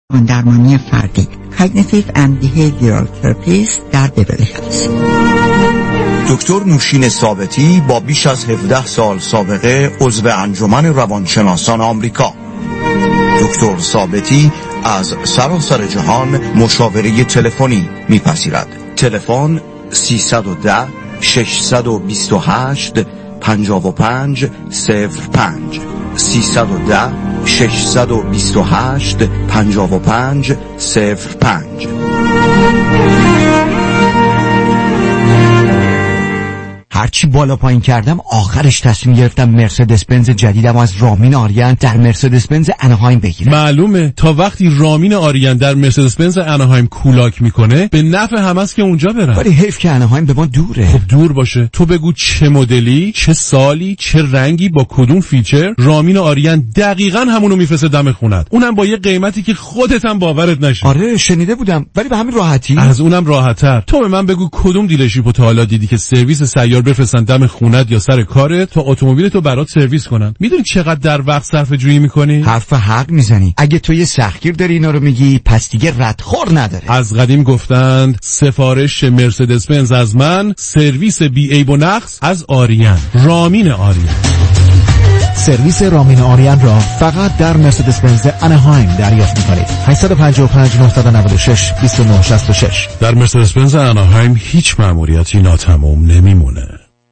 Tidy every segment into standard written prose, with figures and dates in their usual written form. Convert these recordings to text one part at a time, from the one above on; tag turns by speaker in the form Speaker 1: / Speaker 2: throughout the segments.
Speaker 1: درمانی فردی Cognitive and Behavioral Therapies در بیولی هیلز.
Speaker 2: دکتر نوشین ثابتی با بیش از 17 سال سابقه عضو انجمن روانشناسان آمریکا. دکتر ثابتی از سراسر جهان مشاوره تلفنی میپذیرد. تلفن 310 628 55 05 310 628 55 05.
Speaker 3: هرچی بالا پایین کردم آخرش تصمیم گرفتم مرسدس بنز جدیدم از رامین آریان در مرسدس بنز اناهایم بگیرم.
Speaker 4: معلومه تا وقتی رامین آریان در مرسدس بنز اناهایم کولاک میکنه به نفع همست که اونجا برن.
Speaker 3: ولی حیف که اناهایم به ما دوره.
Speaker 4: خب دور باشه، تو بگو چه مدلی، چه سالی، چه رنگی، با کدوم فیچر، رامین آریان دقیقاً همونو میفرسته دم خونت، اونم با یه قیمتی که خودت هم باورت نشه.
Speaker 3: آره شنیده بودم، ولی به همین راحتی؟
Speaker 4: از اونم راحت‌تر. تو به من بگو کدوم دیلرشیپو تا حالا دیدی که سرویس سیار بفرستن دم خونت یا سر کارت تا اتومبیلتو برات سرویس کنن؟ میدونی چقدر در وقت صرفه جویی میکنی؟
Speaker 3: حرف حق میزنی. اگه تو یه سختگیر داری اینا رو میگی پس دیگه ردخور نداره.
Speaker 4: از قدیم گفتند سفارش مرسدس بنز از من، سرویس بی عیب و نقص از آریان. رامین آریان.
Speaker 5: سرویس رامین آریان را فقط در مرسدس بنز اناهایم دریافت می‌کنید. 855 996 2966.
Speaker 4: در مرسدس بنز اناهایم هیچ مأموریتی ناتمام نمیمونه.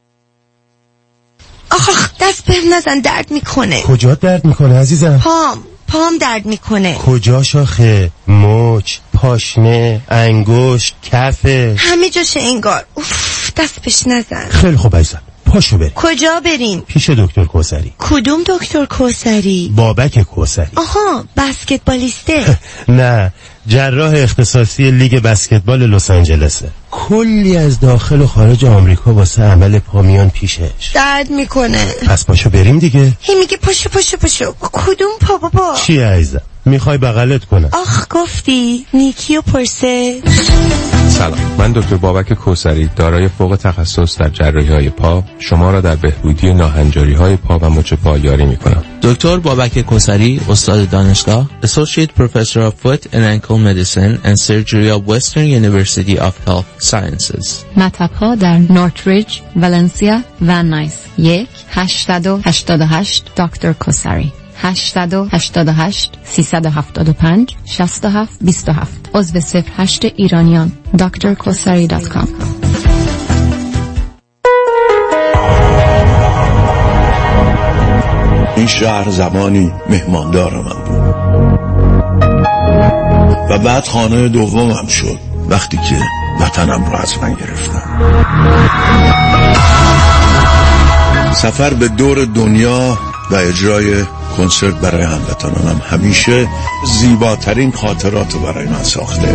Speaker 6: آخ دست بهم نزن، درد میکنه.
Speaker 7: کجا درد میکنه عزیزم؟
Speaker 6: پام درد میکنه.
Speaker 7: کجا شاخه؟ مچ، پاشنه، انگشت، کفه،
Speaker 6: همه جاشه انگار. اوف دست بهش نزن.
Speaker 7: خیلی خوب عزیزم، پاشو بریم.
Speaker 6: کجا بریم؟
Speaker 7: پیش دکتر کوثری.
Speaker 6: کدوم دکتر کوثری؟
Speaker 7: بابک کوثری.
Speaker 6: آها بسکتبالیسته.
Speaker 7: نه، جراح اختصاصی لیگ بسکتبال لس آنجلسه. کلی از داخل و خارج آمریکا واسه عمل پا میان پیشش.
Speaker 6: درد میکنه.
Speaker 7: پس پاشو بریم دیگه.
Speaker 6: هی میگه پاشو. کدوم پا بابا؟
Speaker 7: چی عزیزم؟ میخوای بغلت کنم؟
Speaker 6: آخ گفتی نیکی و پرسه.
Speaker 8: سلام، من دکتر بابک کوثری دارای فوق تخصص در جراحی‌های پا شما را در بهبودی ناهنجاری‌های پا و مچ پا یاری می‌کنم.
Speaker 9: دکتر بابک کوثری استاد دانشگاه Associate Professor of Foot and Ankle Medicine and Surgery of Western University of Health Sciences.
Speaker 10: مطب‌ها در نورتریج، ولنسیا و نایس. 1-888 دکتر کوثری 888 375 67 27. عضو 08 ایرانیان drkosari.com.
Speaker 11: این شهر زمانی مهماندار من بود و بعد خانه دومم شد وقتی که وطنم را از من گرفتن. سفر به دور دنیا و اجرای کنسرت برای هموطنانم همیشه زیباترین خاطرات رو برای من ساخته،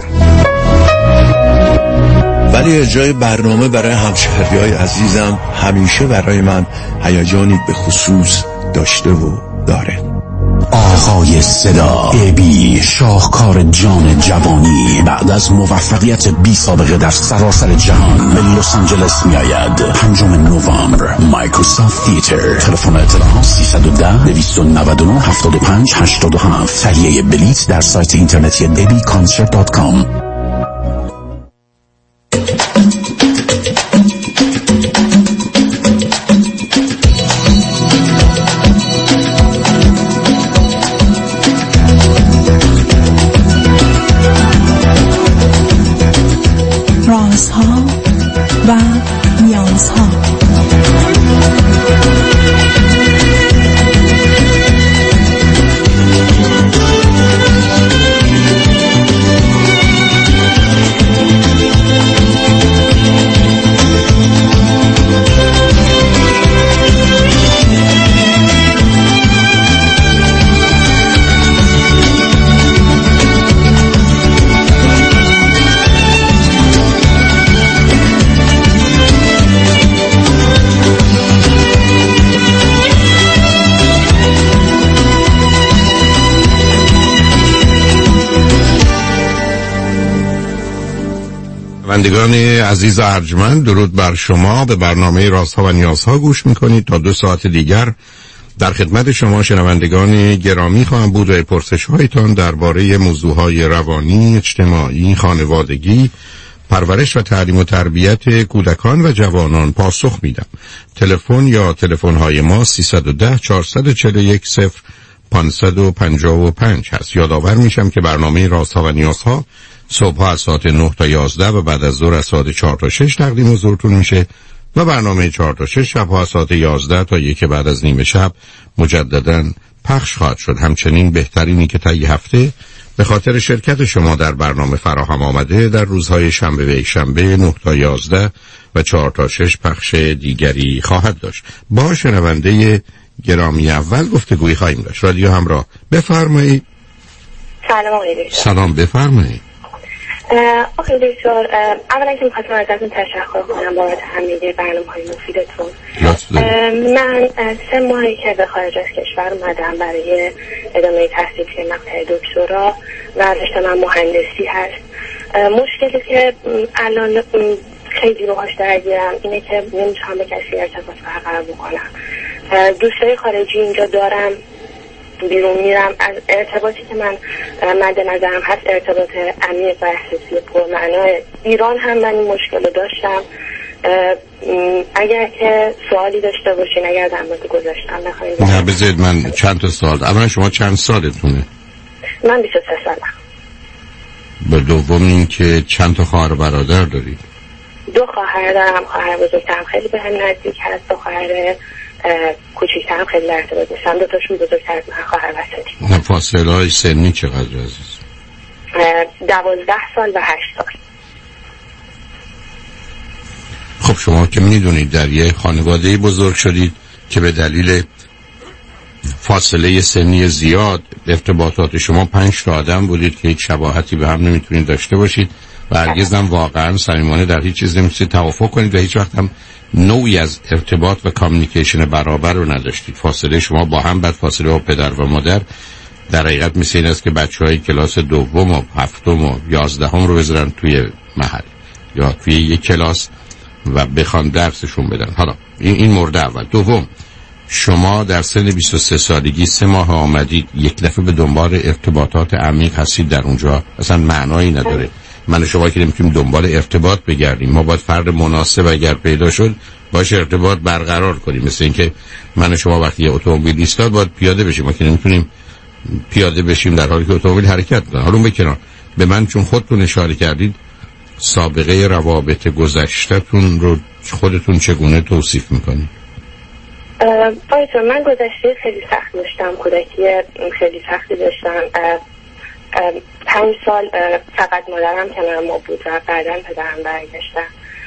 Speaker 11: ولی اجرای برنامه برای همشهریای عزیزم همیشه برای من هیجانی به خصوص داشته و داره.
Speaker 12: آقای صدا ابی، شاهکار جان جوانی، بعد از موفقیت بی سابقه در سراسر جهان به لس آنجلس می آید. 5 نوامبر مایکروسافت تیتر. تلفن اطلاعات 310 299 75 87. تهیه بلیط در سایت اینترنتی abiconcert.com.
Speaker 13: رازها و نیازها.
Speaker 14: شنوندگان عزیز ارجمند، درود بر شما. به برنامه رازها و نیازها گوش میکنید. تا 2 ساعت دیگر در خدمت شما شنوندگان گرامی خواهم بود و پرسش‌هایتان درباره موضوعهای روانی، اجتماعی، خانوادگی، پرورش و تعلیم و تربیت کودکان و جوانان پاسخ میدم. تلفن یا تلفن‌های ما 310 441 0555 هست. یادآور میشم که برنامه رازها و نیازها صبح از ساعت 9 تا 11 و بعد از ظهر از ساعت 4 تا 6 تقدیم حضورتون میشه و برنامه 4 تا 6 شب از ساعت 11 تا 1 بعد از نیم شب مجددا پخش خواهد شد. همچنین بهترینی که طی هفته به خاطر شرکت شما در برنامه فراهم آمده در روزهای شنبه و یکشنبه 9 تا 11 و 4 تا 6 پخش دیگری خواهد داشت. با شنونده گرامی اول گفتگویی خواهیم داشت. رادیو همراه، بفرمایید.
Speaker 15: سلام آقای دکتر.
Speaker 14: سلام، بفرمایید.
Speaker 15: آقای دکتر، اولا که می‌خواستم ازتون تشکر کنم بابت همه برنامه‌های مفیدتون. من 3 ماهی که به خارج از کشور اومدم برای ادامه تحصیل که مقطع دکترا و رشته من مهندسی هست. مشکلی که الان خیلی روحاش درگیرم اینه که نمیتونم به کسی ارتباط برقرار بکنم. دوستای خارجی اینجا دارم، بیرون میرم. از ارتباطی که من مد نظرم هست ارتباط عمیق و احساسی پرمعنای. ایران هم من این مشکل رو داشتم. اگر که سوالی داشته باشین، اگر در مورد گذاشتم بخواید.
Speaker 14: نه بذارید من چند تا سوال. اولا شما چند سالتونه؟
Speaker 15: من 23 سالم.
Speaker 14: به دوم این که چند تا خواهر برادر دارید؟
Speaker 15: 2 خواهر دارم. خواهر بزرگترم خیلی به هم نزدیک هست، 2 خواهر کوچیک‌ترم خیلی در ارتباط نیستم. 2 تاشون بزرگتر از من، خواهر وسطی.
Speaker 14: فاصله‌های سنی چقدر عزیز؟
Speaker 15: 12 سال و 8 سال.
Speaker 14: خب شما که میدونید در یه خانواده بزرگ شدید که به دلیل فاصله سنی زیاد ارتباطات شما 5 تا آدم بودید که هیچ شباهتی به هم نمیتونید داشته باشید و هرگز هم واقعا صمیمانه در هیچ چیز نمیتونید توافق کنید و هیچ وقت هم نوعی از ارتباط و کامیونیکیشن برابر رو نداشتید. فاصله شما با هم، بعد فاصله با پدر و مادر در حقیقت مثل این است که بچه‌های کلاس دوم و هفتم و 11 رو بذارن توی محل یا توی یک کلاس و بخوان درسشون بدن. حالا این مورد اول. دوم، شما در سن 23 سالگی 3 ماه آمدید، یک دفعه به دنبال ارتباطات عمیق هستید در اونجا، اصلا معنایی نداره. من و شما که نمیتونیم دنبال ارتباط بگردیم، ما باید فرد مناسب اگر پیدا شد باشه ارتباط برقرار کنیم. مثل اینکه من و شما وقتی یه اتومبیل ایستاد باید پیاده بشیم، ما که نمیتونیم پیاده بشیم در حالی که اتومبیل حرکت کنه. حالا به کنار، به من چون خودتون اشاره کردید سابقه روابط گذشته‌تون رو خودتون چگونه توصیف میکنید؟
Speaker 15: من گذشته خیلی سخت داشتم، کودکی خیلی سختی داشتم. 5 سال فقط مادرم کنار ما بود و بعداً پدرم برگشتن.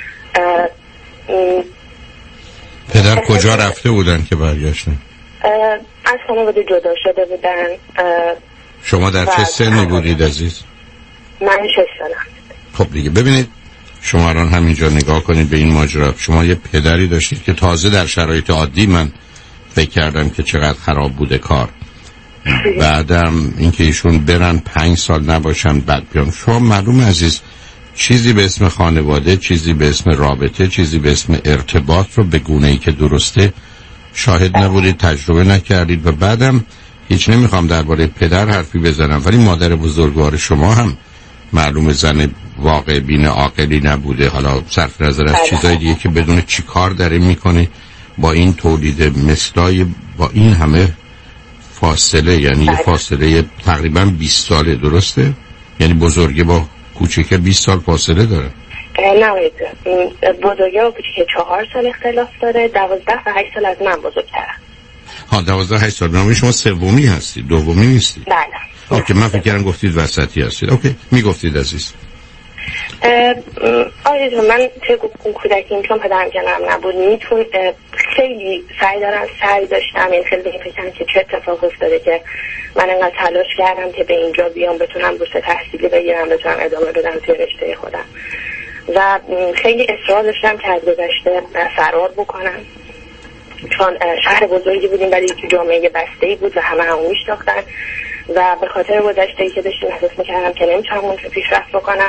Speaker 14: پدر کجا رفته بودن که برگشتن؟
Speaker 15: از خانواده جدا شده بودن.
Speaker 14: شما در چه سنی بودید عزیز؟
Speaker 15: من 6 سالم.
Speaker 14: خب دیگه ببینید، شما الان همینجا نگاه کنید به این ماجرا. شما یه پدری داشتید که تازه در شرایط عادی من فکر کردم که چقدر خراب بوده کار، بعدم اینکه ایشون برن 5 سال نباشن بعد بیان. شما معلوم عزیز چیزی به اسم خانواده، چیزی به اسم رابطه، چیزی به اسم ارتباط رو به گونه‌ای که درسته شاهد نبودید، تجربه نکردید و بعدم هیچ نمیخوام درباره پدر حرفی بزنم ولی مادر بزرگوار شما هم معلوم زن واقع بین عاقلی نبوده. حالا صرف نظر از چیزای دیگه که بدون چی کار داره میکنه با این تولید مثلای با این همه فاصله، یعنی یه فاصله تقریبا 20 ساله، درسته؟ یعنی بزرگه با کوچیکه 20 سال فاصله داره؟
Speaker 15: نه بزرگه با کوچیکه 4 سال اختلاف داره. 12 و 8 سال از من بزرگترم.
Speaker 14: 12-8 سال. نامی شما سومی هستید، دومی نیستید؟
Speaker 15: بله.
Speaker 14: اوکی، من فکر کردم گفتید وسطی هستید. اوکی، میگفتید عزیز.
Speaker 15: آره من اون کودکیم چون پدرم کنارم نبود خیلی سعی داشتم، این خیلی فکرم که چه اتفاق افتاده که من انقدر تلاش کردم که به اینجا بیام، بتونم بورس تحصیلی بگیرم، بتونم ادامه بدم توی رشته خودم و خیلی اصرار داشتم که از گذشته فرار بکنم، چون شهر بزرگی بودیم ولی تو جامعه بسته‌ای بود و همه میشناختن و به خاطر گذشته‌ای که داشتم احساس می‌کردم که نمی‌تونم اونجا پیشرفت بکنم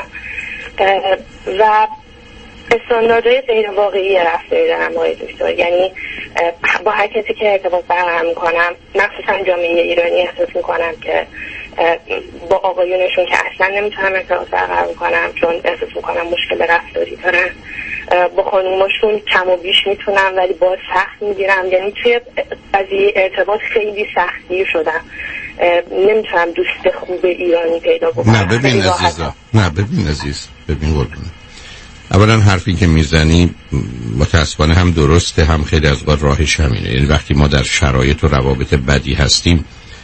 Speaker 15: و استانداردهای غیر واقعی رفتاری دارم آقای دکتر. یعنی با هر کسی که ارتباط برقرار میکنم، مخصوصا جامعه ایرانی، احساس میکنم که با آقایونشون که اصلا نمیتونم ارتباط برقرار کنم چون احساس میکنم مشکل رفتاری دارن. با خانوماشون کم و بیش میتونم ولی باز سخت میگیرم، یعنی توی قضیه ارتباط خیلی سختگیر شدم. نمیتونم دوست خوب ایرانی پیدا کنم.
Speaker 14: نه ببین عزیز، ببین قربونه، اولا حرفی که میزنی متاسفانه هم درسته، هم خیلی از اوقات راهش همینه. یعنی وقتی ما در شرایط و روابط بدی هستیم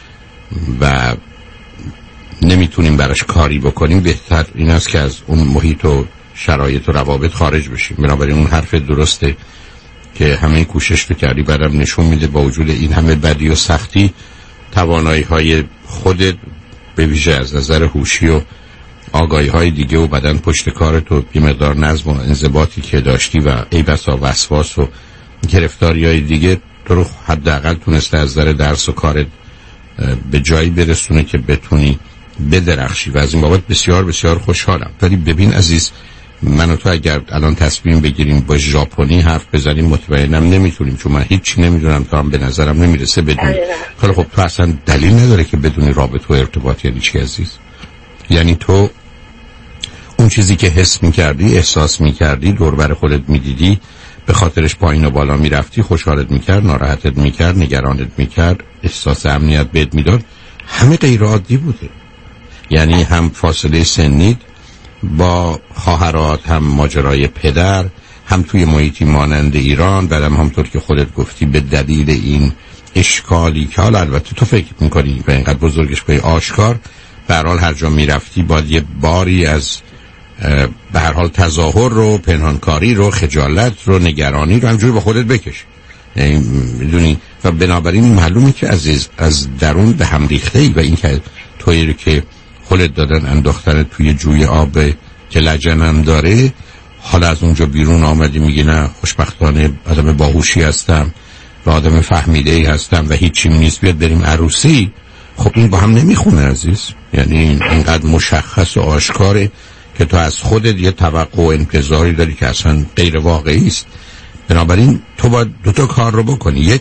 Speaker 14: و نمیتونیم براش کاری بکنیم، بهتر این است که از اون محیط و شرایط و روابط خارج بشیم. بنابراین اون حرف درسته که همه کوشش کردی، بعدم نشون میده با وجود این همه بدی و سختی توانایی های خودت به ویژه از نظر هوشی و آگاهی های دیگه و بدن پشت کارت و یه مقدار نظم و انضباطی که داشتی و ای بسا وسواس و گرفتاری های دیگه تو رو حداقل تونسته از نظر درس و کارت به جایی برسونه که بتونی بدرخشی و از این بابت بسیار بسیار خوشحالم. ولی ببین عزیز، من و تو اگر الان تصمیم بگیریم با ژاپنی حرف بزنیم مطمئنم نمیتونیم، چون من هیچی نمیدونم، تا هم به نظرم نمیرسه بدونی. خب تو اصلا دلیل نداره که بدونی رابطه و ارتباط یعنی چی عزیز. یعنی تو اون چیزی که حس میکردی، احساس میکردی، دور بر خودت میدیدی، به خاطرش پایین و بالا میرفتی، خوشحالت میکرد، ناراحتت میکرد، نگرانت میکرد، احساس امنیت بهت میداد، همه غیر عادی بوده. یعنی هم فاصله سنیت با خواهرات، هم ماجرای پدر، هم توی محیطی مانند ایران، بعدم همونطور که خودت گفتی به دلیل این اشکالی که حالا البته تو فکر میکنی و اینقدر بزرگش کنی آشکار، به هر حال هر جا میرفتی باید یه باری از به هر حال تظاهر رو، پنهانکاری رو، خجالت رو، نگرانی رو همجوری با خودت بکش، یعنی میدونی. و بنابراین معلومه که عزیز از درون به هم ریخته ای و این که تویی رو که خودت دادن انداختن توی جوی آب که لجنم داره، حالا از اونجا بیرون آمدی میگی نه خوشبختانه آدم باهوشی هستم و آدم فهمیده ای هستم و هیچی نیست، بیاد بریم عروسی. خب این با هم نمیخونه عزیز. یعنی اینقدر مشخص و آشکاره که تو از خودت یه توقع و انتظاری داری که اصلا غیر واقعی است. بنابراین تو باید دوتا کار رو بکنی. یک،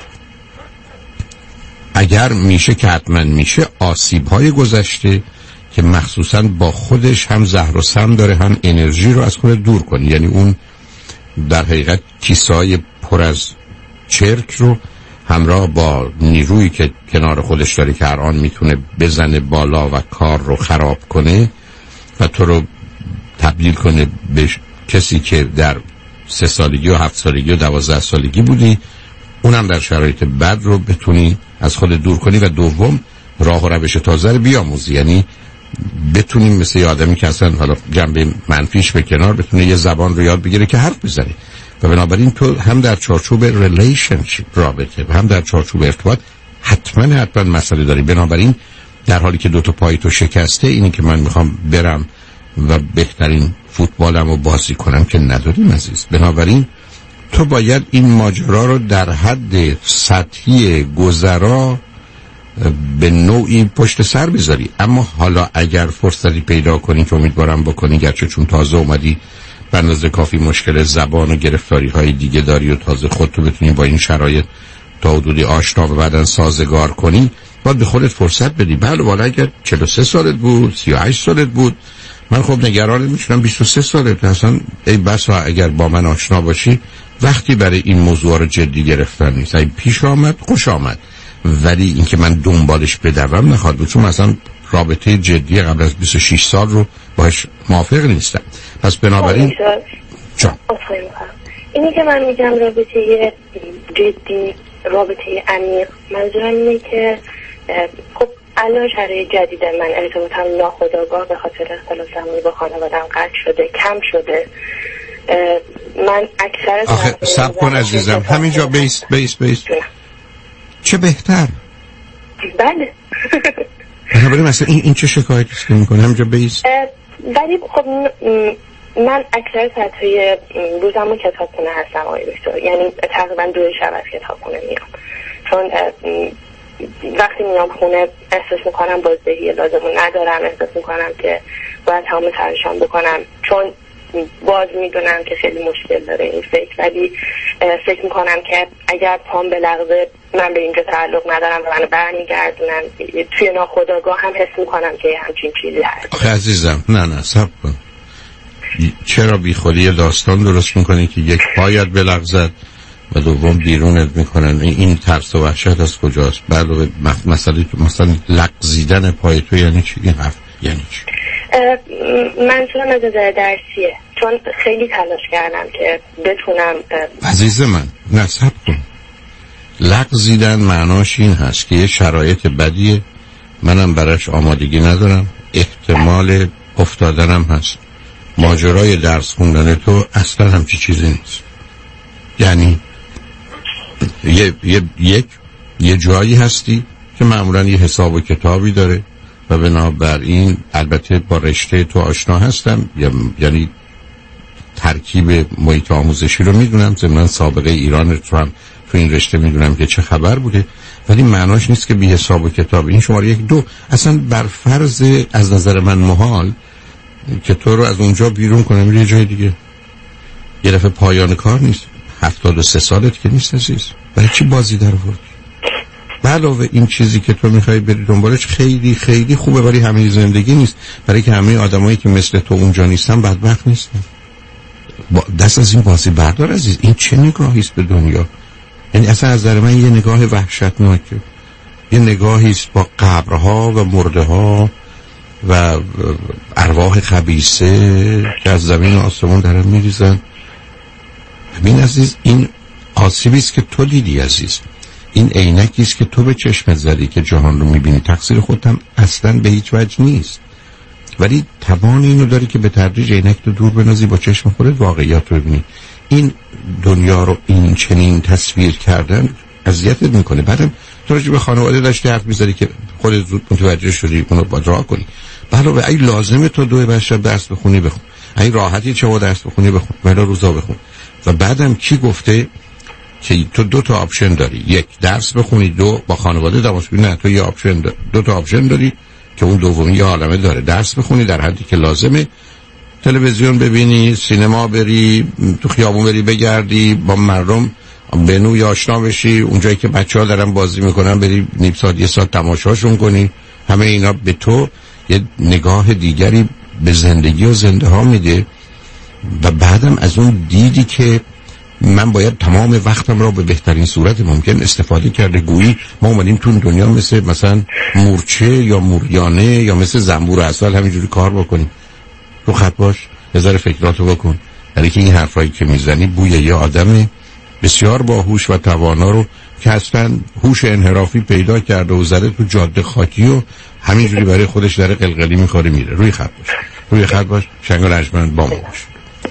Speaker 14: اگر میشه که حتما میشه آسیب‌های گذشته که مخصوصاً با خودش هم زهر و سم داره هم انرژی رو از خودت دور کنی. یعنی اون در حقیقت کیسه‌های پر از چرک رو همراه با نیرویی که کنار خودش داره که هر آن میتونه بزنه بالا و کار رو خراب کنه و تو رو تبدیل کنه به کسی که در 3 سالگی و 7 سالگی و 12 سالگی بودی، اونم در شرایط بد رو بتونی از خود دور کنی. و دوم، راه و روش تازه رو بیاموزی. یعنی بتونیم مثل یه آدمی که اصلا حالا جنبه منفیش به کنار، بتونه یه زبان رو یاد بگیره که حرف بزنه. و بنابراین تو هم در چارچوب ریلیشنشیپ، رابطه، و هم در چارچوب ارتباط حتما مسئله داری. بنابراین در حالی که 2 تا پای تو شکسته، اینی که من میخوام برم و بهترین فوتبالم رو بازی کنم که نداریم عزیز. بنابراین تو باید این ماجرا رو در حد سطحی گذرا به نوعی پشت سر بذاری. اما حالا اگر فرصتی پیدا کنی که امیدوارم بکنی، گرچه چون تازه اومدی به اندازه کافی مشکل زبان و گرفتاری های دیگه داری و تازه خودتو بتونی با این شرایط تا حدودی آشنا و بعدن سازگار کنی، باید به خودت فرصت بدی. بله والا اگر 43 سالت بود، 38 سالت بود، من خب نگرانت میشونم 23 سالت اصلا ای بسا اگر با من آشنا باشی وقتی برای این موضوع رو جدی گرفتن نیست. ای پیش آمد خوش آمد، ولی اینکه من دنبالش بدوم نخواد بود، چون مثلا رابطه جدی قبل از 26 سال رو باش موافق نیستم. پس بنابراین
Speaker 15: اینی که من میگم رابطه جدی، رابطه عمیق، منظورم اینه که خب الان شرایط جدید من ارتباطم ناخودآگاه به خاطر اختلاف زمانی با خانواده‌ام قطع شده، کم شده. من اکثر
Speaker 14: آخه سب کن عزیزم، همینجا بیست چه بهتر.
Speaker 15: بله
Speaker 14: بنابراین مثلا این چه شکایتی است که میکنه؟ همینجا بیست.
Speaker 15: ولی خب من اکثر ساعت‌های روزمو کتابخونه هستم آقای دکتر، یعنی تقریبا 2 شب از کتابخونه میام، چون وقتی میام خونه احساس میکنم بازدهی لازمو ندارم، احساس میکنم که باید تمام تلاشم بکنم، چون باز میدونم که خیلی مشکل داره این فکر، ولی فکر میکنم که اگر پام بلغزه من به اینجا تعلق ندارم و منو برمیگردونن. توی ناخودآگاه هم حس میکنم که همچین چیزی هست.
Speaker 14: آخه عزیزم نه صبر کن. چرا بی خودی داستان درست میکنی که یک پایت بلغزد و دوم بیرونت میکنن؟ این ترس و وحشت از کجاست؟ بعد مثلا لغزیدن پای تو یعنی چی؟ این حرف یعنی چی؟
Speaker 15: منظورم از نظر درسیه، چون خیلی تلاش کردم که بتونم.
Speaker 14: عزیز من نصب کن. لغزیدن معناش این هست که یه شرایط بدیه، منم براش آمادگی ندارم، احتمال افتادنم هست. ماجرای درس خوندن تو اصلا همچی چیزی نیست. یعنی یه جایی هستی که معمولا یه حساب و کتابی داره و بنابراین البته با رشته تو آشنا هستم، یعنی ترکیب محیط آموزشی رو میدونم، ضمن سابقه ایران تو هم تو این رشته میدونم که چه خبر بوده، ولی معناش نیست که بی حساب و کتاب. این شماره 1 2 اصلا بر فرض از نظر من محال که تو رو از اونجا بیرون کنم یه جای دیگه. یه دفعه پایان کار نیست. 73 سالت که نیست عزیز، برای چی بازی در آوردی؟ علاوه این چیزی که تو میخوای بری دنبالش خیلی خیلی خوبه، ولی همه زندگی نیست، برای که همه آدمایی که مثل تو اونجا نیستن بدبخت نیستن. دست از این بازی بردار عزیز. این چه نگاهی است به دنیا؟ یعنی اصلا از نظر من یه نگاه وحشتناکه، یه نگاهی است با قبرها و مرده ها و ارواح خبیثه که از زمین و آسمون دارن میریزن. ببین عزیز، این آسیبی است که تو دیدی عزیز، این عینکی است که تو به چشمت زدی که جهان رو میبینی. تقصیر خودت هم اصلا به هیچ وجه نیست، ولی توان اینو داری که به تدریج عینک تو دور بنازی، با چشم خودت واقعیات رو ببینی. این دنیا رو این چنین تصویر کردن اذیتت میکنه. بعدم تو راجع به خانواده داشتی حرف میزدی که خودت زود متوجه شدی اونو باید راه کنی. علاوه ای لازمه تو 2 بشب درس بخونی بخون، ای راحتی چه درس بخونی بخون، ولی روزا بخون. و بعدم کی گفته که تو 2 تا آپشن داری؟ 1 درس بخونی، 2 با خانواده تماس بگیری. نه، تو یه آپشن 2 تا آپشن داری که اون دومی یه عالمه داره. درس بخونی در حدی که لازمه، تلویزیون ببینی، سینما بری، تو خیابون بری بگردی، با مردم به نوعی آشنا بشی، اونجایی که بچه‌ها دارن بازی میکنن بری نیم ساعت یه ساعت تماشاشون کنی. همه اینا به تو یه نگاه دیگری به زندگی و زنده ها میده. و بعدم از اون دیدی که من باید تمام وقتم را به بهترین صورت ممکن استفاده کرده، گویی ما اومدیم تو دنیا مثلا مورچه یا موریانه یا مثل زنبور عسل همینجوری کار بکنیم. رو خط باش، یه ذره فکراتو بکن، یعنی که این حرفایی که میزنی بوی یه آدم بسیار باهوش و توانا رو که اصلا هوش انحرافی پیدا کرده و زده تو جاده خاکی و همینجوری برای خودش داره قلقلی میخوره میره. روی خط باش، شنگ و رجمند با ما باش.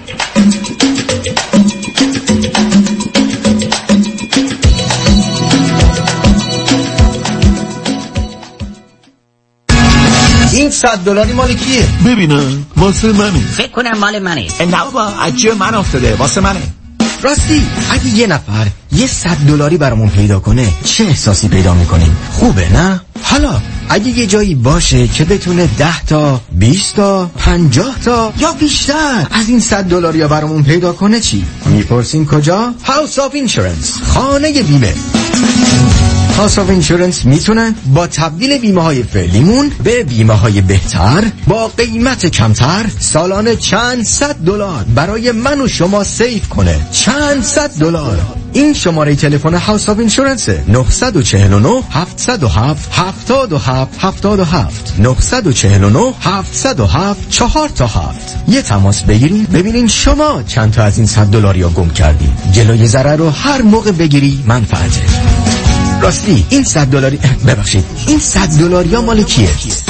Speaker 16: این $100 مال کیه؟
Speaker 12: ببینم واسه منه.
Speaker 16: فکر کنم مال منه. نه بابا، از جیب من افتاده، واسه منه. راستی اگه یه نفر یه $100 برامون پیدا کنه چه احساسی پیدا میکنیم؟ خوبه نه؟ حالا اگه یه جایی باشه که بتونه 10 تا 20 تا 50 تا یا بیشتر از این $100 یا برامون پیدا کنه چی؟ میپرسین کجا؟ هاوس آف اینشورنس، خانه بیمه. هاوس آف اینشورنس میتونه با تبدیل بیمه های فعلیمون به بیمه های بهتر با قیمت کمتر سالانه چند $100 برای من و شما سیف کنه. چند $100. این شماره تلفن هاوس آف اینشورنس 949 707 77 77 949 707 427. یه تماس بگیرید ببینین شما چند تا از این $100 یا گم کردین. جلوی ضرر رو هر موقع بگیری منفعته. راستی این $100 ببخشید این $100 یا مال کیه؟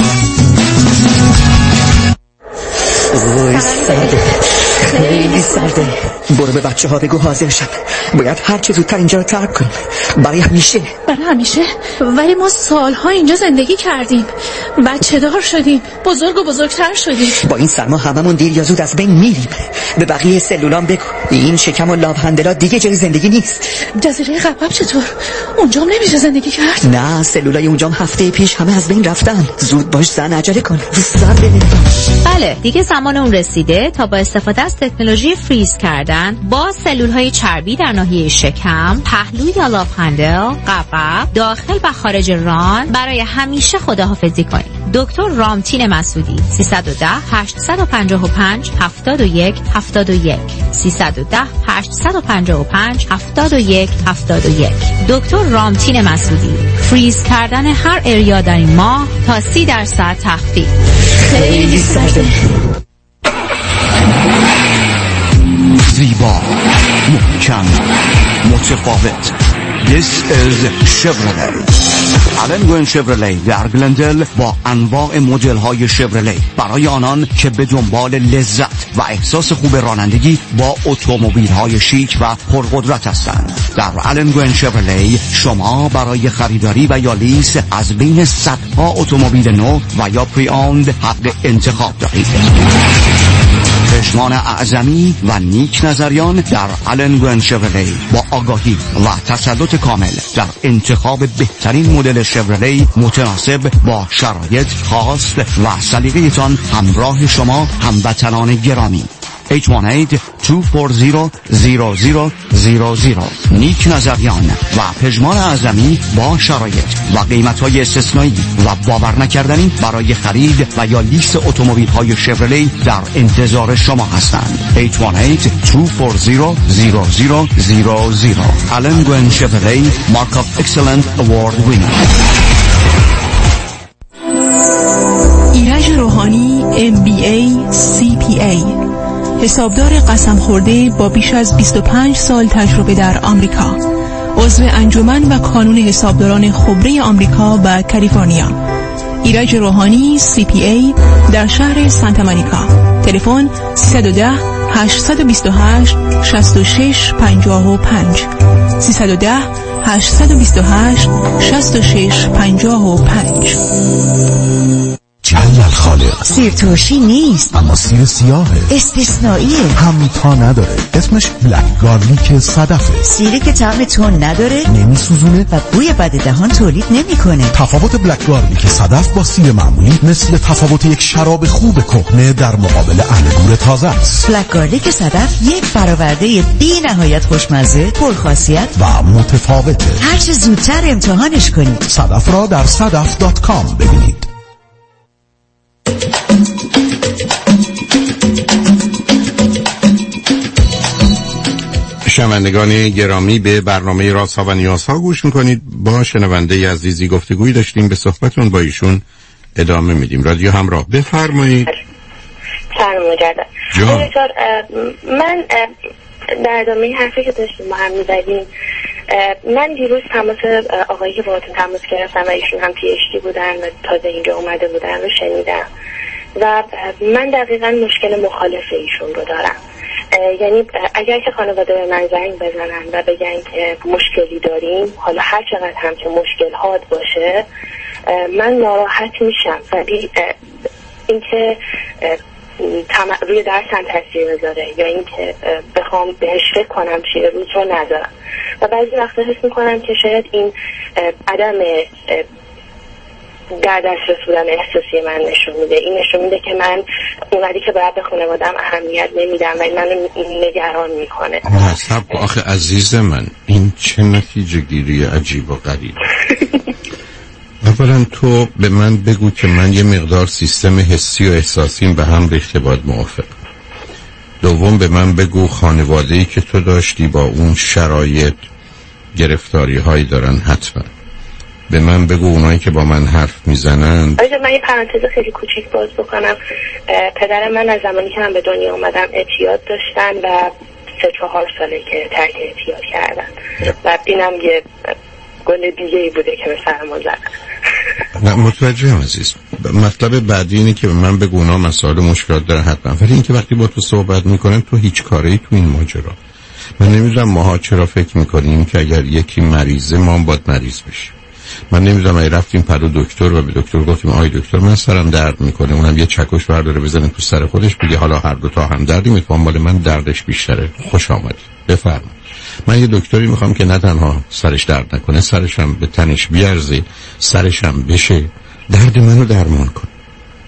Speaker 16: سرده، خیلی سرده. برو به بچه ها بگو حاضر شد، باید هر چه زودتر اینجا رو ترک کنیم برای همیشه.
Speaker 17: برای همیشه؟ ولی ما سالها اینجا زندگی کردیم، بچه دار شدیم، بزرگ و بزرگتر شدیم.
Speaker 16: با این سرما هممون دیر یا زود از بین میریم. به بقیه سلولان بگو این شکم و لابهندلا دیگه جای زندگی نیست.
Speaker 17: جزیره قبقب چطور؟ اونجام نمیشه زندگی کرد؟
Speaker 16: نه، سلولای اونجام هفته پیش همه از بین رفتن. زود باش زن، عجله کن، سر بده.
Speaker 18: بله دیگه زمان اون رسیده تا با استفاده از از تکنولوژی فریز کردن با سلولهای چربی در ناحیه شکم، پهلو یا لاپندل، قبقب، داخل و خارج ران برای همیشه خداحافظی کنید. دکتر رامتین مسعودی 310 855 71 71 310 855 71 71. دکتر رامتین مسعودی. فریز کردن هر اریا در این ماه تا 30% تخفیف. خیلی ساده.
Speaker 2: زیبا، محکم، متفاوت. This is Chevrolet. آلن شفرلی در گلندل با انواع مدل های شفرلی برای آنان که به دنبال لذت و احساس خوب رانندگی با اتومبیل های شیک و پرقدرت هستند. در آلن شفرلی شما برای خریداری و یا لیز از بین صدها اتومبیل نو و یا پری اوند حق انتخاب دارید. چشمان اعظمی و نیک نظریان در آلن شفرلی با آگاهی و تسلط کامل در انتخاب بهترین مدل شفرلی متناسب با شرایط خاص و سلیقه‌تان همراه شما هموطنان گرامی. 818-240-0000 نیک نظریان و پژمان اعظمی با شرایط و قیمت‌های استثنایی و باور نکردنی برای خرید و یا لیز اتومبیل‌های شفرلی در انتظار شما هستند. 818-240-0000 آلن گوئن شفرلی مارک اف اکسلنت اوارد وینر.
Speaker 13: ایرج روحانی MBA CPA، حسابدار قسم خورده با بیش از 25 سال تجربه در آمریکا، عضو انجمن و کانون حسابداران خبره آمریکا و کالیفرنیا. ایرج روحانی CPA در شهر سانتا مونیکا. تلفن 310 828 6655 310 828 6655.
Speaker 5: جل الخالق.
Speaker 19: سیر ترشی نیست،
Speaker 5: اما سیر سیاهه،
Speaker 19: استثنائیه،
Speaker 5: هم تا نداره. اسمش بلک گارلیک صدفه.
Speaker 19: سیری که طعم تون نداره،
Speaker 5: نمیسوزونه و
Speaker 19: بوی بد دهان تولید نمیکنه.
Speaker 5: تفاوت بلک گارلیک صدف با سیر معمولی مثل تفاوت یک شراب خوب کهنه در مقابل انگور تازه است.
Speaker 19: بلک گارلیک صدف یک برآورده بی نهایت خوشمزه، پرخاصیت
Speaker 5: و متفاوته.
Speaker 19: هر چه زودتر امتحانش کنید.
Speaker 5: صدف را در sadaf.com ببینید.
Speaker 14: شنوندگان گرامی، به برنامه رازها و نیازها گوش میکنید. با شنونده عزیزی گفتگویی داشتیم، به صحبتون با ایشون ادامه میدیم. رادیو همراه، بفرمایید.
Speaker 15: سلام مجدد. من در ادامه حرفی که داشتیم با هم میزدیم، من دیروز تماس آقایی که باهاتون تماس گرفتم و ایشون هم PhD بودن و تازه اینجا اومده بودن رو شنیدم و من دقیقا مشکل مخالف ایشون رو دارم. یعنی اگر که خانواده به من زنگ بزنن و بگن که مشکلی داریم، حالا هر چقدر هم که مشکل حاد باشه، من ناراحت میشم. ولی اینکه روی درسم تاثیر بذاره یا اینکه بخوام بهش فکر کنم چیه، روز رو ندارم. و بعضی وقتا حس میکنم که شاید این عدم در دسترس بودن احساسی من نشون میده. این نشون میده که من اونقدری که باید به خانوادم اهمیت نمیدم و این منو نگران میکنه.
Speaker 14: آخه عزیز من، این چه نتیجه گیری عجیب و غریب. اولا تو به من بگو که من یه مقدار سیستم حسی و احساسیم به هم ریخته، باید موافق. دوم به من بگو خانواده‌ای که تو داشتی با اون شرایط گرفتاری هایی دارن حتما. به من بگو اونایی که با من حرف میزنن.
Speaker 15: من یه پرانتز خیلی کوچیک باز بکنم. پدر من از زمانی که من به دنیا اومدم اعتیاد داشتن و 3-4 ساله که ترک اعتیاد کردن و اینم یه گل دیگه‌ای بوده که به سرمون زدن.
Speaker 14: نه متوجهم عزیز. مطلب بعدی اینه که به من بگو اونا مسائل مشکلات داره حتما، ولی اینکه وقتی با تو صحبت میکنن تو هیچ کاری تو این ماجرا. من نمیدونم ماها چرا فکر میکنیم که اگر یکی مریضه ما هم باید مریض بشیم. من نمیدونم اگه رفتیم پرو دکتر و به دکتر گفتیم آی دکتر من سرم درد میکنه، اونم یه چکش برداره بزنه تو سر خودش بگه حالا هر دو تا هم دردی میکنم، مال من دردش بیشتره. خوش آمدید، بفرمایید. من یه دکتری میخوام که نه تنها سرش درد نکنه، سرش هم به تنش بیارزه، سرش هم بشه، درد منو درمان کنه.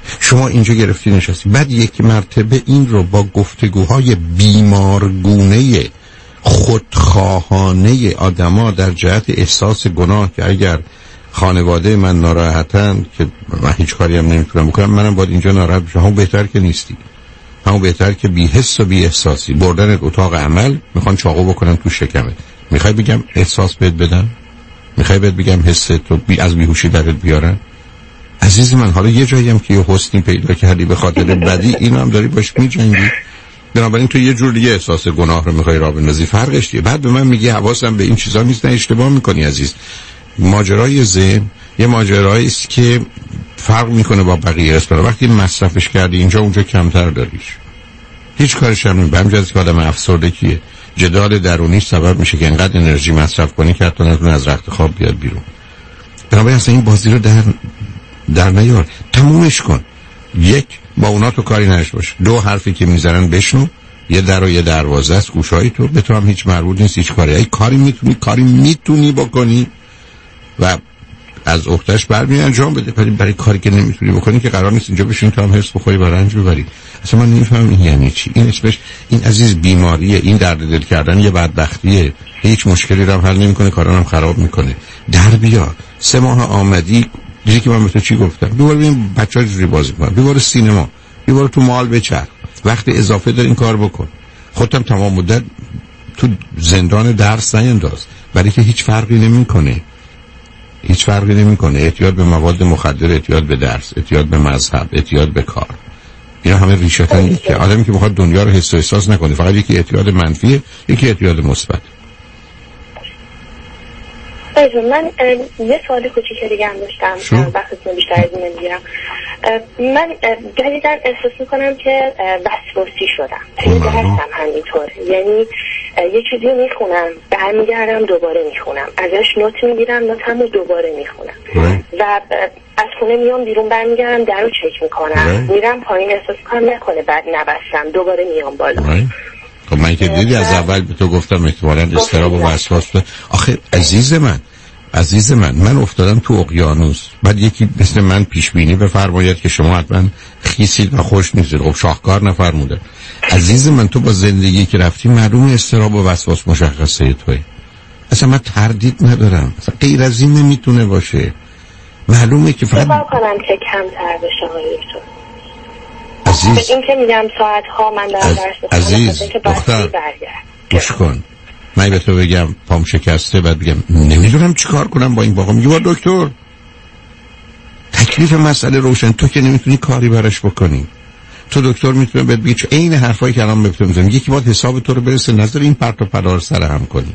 Speaker 14: شما اینجا گرفتی نشستی، بعد یک مرتبه این رو با گفتگوهای بیمارگونه خودخواهانه آدما در جهت احساس گناه که اگر خانواده من ناراحتن که من هیچ کاری هم نمیتونم بکنم، منم باید اینجا ناراحت بشم. همون بهتر که نیستی، همون بهتر که بی حس و بی احساسی بردن اتاق عمل میخوان چاقو بکنن تو شکمت. میخوای بگم احساس بهت بدن؟ میخوای بهت بگم حست تو از بیهوشی درت بیارن؟ عزیز من حالا یه جایی هم که یه حسنی پیدا کردی به خاطر بدی، اینو هم داری باش میجنگی، بنابراین تو یه جور دیگه احساس گناه رو میخوای راه بندازی. فرقش چیه؟ بعد به من میگی حواسم به این چیزا نیست. نه، اشتباه میکنی عزیز. ماجرای ذهن یه ماجرایی است که فرق میکنه با بقیه اسپرا. وقتی مصرفش کردی اینجا اونجا کمتر داریش، هیچ کارش هم نمی‌کنی. همینجاست که آدم افسردگیه، جدال درونی سبب میشه که انقدر انرژی مصرف کنی که حتی نتونه از رخت خواب بیاد بیرون. بنابراین اصلا این بازی رو در نیار، تمومش کن. یک، با اونا تو کاری نداشته باش. دو، حرفی که میزنن بشنو. یه در و یه دروازه است گوشای تو، به تو هم هیچ مربوط نیست هیچ کاری. کاری میتونی بکنی و از اختش برمی انجام بده. برای کاری که نمیتونی بکنی که قرار نیست اینجا بشین تو هم حس بخوری و رنج ببری. اصلا من نمیفهمم این یعنی چی. این اسمش، این عزیز بیماریه، این درد دل کردن یه بدبختیه. هیچ مشکلی رو هم حل نمیکنه، کارا هم خراب میکنه. در بیا 3 ماه آمدی دیدی که من به تو چی گفتم؟ دوباره ببین بچه‌ها چجوری بازی میکنن، دوباره سینما، دوباره تو مال بچر، وقت اضافه دار این کار بکن. خودت تمام مدت تو زندان درس نینداز، برای که هیچ فرقی نمیکنه. هیچ فرقی نمیکنه. اعتیاد به مواد مخدر، اعتیاد به درس، اعتیاد به مذهب، اعتیاد به کار، اینا همه ریشه‌تن یکیه. آدمی که میخواد دنیا رو حس و احساس نکنه، فقط یکی اعتیاد منفیه، یکی اعتیاد مثبت.
Speaker 15: من یه سوال کوچیک دیگه هم داشتم، وقتتون بیشتر از این نمیگیرم. من جدیداً احساس میکنم که وسواسی شدم. خیلی هستم همینطور، یعنی یه چیزی میخونم برمیگردم دوباره میخونم، ازش نوت میگیرم نوتمو دوباره میخونم و از خونه میام بیرون برمیگردم درو چک میکنم، میرم پایین احساس کنم نکنه بعد نبستم دوباره میام بالا.
Speaker 14: خب من که دیدی از اول به تو گفتم احتمالاً اضطراب و وسواس. آخه عزیز من افتادم تو اقیانوس، بعد یکی مثل من پیش بینی بفرماید که شما حتما خیسید و خوش نیستید. خب شاهکار نفرموده. عزیز من تو با زندگی که رفتی معلومه اضطراب و وسواس مشخصه توئه. اصلا من تردید ندارم، اصلا غیر از این نمیتونه باشه. معلومه که فقط
Speaker 15: کنم که کمتر بشه آقای دکتر.
Speaker 14: عزیز
Speaker 15: این که میگم ساعت ها من در درس
Speaker 14: عزیز دختر گوش کن، من به تو بگم پام شکسته، بعد بگم نمیدونم چیکار کنم با این باقا، میگه با دکتر. تکلیف مسئله روشن، تو که نمیتونی کاری براش بکنی. تو دکتر میتونه بهت بگه عین حرفایی که الان بهت میزنم، یکی باید حساب تو رو برسه، نظر این پرت و پلا رو سر هم کنی.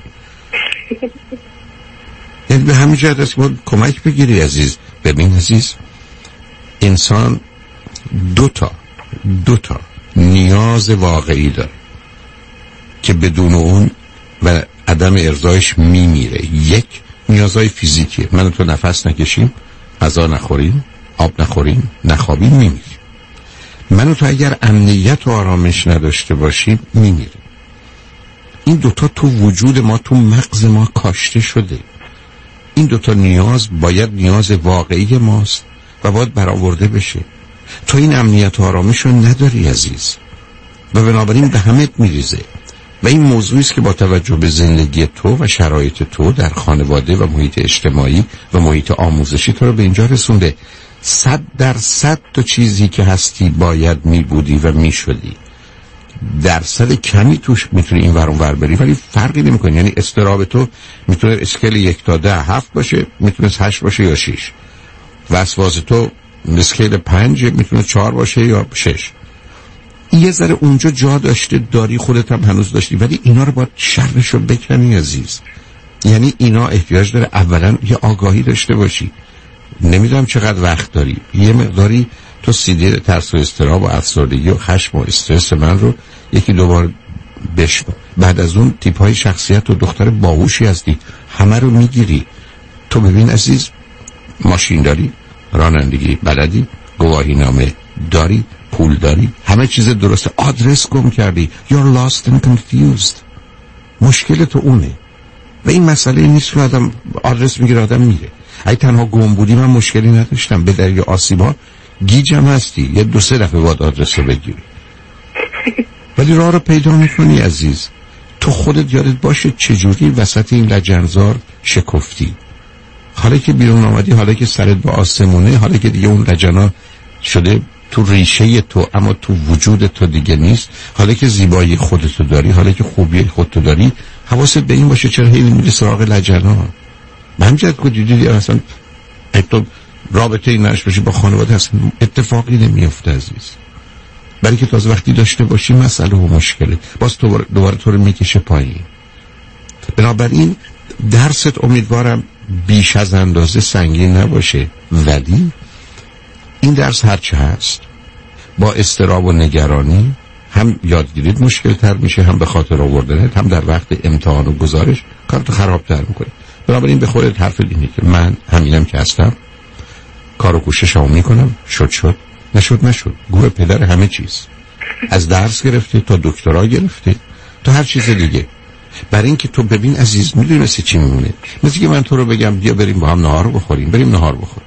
Speaker 14: یعنی به همین جهت است که باید کمک بگیری عزیز. ببین عزیز، انسان دو تا نیاز واقعی داره که بدون اون و عدم ارضایش میمیره. یک، نیازهای فیزیکیه. من و تو نفس نکشیم، غذا نخوریم، آب نخوریم، نخوابیم، میمیریم. من و تو اگر امنیت و آرامش نداشته باشیم میمیریم. این دوتا تو وجود ما، تو مغز ما کاشته شده. این دوتا نیاز باید نیاز واقعی ماست و باید برآورده بشه. تو این امنیت و آرامش رو نداری عزیز و بنابراین به همت میریزه. و این موضوعی است که با توجه به زندگی تو و شرایط تو در خانواده و محیط اجتماعی و محیط آموزشی تو رو به اینجا رسونده. 100% تو چیزی که هستی باید میبودی و میشدی. درصد کمی توش میتونی این ور اون ور بری ولی فرقی نمیکنه. یعنی اضطراب تو میتونه اسکل 1 تا 10 7 باشه، میتونه 8 باشه یا 6. وسواس تو اسکل 5 میتونه 4 باشه یا 6. یه ذره اونجا جا داشته داری، خودت هم هنوز داشتی، ولی اینا رو باید شرشو بکنی عزیز. یعنی اینا احتیاج داره اولا یه آگاهی داشته باشی. نمیدونم چقدر وقت داری، یه مقداری تو سیدی ترس و اضطراب و افسردگی و خشم و استرس من رو 1-2 بار بشنو. بعد از اون تیپ‌های شخصیت و دختر باهوشی هستی، همه رو میگیری. تو ببین عزیز، ماشین داری، رانندگی بلدی، گواهی نامه داری، پول داری، همه چیز درسته، آدرس گم کردی. You're lost and confused. مشکل تو اونه و این مسئله نیست که آدم آدرس میگیره آدم میره. اگه تنها گم بودی من مشکلی نداشتم، به دلیل آسیبا گیجم هستی، یه 2-3 دفعه باید آدرس رو بگیری ولی راه رو پیدا میکنی عزیز. تو خودت یادت باشه چجوری وسط این لجنزار شکفتی. حالا که بیرون آمدی، حالا که سرت به آسمونه، حالا که دیگه اون لجنا شده تو ریشه تو اما تو وجود تو دیگه نیست، حالا که زیبایی خودتو داری، حالا که خوبی خودتو داری، حواست به این باشه چرا هی میری سراغ لجنا. به همجد که دیدی اصلا تو رابطه این نش باشی با خانواده اصلا اتفاقی نمیفته عزیز. برای که تازه وقتی داشته باشی مسئله و مشکله باز دوباره تو رو میکشه پایین. بنابراین درست امیدوارم بیش از اندازه سنگین نباشه، ولی این درس هرچه هست با اضطراب و نگرانی هم یادگیریت مشکل تر میشه، هم به خاطر آوردنت، هم در وقت امتحان و گزارش کارتو خراب تر میکنه. بنابراین به خودت حرف اینه که من همینم که هستم، کار و کوششمو میکنم، شد نشد گوه پدر همه چیز، از درس گرفته تا دکترا گرفته تا هر چیز دیگه. برای اینکه تو ببین عزیز، میدونی مثل چی میمونه؟ مثل که من تو رو بگم بیا بریم با هم نهار بخوریم، بریم نهار بخوریم.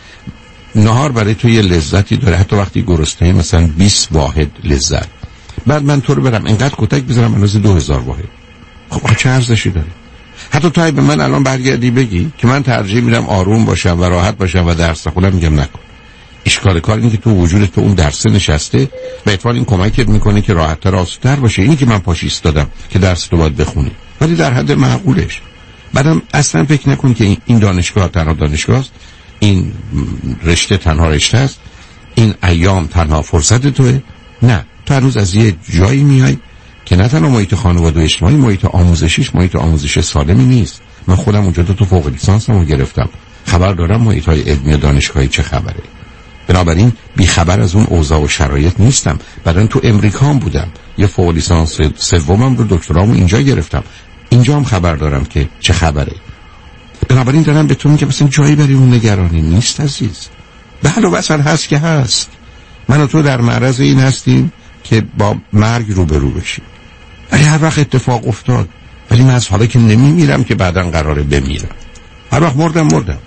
Speaker 14: نهار برای تو یه لذتی داره، حتی وقتی گرسنه‌ای مثلا 20 واحد لذت. بعد من تو رو برم انقدر کتک بزنم اندازه 2000 واحد، خب چه ارزشی داره؟ حتی تو به من الان برگردی بگی که من ترجیح میدم آروم باشم و راحت باشم و درس بخونم، میگم نکن. اشکال کار اینه که تو وجودت تو اون درس نشسته و اتفاقا این کمکت میکنه که راحت‌تر و آسودتر باشه. اینی که من پاش ایستادم که درس رو باید بخونی ولی در حد معقولش. بعدم اصلا فکر نکن که این دانشگاه تنها دانشگاه است، این رشته تنها رشته است، این ایام تنها فرصت توه. نه، تو هنوز از یه جایی میای که نه تنها محیط خانواده و اجتماعی، محیط آموزشیش محیط آموزش سالمی نیست. من خودم اونجا تو فوق لیسانسمو گرفتم، خبر دارم محیط‌های علمی و دانشگاهی چه خبره. بنابراین بیخبر از اون اوضاع و شرایط نیستم. بعدن تو امریکا هم بودم، یه فوق لیسانس سومم رو دکترامو اینجا گرفتم، اینجا هم خبر دارم که چه خبره. بنابراین دارم به تو میگم مثلا جایی برای اون نگرانی نیست عزیز. بله واسه هست که هست. من و تو در معرض این هستیم که با مرگ روبرو بشیم. ولی هر وقت اتفاق افتاد، ولی من از حالا که نمیمیرم که بعداً قراره بمیرم. هر وقت مردم.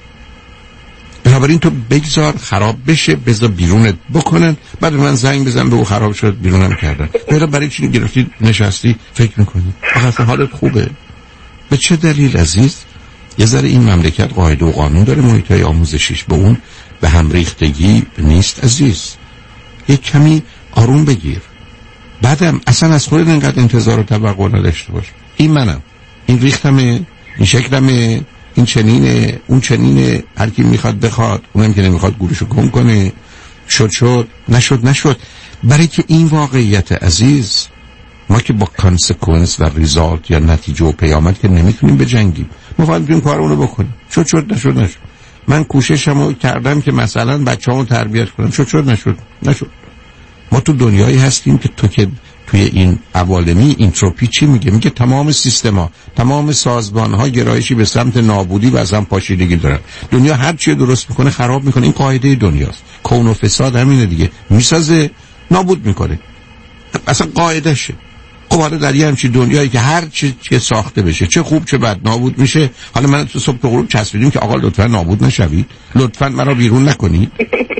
Speaker 14: بنابراین تو بگذار خراب بشه، بذار بیرونت بکنن، بعد من زنگ بزن به او خراب شد بیرونم کردن. برای چی گرفتی نشستی فکر میکنی؟ اصلا حالت خوبه؟ به چه دلیل عزیز؟ یه ذره این مملکت قاعده و قانون داره، محیط‌های آموزشیش به اون به هم ریختگی نیست عزیز. یک کمی آروم بگیر. بعدم اصلا از خودت انقدر انتظار و توقع نداشته باش. این منم، این ریختمه، این شکلمه، این چنینه، اون چنینه، هر کی میخواد بخواد، اونم که نمیخواد گورشو گم کنه. شد نشد. برای که این واقعیت عزیز، ما که با کانسکونس و ریزالت یا نتیجه و پیامد که نمیتونیم بجنگیم، ما فقط میتونیم کارمونو بکنیم. شد نشد. من کوششمو کردم که مثلا بچه‌مو تربیت کنم، شد نشد. ما تو دنیایی هستیم که تو که توی این عوالمی انتروپی چی میگه تمام سیستما، تمام سازمان‌ها گرایشی به سمت نابودی و از هم پاشیدگی دارن. دنیا هر چی درست میکنه خراب میکنه. این قاعده دنیاست. کون و فساد همینه دیگه، میسازه نابود میکنه، اصلا قاعدشه. خب حالا در یه همچین دنیایی که هر چی که ساخته بشه چه خوب چه بد نابود میشه، حالا من تو صبح تا غروب چسبیدیم که آقا لطفا نابود نشوید، لطفا منو بیرون نکنید.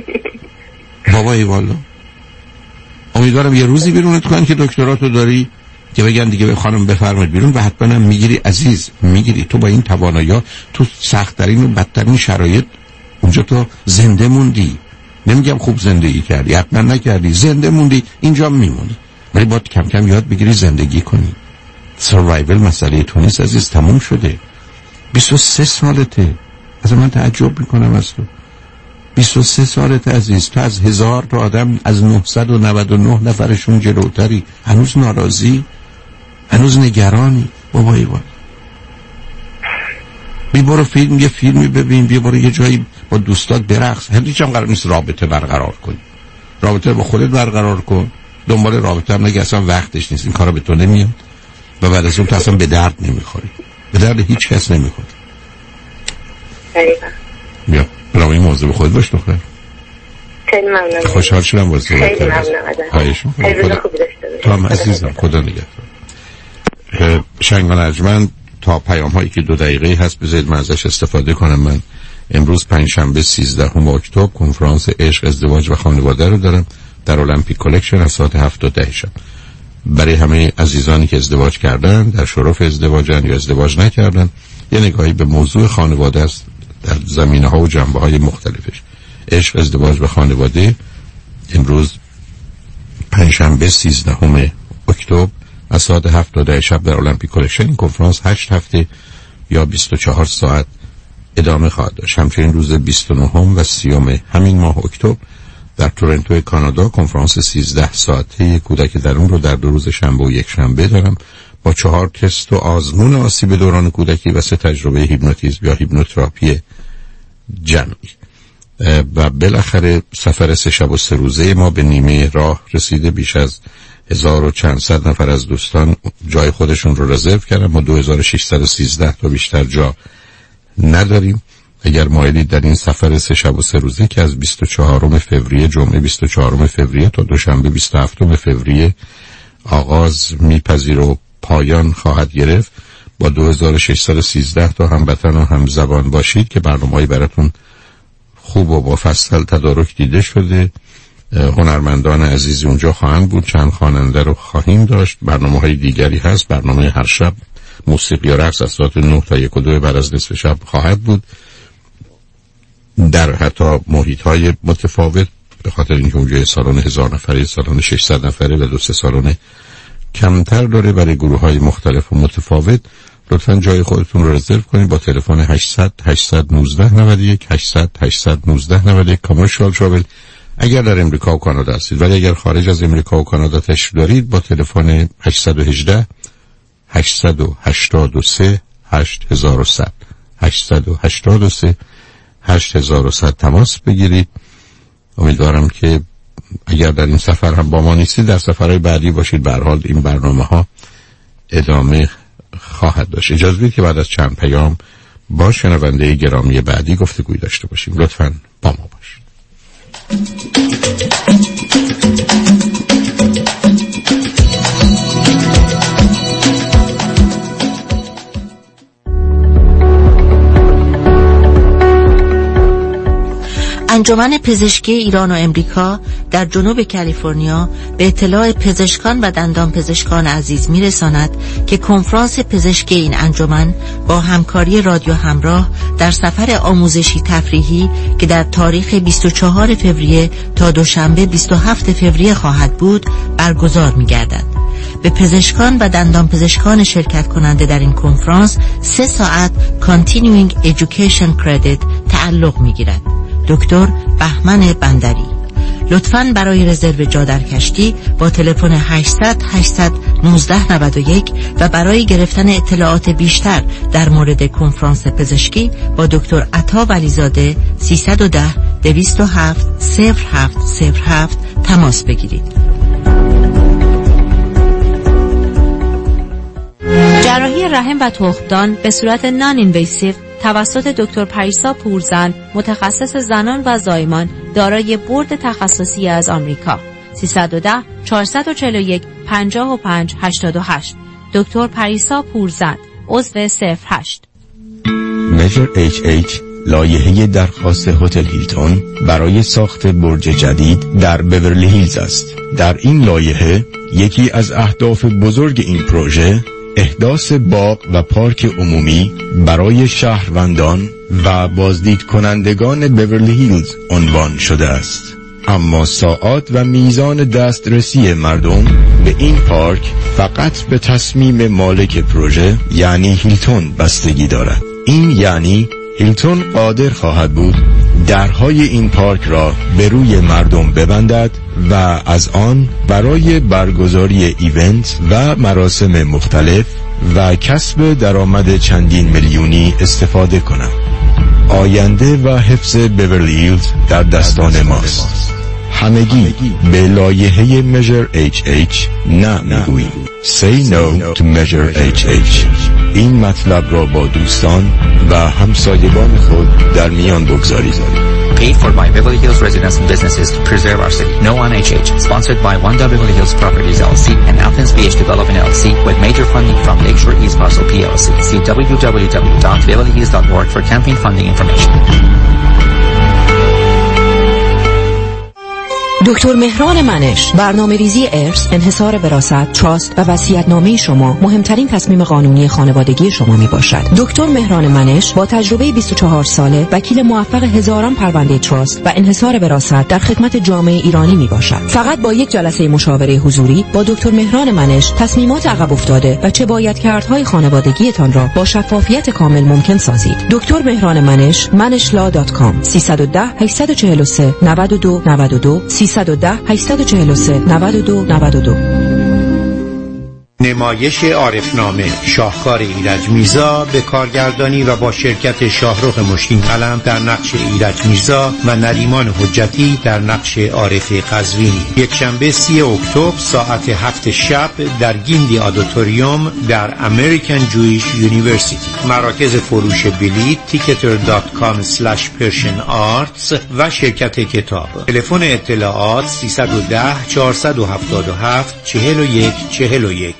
Speaker 14: بابا ای والا، امیدوارم یه روزی بیرونت کنن که دکتراتو داری که بگن دیگه به خانم بفرمایید بیرون، و حتما هم میگیری عزیز، میگیری. تو با این توانایی تو سخت‌ترین و بدترین شرایط اونجا تو زنده موندی. نمیگم خوب زندگی کردی، حتما نکردی، زنده موندی، اینجا میمونی. ولی باید کم کم یاد بگیری زندگی کنی. سروایول مسئله تو نیست عزیز، تموم شده. 23 سالته. از من تعجب میکنم از تو. 23 سالت عزیز، تو از 1000 تا آدم، از 999 نفرشون جلوتری، هنوز ناراضی، هنوز نگرانی. بابایی با بی برو یه فیلمی ببین، بیا برو یه جایی با دوستات برقص. هیچ هم قرار نیست رابطه برقرار کنی. رابطه با خودت برقرار کن، دنبال رابطه هم نگه، اصلا وقتش نیست، این کارا به تو نمیاد و بعد از اون تو اصلا به درد نمیخوری، به درد هیچ کس نمیخوری. بیا برای این موضوع خود باش دختر.
Speaker 15: خیلی ممنونم.
Speaker 14: خوشحال شدم باز صحبت کردم.
Speaker 15: خیلی ممنونم.
Speaker 14: خواهش می‌کنم.
Speaker 15: روز خوبی داشته باشید.
Speaker 14: تو هم عزیزم، خدا نگهدار. شنگان ارجمند تا پیام هایی که 2 دقیقه هست بذارید من ازش استفاده کنم. من امروز پنجشنبه 13 اکتبر کنفرانس عشق، ازدواج و خانواده رو دارم در المپیک کالکشن از ساعت 7 تا 10 شب. برای همه عزیزانی که ازدواج کردن، در شرف ازدواجن یا ازدواج نکردن، یه نگاهی به موضوع خانواده است در زمینه‌ها و جنبه‌های مختلفش. عشق، ازدواج و خانواده امروز پنجشنبه 13 اکتبر از ساعت 7 تا 10 شب در المپیک کالکشن. این کنفرانس 8 هفته یا 24 ساعت ادامه خواهد داشت. همچنین روز 29 و 30 همین ماه اکتبر در تورنتو کانادا کنفرانس 13 ساعته کودک درون رو در 2 روز شنبه و یک شنبه دارم با 4 تست و آزمون آسیب دوران کودکی و 3 تجربه هیپنوتیزم یا هیپنوتراپی جمعی. و بالاخره سفر 3 شب و 3 روزه ما به نیمه راه رسیده. بیش از 1400 نفر از دوستان جای خودشون رو رزرو کردن. ما 2613 تا بیشتر جا نداریم. اگر مایلید در این سفر 3 شب و 3 روزه که از 24 فوریه جمعه 24 فوریه تا دوشنبه 27 فوریه آغاز میپذیر و پایان خواهد گرفت، با 2613 تا هموطن و همزبان باشید که برنامه‌ای براتون خوب و مفصل تدارک دیده شده. هنرمندان عزیزی اونجا خواهند بود، چند خواننده رو خواهیم داشت. برنامه‌های دیگری هست. برنامه هر شب موسیقی و رقص از ساعت 9 تا 1 و 2 بعد از نصف شب خواهد بود در حتی محیط‌های متفاوت، به خاطر اینکه اونجا سالن 1000 نفره، سالن 600 نفره و 2-3 سالن کمتر داره برای گروه‌های مختلف و متفاوت. لطفاً جای خودتون رو رزرو کنید با تلفن 800 819 91 800 819 91 کامرشال ترافل اگر در امریکا و کانادا هستید. ولی اگر خارج از امریکا و کانادا تشریف دارید با تلفن 818 883 8100 883 8100 تماس بگیرید. امیدوارم که اگر در این سفر هم با ما نیستید در سفرهای بعدی باشید. به هر حال این برنامه‌ها ادامه خواهد داشت. اجازه بدید که بعد از چند پیام با شنونده گرامی بعدی گفتگوی داشته باشیم. لطفاً با ما باشید.
Speaker 20: انجمن پزشکی ایران و امریکا در جنوب کالیفرنیا به اطلاع پزشکان و دندان پزشکان عزیز میرساند که کنفرانس پزشکی این انجمن با همکاری رادیو همراه در سفر آموزشی تفریحی که در تاریخ 24 فوریه تا دوشنبه 27 فوریه خواهد بود برگزار می‌گردد. به پزشکان و دندان پزشکان شرکت کننده در این کنفرانس 3 ساعت Continuing Education Credit تعلق می‌گیرد. دکتر بهمن بندری. لطفاً برای رزرو جا در کشتی با تلفن 800 819 91 و برای گرفتن اطلاعات بیشتر در مورد کنفرانس پزشکی با دکتر عطا ولیزاده 310 207 0707 تماس بگیرید.
Speaker 18: جراحی رحم و تخمدان به صورت نان اینویسیو توسط دکتر پریسا پورزن، متخصص زنان و زایمان، دارای بورد تخصصی از آمریکا. 310 441 55 88. دکتر پریسا پورزن، عضو 08.
Speaker 21: مژر HH لایحه درخواست هتل هیلتون برای ساخت برج جدید در بیورلی هیلز است. در این لایحه یکی از اهداف بزرگ این پروژه احداث باغ و پارک عمومی برای شهروندان و بازدید کنندگان بیورلی هیلز عنوان شده است. اما ساعات و میزان دسترسی مردم به این پارک فقط به تصمیم مالک پروژه یعنی هیلتون بستگی دارد. این یعنی هیلتون قادر خواهد بود درهای این پارک را به روی مردم ببندد و از آن برای برگزاری ایونت و مراسم مختلف و کسب درآمد چندین میلیونی استفاده کند. آینده و حفظ بیورلی هیلز در دستان ماست. همگی به لایحه مژر HH نه میگوییم. Say no to measure HH. این مطلب را با دوستان و همسایگان خود در میان بگذارید.
Speaker 22: Paid for by Beverly Hills residents and businesses to preserve our city. No on HH. Sponsored by Wanda Beverly Hills Properties LLC and Athens BH Development LLC with major funding from Lakeshore East Parcel PLC. See www.beverlyhills.org for campaign funding information.
Speaker 1: دکتر مهران منش، برنامه‌ریزی ارث، انحصار وراثت، تراست و وصیت‌نامه شما مهمترین تصمیم قانونی خانوادگی شما میباشد. دکتر مهران منش با تجربه 24 ساله، وکیل موفق هزاران پرونده تراست و انحصار وراثت در خدمت جامعه ایرانی میباشد. فقط با یک جلسه مشاوره حضوری با دکتر مهران منش تصمیمات عقب افتاده و چه باید کردهای خانوادگیتان را با شفافیت کامل ممکن سازید. دکتر مهران منش، manishla.com 310 843 92 92 310 843 92 92.
Speaker 3: نمایش عارفنامه شاهکار ایرج میرزا به کارگردانی و با شرکت شاهرخ مشکین قلم در نقش ایرج میرزا و نریمان حجتی در نقش عارف قزوینی، یکشنبه 30 اکتبر ساعت 7 شب در گیندی آدیتوریوم در امریکن جویش یونیورسیتی. مراکز فروش بلیط ticketr.com/persianarts و شرکت کتاب. تلفن اطلاعات 310 477 41 41.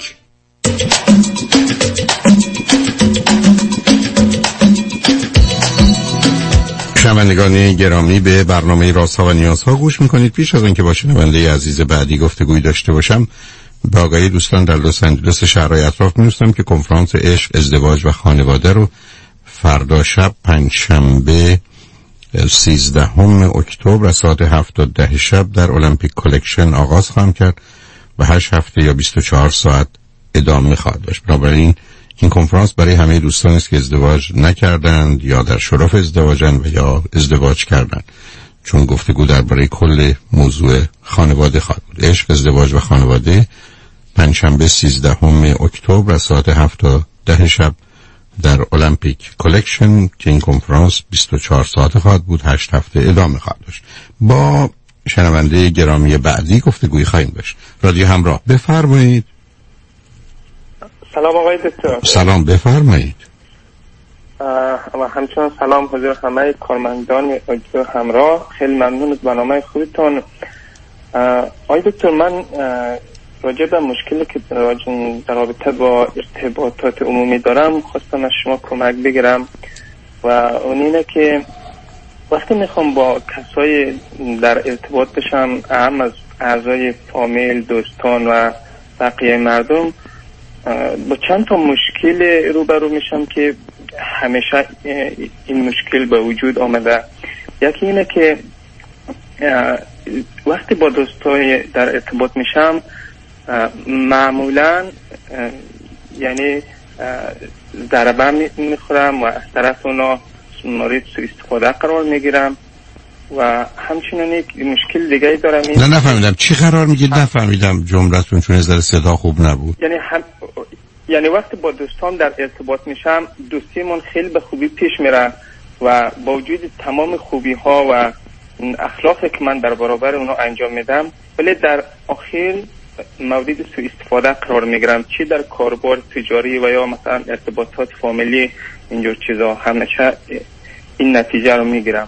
Speaker 14: شنوندگان گرامی، به برنامه رازها و نیازها گوش میکنید. پیش از اینکه با شنونده عزیز بعدی گفتگوی داشته باشم، به آگاهی دوستان در لس آنجلس شهرهای اطراف می‌نویسم که کنفرانس عشق، ازدواج و خانواده رو فردا شب پنجشنبه 13 اکتبر از ساعت 7 تا 10 شب در المپیک کلکشن آغاز خواهم کرد و 8 هفته یا 24 ساعت ادامه خواهد داشت. بنابراین این کنفرانس برای همه دوستان است که ازدواج نکردند یا در شرف ازدواجند و یا ازدواج کردند، چون گفتگو درباره کل موضوع خانواده خواهد بود. عشق، ازدواج و خانواده، پنجشنبه 13 اکتبر از ساعت 7 تا 10 شب در المپیک کلکشن که این کنفرانس 24 ساعت خواهد بود، 8 هفته ادامه خواهد داشت. با شنونده گرامی بعدی گفتگوی خواهیم داشت. رادیو همراه، بفرمایید.
Speaker 23: سلام آقای دکتر.
Speaker 14: سلام، بفرمایید.
Speaker 23: و همچنان سلام حضور همه کارمندان رادیو همراه. خیلی ممنون از برنامه خودتون. آقای دکتر، من راجع به مشکلی که در رابطه با ارتباطات عمومی دارم خواستم از شما کمک بگیرم و اون اینه که وقتی میخوام با کسای در ارتباط بشم، اهم از اعضای فامیل، دوستان و بقیه مردم، با چند تا مشکل روبرو میشم که همیشه این مشکل به وجود آمده. یکی اینه که وقتی با دوستای در ارتباط میشم معمولا یعنی ضربه میخورم و از طرف اونا مورد سوء استفاده قرار میگیرم و همچنین یک مشکل دیگه دارم.
Speaker 14: نفهمیدم چی قرار میگید؟ نفهمیدم جملتون، چون از در صدا خوب نبود.
Speaker 23: یعنی وقتی با دوستان در ارتباط میشم، دوستیمون خیلی به خوبی پیش میره و با وجود تمام خوبی ها و اخلاقی که من در برابر اونا انجام میدم، ولی در آخر مورد سوء استفاده قرار میگیرم، چی در کاربار تجاری و یا مثلا ارتباطات فامیلی، اینجور چیزا همیشه این نتیجه رو میگیرم.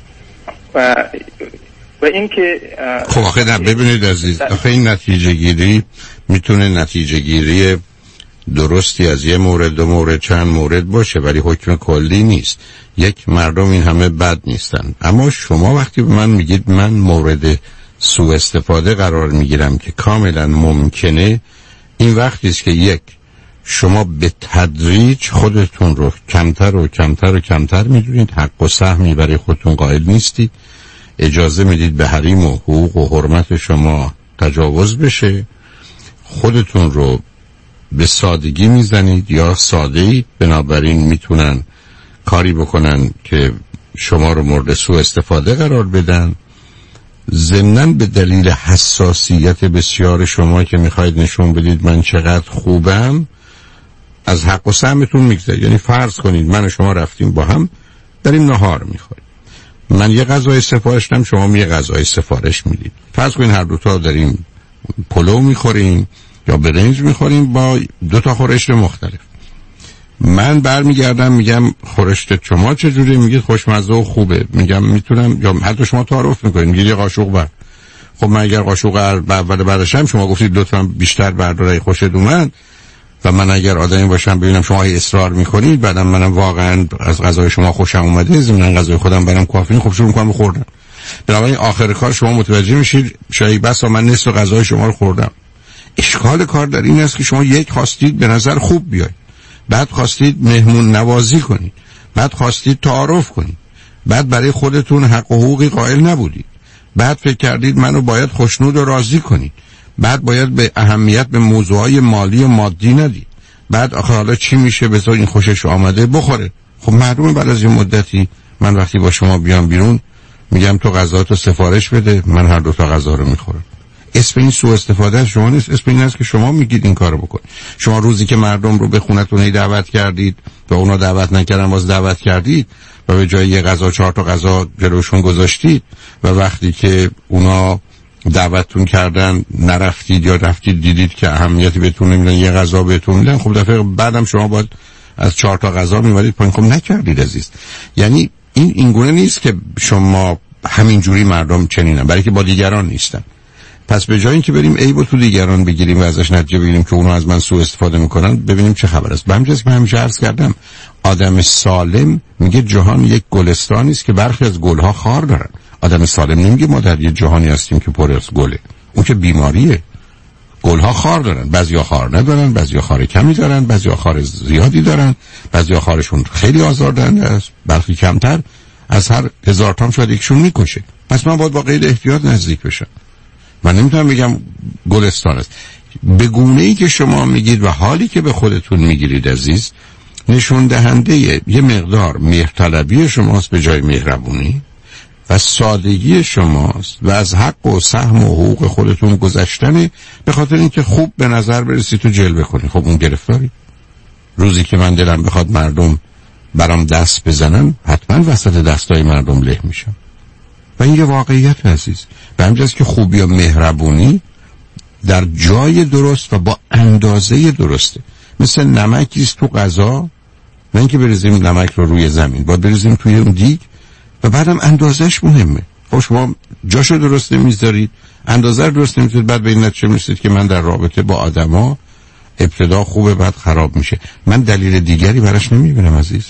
Speaker 23: و این که
Speaker 14: خب آخه نه، ببینید عزیز، آخه این نتیجه گیری میتونه نتیجه گیری درستی از یه مورد، دو مورد، چند مورد باشه، ولی حکم کلی نیست. یک، مردم این همه بد نیستن. اما شما وقتی به من میگید من مورد سوء استفاده قرار میگیرم که کاملا ممکنه، این وقتی است که یک، شما به تدریج خودتون رو کمتر و کمتر و کمتر میدونید، حق و سهمی برای خودتون قائل نیستید، اجازه میدید به حریم و حقوق و حرمت شما تجاوز بشه، خودتون رو به سادگی میزنید یا ساده اید، بنابراین میتونن کاری بکنن که شما رو مورد سوء استفاده قرار بدن. ضمناً به دلیل حساسیت بسیار شما که میخواید نشون بدید من چقدر خوبم، از حق و سهمتون میگذارید. یعنی فرض کنید من و شما رفتیم با هم داریم نهار میخوریم، من یه غذای سفارش دادم، شما یه غذای سفارش میدید. فرض کنید هر دوتا داریم پلو میخوریم یا برنج میخوریم با دو تا خورشت مختلف. من برمیگردم میگم خورشت شما چجوری؟ میگید خوشمزه و خوبه. میگم میتونم، یا حتی شما تعارف میکنید میگید یه قاشق بر. خب من اگر قاشق اول برداشتم، شما گفتید لطفا بیشتر بردارید خوشت اومد، و من اگر آدمی باشم ببینم شما اصرار میکنید، بعدم منم واقعا از غذای شما خوشم اومده، ضمن غذای خودم برام کافی، خب شروع میکنم بخوردن. بنابراین آخر کار شما متوجه میشید شاید بسا من نصف غذای شما رو خوردم. اشکال کار در این است که شما یک خواستید به نظر خوب بیاید، بعد خواستید مهمون نوازی کنید، بعد خواستید تعارف کنید، بعد برای خودتون حق و حقوقی قائل نبودید، بعد فکر کردید منو باید خوشنود و راضی کنید، بعد باید به اهمیت به موضوعهای مالی و مادی ندید، بعد آخه حالا چی میشه بذار این خوشش آمده بخوره. خب معلومه بعد از این مدتی من وقتی با شما بیام بیرون میگم تو غذاتو سفارش بده، من هر دو تا غذا رو میخورم. اسم این سوء استفاده از شما نیست، اسم این است که شما میگید این کارو بکن. شما روزی که مردم رو به خونتون دعوت کردید و اونا دعوت نکردن باز دعوت کردید و به جای یه غذا 4 تا غذا جلوشون گذاشتید و وقتی که اونا دعوتتون کردن نرفتید یا رفتید دیدید که اهمیتی بهتون نمیدن یه غذا بهتون میدن، خب دفعه بعدم شما باید از 4 تا غذا میوالید پایین. خب نکردید عزیز. یعنی این گونه نیست که شما همینجوری مردم چنینن، برای که با دیگران نیستن. پس به جای اینکه بریم عیبو تو دیگران بگیریم و ازش نتیجه بگیریم که اونا از من سوء استفاده میکنن، ببینیم چه خبر است. به همین که من همیشه عرض کردم آدم سالم میگه جهان یک گلستانی است که برخی از گلها خار دارن. آدم سالم نمیگه ما در یه جهانی هستیم که پر از گله، اون که بیماریه. گلها خار دارن، بعضیا خار ندارن، بعضیا خار کمی دارن، بعضیا خار زیادی دارن، بعضیا خارشون خیلی آزاردهنده است، برخی کمتر. از هر 1000 تا شاید یکشون میکشه. پس من باید با قید احتیاط نزدیک بشم. من نمیتونم بگم گلستان است. به گونه‌ای که شما میگید و حالی که به خودتون میگیرید عزیز، نشون دهنده یه مقدار مهرطلبی شماست به جای مهربونی و سادگی شماست و از حق و سهم و حقوق خودتون گذشتنه، به خاطر اینکه خوب به نظر برسید تو جلوه کنید. خب اون گرفتاری. روزی که من دلم بخواد مردم برام دست بزنن، حتما وسط دستای مردم له میشم و این یه واقعیت عزیز. به همجاست که خوبی و مهربونی در جای درست و با اندازه درسته. مثل نمکیست تو غذا، نه اینکه بریزیم نمک رو روی زمین، باید بریزیم توی اون دیگ و بعدم اندازش مهمه. خب شما جاشو درست نمیذارید، اندازه رو درست نمیذارید، بعد به این نتیجه میرسید که من در رابطه با آدما ابتدا خوبه بعد خراب میشه. من دلیل دیگری براش نمیبینم عزیز.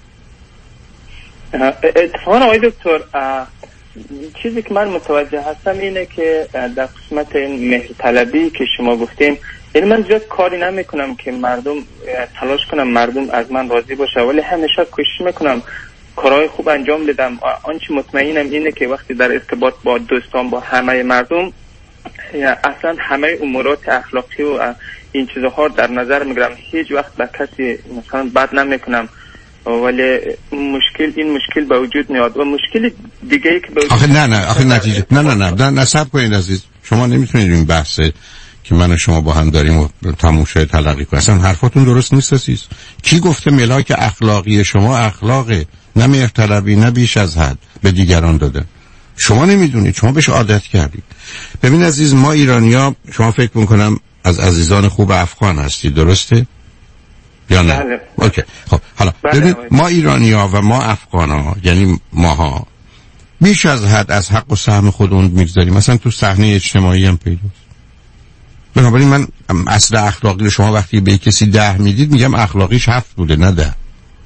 Speaker 23: اتفاقا آقای دکتر چیزی که من متوجه هستم اینه که در قسمت مهرطلبی که شما گفتیم، یعنی من زیاد کاری نمی کنم که مردم تلاش کنم مردم از من راضی باشه، ولی همیشه کوشش میکنم کارهای خوب انجام بدم. آنچه مطمئنم اینه که وقتی در ارتباط با دوستان با همه مردم اصلا همه امورات اخلاقی و این چیزها در نظر میگیرم، هیچ وقت به کسی مثلا بد نمیکنم، ولی این مشکل به وجود میاد. و مشکل دیگه ای که به وجود
Speaker 14: آخه نتیجه نه صبر کنید عزیز. شما نمیتونید این بحثه که من و شما با هم داریم و تموشه تلقی کنید. اصلا حرفاتون درست نیست عزیز. کی گفته ملاک اخلاقی شما اخلاقه؟ نه مهرطلبی، نه بیش از حد به دیگران داده. شما نمیدونید، شما بهش عادت کردید. ببین عزیز، ما ایرانی‌ها، شما فکر میکنم از عزیزان خوب افغان هستید، درسته؟ یا نه؟
Speaker 23: بله.
Speaker 14: اوکی. خب حالا ببینید ما ایرانی‌ها و ما افغان‌ها، یعنی ماها بیش از حد از حق و سهم خودمون میگذاریم. مثلا تو صحنه اجتماعی هم پیداست. بنابراین من اصل اخلاقی رو شما وقتی به کسی 10 میدید، میگم اخلاقیش 7 بوده نه 10.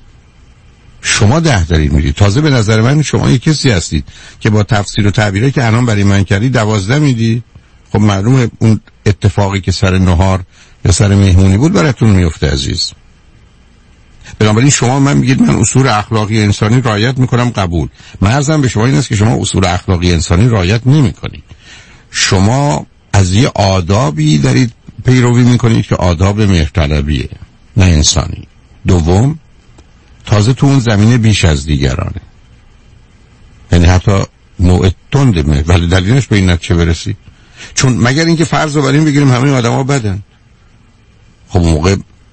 Speaker 14: شما 10 دارید میدید. تازه به نظر من شما یک کسی هستید که با تفسیر و تعبیری که الان برای من کردی 12 میدی. خب معلومه اون اتفاقی که سر نهار یا سر مهمونی بود براتون میفته عزیز. بنابراین شما من میگید من اصول اخلاقی انسانی رعایت میکنم، قبول. مرزم به شما این است که شما اصول اخلاقی انسانی رعایت نمیکنید. شما از یه آدابی دارید پیروی میکنید که آداب مهرطلبیه نه انسانی. دوم، تازه تو اون زمینه بیش از دیگرانه، یعنی حتی نوع تنده. ولی دلیلش به این نتیجه برسی چون مگر اینکه فرض رو بریم بگیریم همه آدما بدن، خب موقع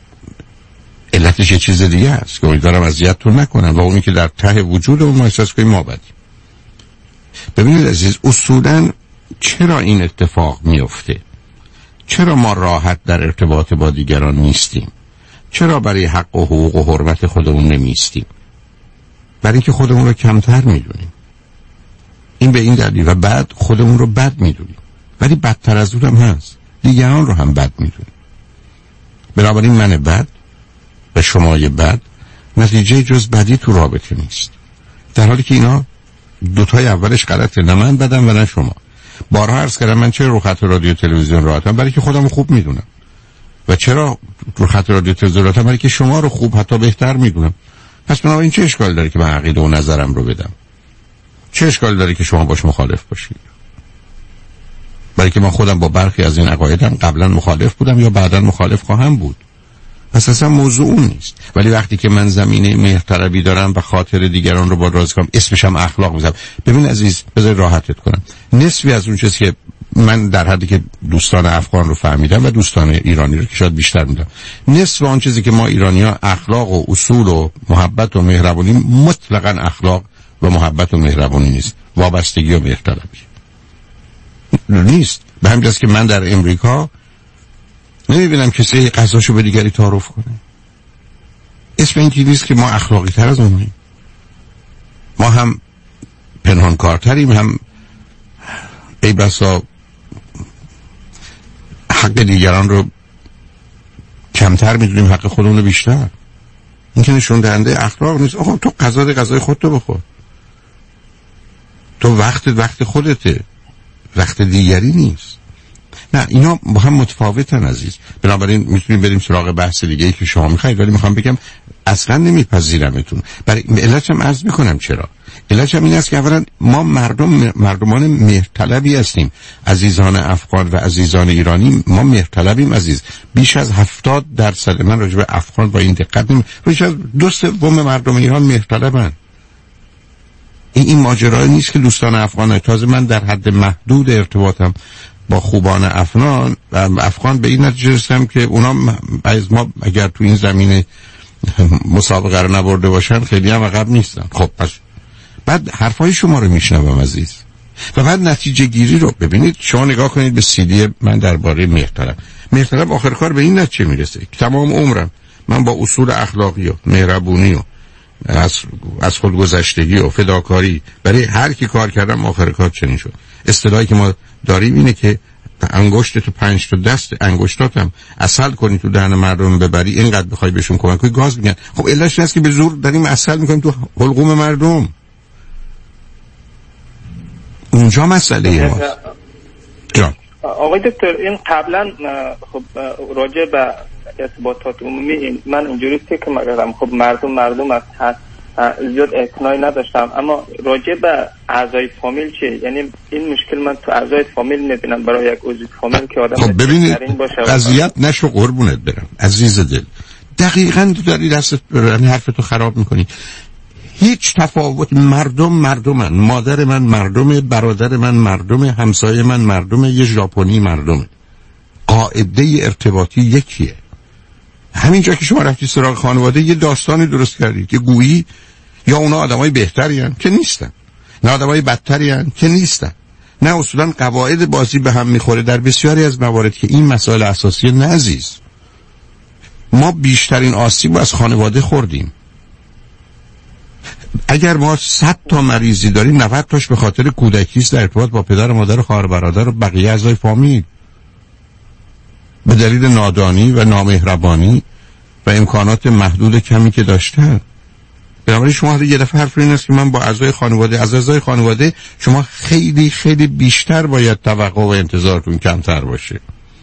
Speaker 14: علتش یه چیز دیگه است که امیدوارم اذیتتون نکنن و اونی که در ته وجود اون ما احساس کنیم ما بدیم. ببینید عزیز، اصولاً چرا این اتفاق میفته؟ چرا ما راحت در ارتباط با دیگران نیستیم؟ چرا برای حق و حقوق و حرمت خودمون نمیستیم؟ برای اینکه خودمون رو کمتر میدونیم. این به این دلیل. و بعد خودمون رو بد میدونیم، ولی بدتر از اون هم هست، دیگران رو هم بد میدونیم. بنابراین من بد و شمای بد نتیجه جز بدی تو رابطه نیست، در حالی که اینا دوتای اولش غلطه، نه من بدم و نه شما. بارها عرض کردم من چرا رو خط رادیو تلویزیون راحتم؟ برای که خودم خوب میدونم. و چرا رو خط رادیو تلویزیون راحتم؟ برای که شما رو خوب حتی بهتر میدونم. پس بنابراین چه اشکال داره که من عقیده و نظرم رو بدم؟ چه اشکال داره که شما باش مخالف باشید؟ برای که من خودم با برخی از این عقایدم قبلا مخالف بودم یا بعدا مخالف خواهم بود. اصلا موضوع اون نیست. ولی وقتی که من زمینه مهرطلبی دارم و خاطر دیگران رو باز کنم، اسمش هم اخلاق میذارم. ببین عزیز، بذار راحتت کنم. نصفی از اون چیزی که من در حدی که دوستان افغان رو فهمیدم و دوستان ایرانی رو که شاید بیشتر میدونم، نصف آن چیزی که ما ایرانی‌ها اخلاق و اصول و محبت و مهربانی، مطلقاً اخلاق و محبت و مهربانی نیست، وابستگی و مهرطلبی نیست. به همین جاست که من در امریکا نمیبینم کسی غذاشو به دیگری تعارف کنه. اسم این چیزی نیست که ما اخلاقی تر از اونیم. ما هم پنهانکارتریم، هم ای بسا حق دیگران رو کمتر میدونیم، حق خودمون رو بیشتر. این که نشون دهنده اخلاق نیست. آقا تو غذای خودتو بخور، تو وقت خودته، وقت دیگری نیست. نه، اینا با هم متفاوتن عزیز. بنابراین میتونیم بریم سراغ بحث دیگه ای که شما میخواید، ولی میخوام بگم اصلا نمیپذیرمتون. برای علتم عرض میکنم چرا. علتم این است که اولا ما مردمان مهرطلبی هستیم. عزیزان افغان و عزیزان ایرانی ما مهرطلبیم عزیز. بیش از 70% من راجع به افغان با این دقت بیش از 2/3 مردم ایران مهرطلبن. این ماجرا نیست که دوستان افغان، تازه من در حد محدود ارتباطم با خوبان افغان به این نتیجه رسیدم که اونا از ما اگر تو این زمینه مسابقه رو نبرده باشن خیلی هم عقب نیستن. خب پس بعد حرفای شما رو میشنوم عزیز و بعد نتیجه گیری رو ببینید. شما نگاه کنید به CD من درباره مهرطلب آخر کار به این نتیجه میرسه که تمام عمرم من با اصول اخلاقی و مهربونی و از خودگذشتگی و فداکاری برای هر کی کار کردم، آخر کار چنین شد. اصطلاحی که ما داریم اینه که انگشت تو 5 تا دست انگشتاتم عسل کنی تو دهن مردم ببری، اینقدر بخوای بهشون کمک کنی گاز میگن. خب علتش اینه که به زور داریم عسل میکنیم تو حلقوم مردم. اونجا مسئله ماست.
Speaker 23: آقای دکتر، این قبلا خب راجع به ارتباطات عمومی من اینجوری فکر می‌کردم خب مردم از هست زیاد اعتنایی نداشتم، اما راجع به اعضای فامیل چه؟ یعنی این مشکل من تو اعضای فامیل می‌بینم. برای یک عضو فامیل که آدم
Speaker 14: خب ببینید اذیت نشو قربونت برم عزیز دل، دقیقاً تو داری دست حرفتو خراب می‌کنی. هیچ تفاوت، مردمن، مادر من مردم، برادر من مردم، همسایه من مردم، یه ژاپنی مردم. قاعده ارتباطی یکیه. همینجا که شما رفتی سراغ خانواده یه داستانی درست کردی که گویی یا اونا آدمای بهتری هن که نیستن، نه آدمای بدتری هن که نیستن، نه اصولا قواعد بازی به هم میخوره در بسیاری از موارد که این مسائل اساسی نزیز. ما بیشترین آسیب از خانواده خوردیم. اگر ما 100 تا مریضی داریم 90 تاش به خاطر کودکیست در ارتباط با پدر و مادر و خواهر برادر و بقیه اعضای فامیل، به دلیل نادانی و نامهربانی و امکانات محدود کمی که داشتن. بنابراین شما یه دفعه حرف این است که من با اعضای خانواده، از اعضای خانواده شما خیلی خیلی بیشتر باید توقع و انتظارتون کمتر باشه.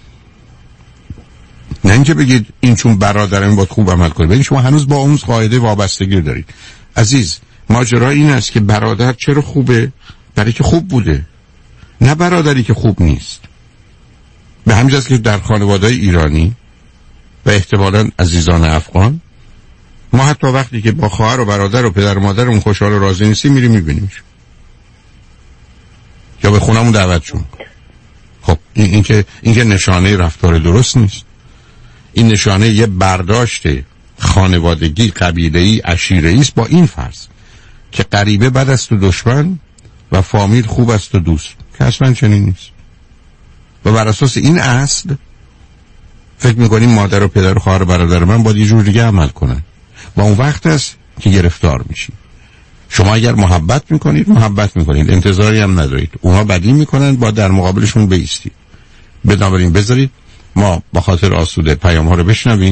Speaker 14: نه اینکه بگید این چون برادرم باید خوب عمل کنه، ببین شما هنوز با اون قاعده وابستگی دارید. عزیز، ماجرا این است که برادر چرا خوبه؟ برای که خوب بوده، نه برادری که خوب نیست. به همین جاست که در خانواده‌های ایرانی و احتمالاً عزیزان افغان ما حتی وقتی که با خواهر و برادر و پدر و مادر اون خوشحال و راضی نیستیم میریم میبینیمش یا به خونمون دعوتشون. خب این که نشانه رفتار درست نیست. این نشانه یه برداشت خانوادگی، قبیله‌ای، عشیره‌ای است با این فرض که غریبه بد است و دشمن و فامیل خوب است و دوست، که اصلا چنین نیست. و بر اساس این اصل فکر میکنیم مادر و پدر و خواهر و برادر من باید یه جور دیگه عمل کنن و اون وقت است که گرفتار میشیم. شما اگر محبت میکنید انتظاری هم ندارید، اونها بدی میکنن با در مقابلشون بایستید. بنابراین بذارید ما با خاطر آسوده پیام ها رو بشنویم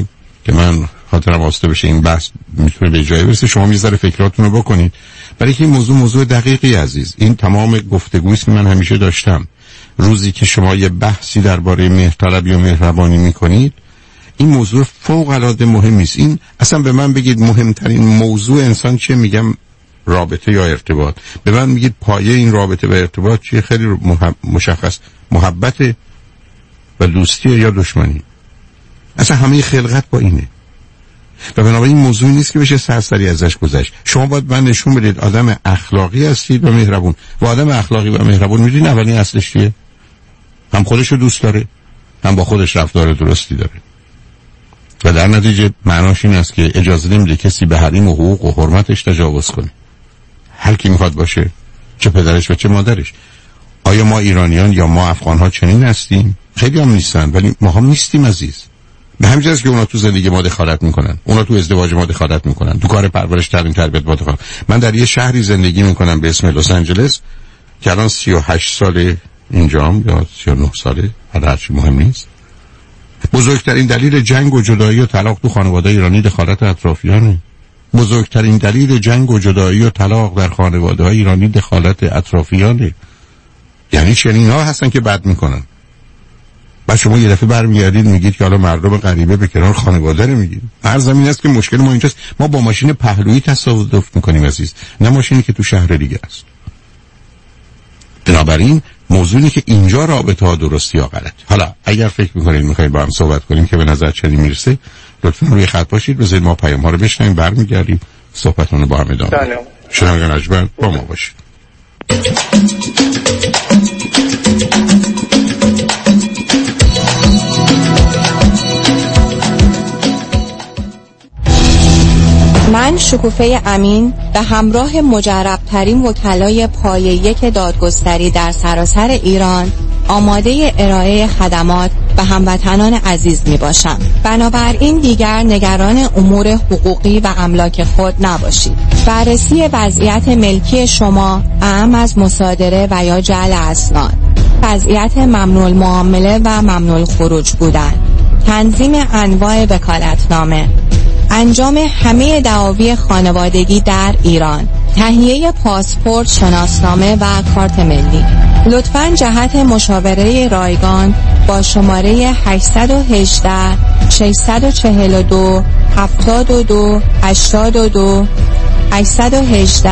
Speaker 14: که من خاطرم واسطه بشه این بحث میتونه به جای برسه. شما میذاره فکراتون رو بکنید، برای که این موضوع دقیقی عزیز. این تمام گفتگویی که من همیشه داشتم. روزی که شما یه بحثی درباره مهرطلبی و مهربانی میکنید، این موضوع فوق العاده مهمی است. این اصلا به من بگید مهمترین موضوع انسان چیه، میگم رابطه یا ارتباط. به من میگید پایه این رابطه و ارتباط چیه، خیلی مشخص، محبت و دوستی یا دشمنی. اصلا همه خلقت با اینه و بنابراین موضوعی نیست که بشه سرسری ازش گذشت. شما باید من نشون بدید آدم اخلاقی هستید و مهربون. و آدم اخلاقی و مهربون میدونید اولین اصلش چیه؟ هم خودشو دوست داره، هم با خودش رفتار درستی داره و در نتیجه معناش این است که اجازه نمیده کسی به حریم و حقوق و حرمتش تجاوز کنه، هر کی میخواد باشه، چه پدرش و چه مادرش. آیا ما ایرانیان یا ما افغان‌ها چنین هستیم؟ خیلی هم نیستن، ولی ما هم نیستیم عزیز. به همین جاست که اونا تو زندگی ما دخالت میکنن، اونا تو ازدواج ما دخالت میکنن، تو کار پرورش تعلیم تربیت ما دخالت. من در یه شهری زندگی میکنم به اسم لس آنجلس که الان 38 سال اینجام یا 39 ساله، هرچی مهم نیست. بزرگترین دلیل جنگ و جدایی و طلاق تو خانواده ایرانی دخالت اطرافیانه. بزرگترین دلیل جنگ و جدایی و طلاق در خانواده های ایرانی دخالت اطرافیانه. یعنی چنین ها هستن که بد میکنن. بعد شما یه دفعه برمیگردید میگید که حالا مردم غریبه به کنار خانواده رو میگید. هر زمین است که مشکل ما اینجاست. ما با ماشین پهلویی تصادف میکنیم عزیز، نه ماشینی که تو شهر دیگه است. بنابراین موضوعی که اینجا رابطه ها درستی یا غلط. حالا اگر فکر میکنید میخواید با هم صحبت کنیم که به نظر چنین میرسه، لطفا روی خط باشید، بذارید ما پیام ها رو بشنویم، برمیگردیم صحبتون رو با هم ادامه بدیم. شنوندگان ارجمند با ما باشید.
Speaker 1: من شکوفه امین به همراه مجربترین وکلای پایه یک دادگستری در سراسر ایران آماده ارائه خدمات به هموطنان عزیز می باشم. بنابراین دیگر نگران امور حقوقی و املاک خود نباشید. بررسی وضعیت ملکی شما اهم از مصادره و یا جعل اسناد، وضعیت ممنوع المعامله و ممنوع الخروج بودن، تنظیم انواع وکالتنامه، انجام همه دعاوی خانوادگی در ایران، تهیه پاسپورت، شناسنامه و کارت ملی. لطفاً جهت مشاوره رایگان با شماره 818 642 72 82 818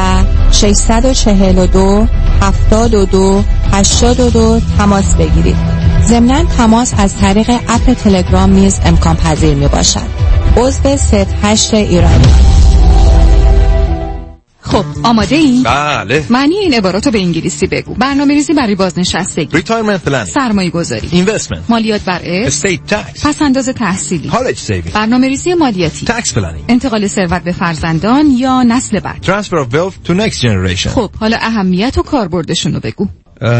Speaker 1: 642 72 82 تماس بگیرید. ضمناً تماس از طریق اپ تلگرام نیز امکان پذیر می باشد. عضو 08 ایرانی.
Speaker 4: خب آماده ای؟
Speaker 6: بله.
Speaker 4: معنی این عباراتو به انگلیسی بگو. برنامه‌ریزی برای بازنشستگی،
Speaker 6: Retirement planning،
Speaker 4: سرمایه‌گذاری،
Speaker 6: Investment،
Speaker 4: مالیات بر ارث،
Speaker 6: Estate tax،
Speaker 4: پس‌انداز تحصیلی،
Speaker 6: College saving،
Speaker 4: برنامه‌ریزی مالیاتی،
Speaker 6: Tax planning،
Speaker 4: انتقال ثروت به فرزندان یا نسل بعد،
Speaker 6: Transfer of wealth to next generation.
Speaker 4: خب حالا اهمیت و کاربردشونو بگو.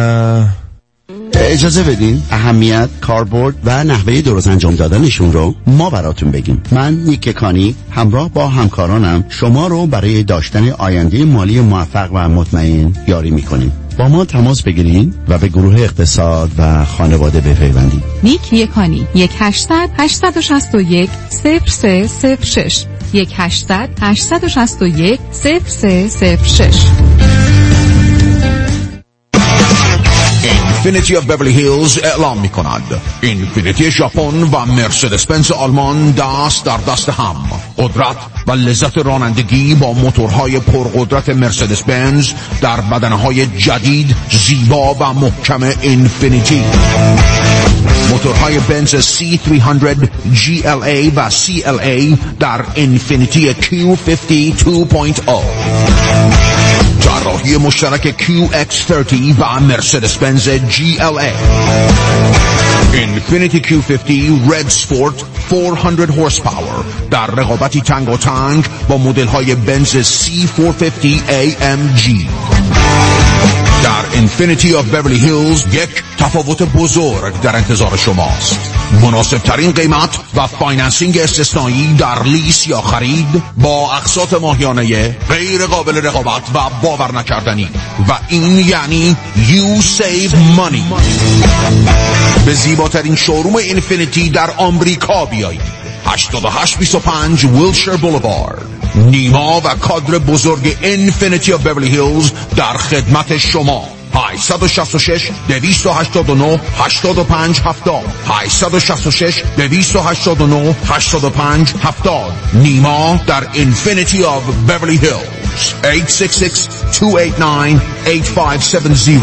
Speaker 7: اجازه بدین اهمیت، کاربرد و نحوه درست انجام دادنشون رو ما براتون بگیم. من نیک کانی همراه با همکارانم شما رو برای داشتن آینده مالی موفق و مطمئن یاری میکنیم. با ما تماس بگیرین و به گروه اقتصاد و خانواده بپیوندید.
Speaker 4: نیک یکانی 1800 861 0306 1800 861 0306.
Speaker 2: اینفینیتی آف بیورلی هیلز اعلام می کند اینفینیتی ژاپن و مرسدس بنز آلمان دست در دست هم. قدرت و لذت رانندگی با موتورهای پرقدرت مرسدس بنز در بدنهای جدید، زیبا و محکم اینفینیتی. موتورهای بنز C300 GLA و CLA در اینفینیتی Q50 2.0. طراحی مشترک QX30 و مرسدس بنز GLA. Infiniti Q50 Red Sport 400 horsepower در رقابتی تنگ و تنگ با مدل های بنز C450 AMG. در اینفینیتی آف بیورلی هیلز یک تفاوت بزرگ در انتظار شماست. مناسب ترین قیمت و فایننسینگ استثنایی در لیس یا خرید با اقساط ماهیانه غیر قابل رقابت و باور نکردنی. و این یعنی You Save Money. به زیباترین شوروم اینفینیتی در آمریکا بیایید. 8825 ویلشر بولوارد. نیما و کادر بزرگ اینفینیتی آف بیورلی هیلز در خدمت شما. 866 289 8570 866 289 8570. نیما در اینفینیتی آف بیورلی هیلز. 866 289 8570.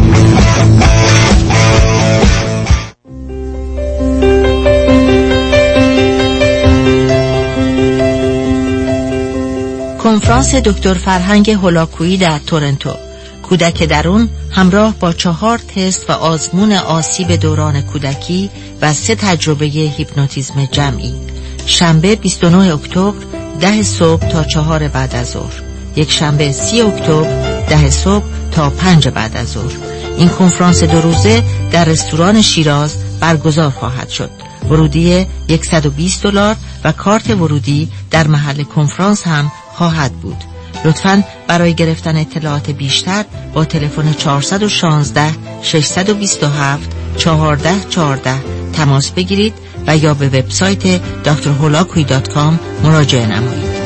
Speaker 20: کنفرانس دکتر فرهنگ هولاکویی در تورنتو. کودک درون همراه با 4 تست و آزمون آسیب دوران کودکی و 3 تجربه هیپنوتیزم جمعی. شنبه 29 اکتبر 10 صبح تا 4 بعد از ظهر. یک شنبه 30 اکتبر 10 صبح تا 5 بعد از ظهر. این کنفرانس 2 روزه در رستوران شیراز برگزار خواهد شد. ورودی $120 و کارت ورودی در محل کنفرانس هم خواهد بود. لطفاً برای گرفتن اطلاعات بیشتر با تلفن 416 627 1414 تماس بگیرید و یا به وبسایت drholakui.com مراجعه نمایید.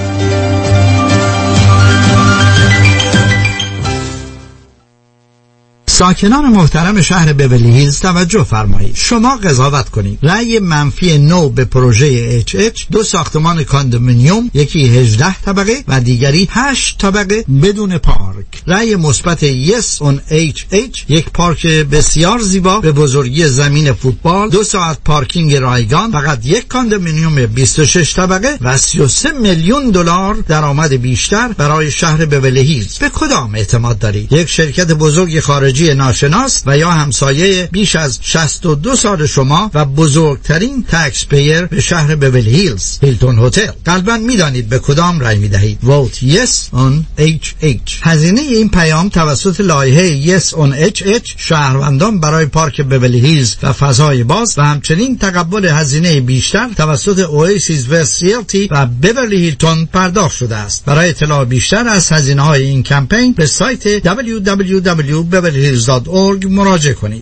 Speaker 8: ساکنان محترم شهر بیورلی هیلز توجه فرمایید. شما قضاوت کنید. رأی منفی 9 به پروژه HH، 2 ساختمان کاندومینیوم، یکی 18 طبقه و دیگری 8 طبقه بدون پارک. رأی مثبت Yes on HH، یک پارک بسیار زیبا به بزرگی زمین فوتبال، 2 ساعت پارکینگ رایگان، فقط یک کاندومینیوم 26 طبقه و $33 میلیون درآمد بیشتر برای شهر بیورلی هیلز. به کدام اعتماد دارید؟ یک شرکت بزرگ خارجی ناشناس و یا همسایه بیش از 62 سال شما و بزرگترین تکس پیر به شهر بیورلی هیلز، هیلتون هتل. قلباً میدانید به کدام رای میدهید. Vote Yes on HH. هزینه این پیام توسط لایحه Yes on HH شهروندان برای پارک بیورلی هیلز و فضای باز و همچنین تقبل هزینه بیشتر توسط اواسیس وست ریالتی و بیورلی هیلتون پرداخت شده است. برای اطلاع بیشتر از هزینه‌های این کمپین به سایت www.beverlyhills.org مراجعه کنید.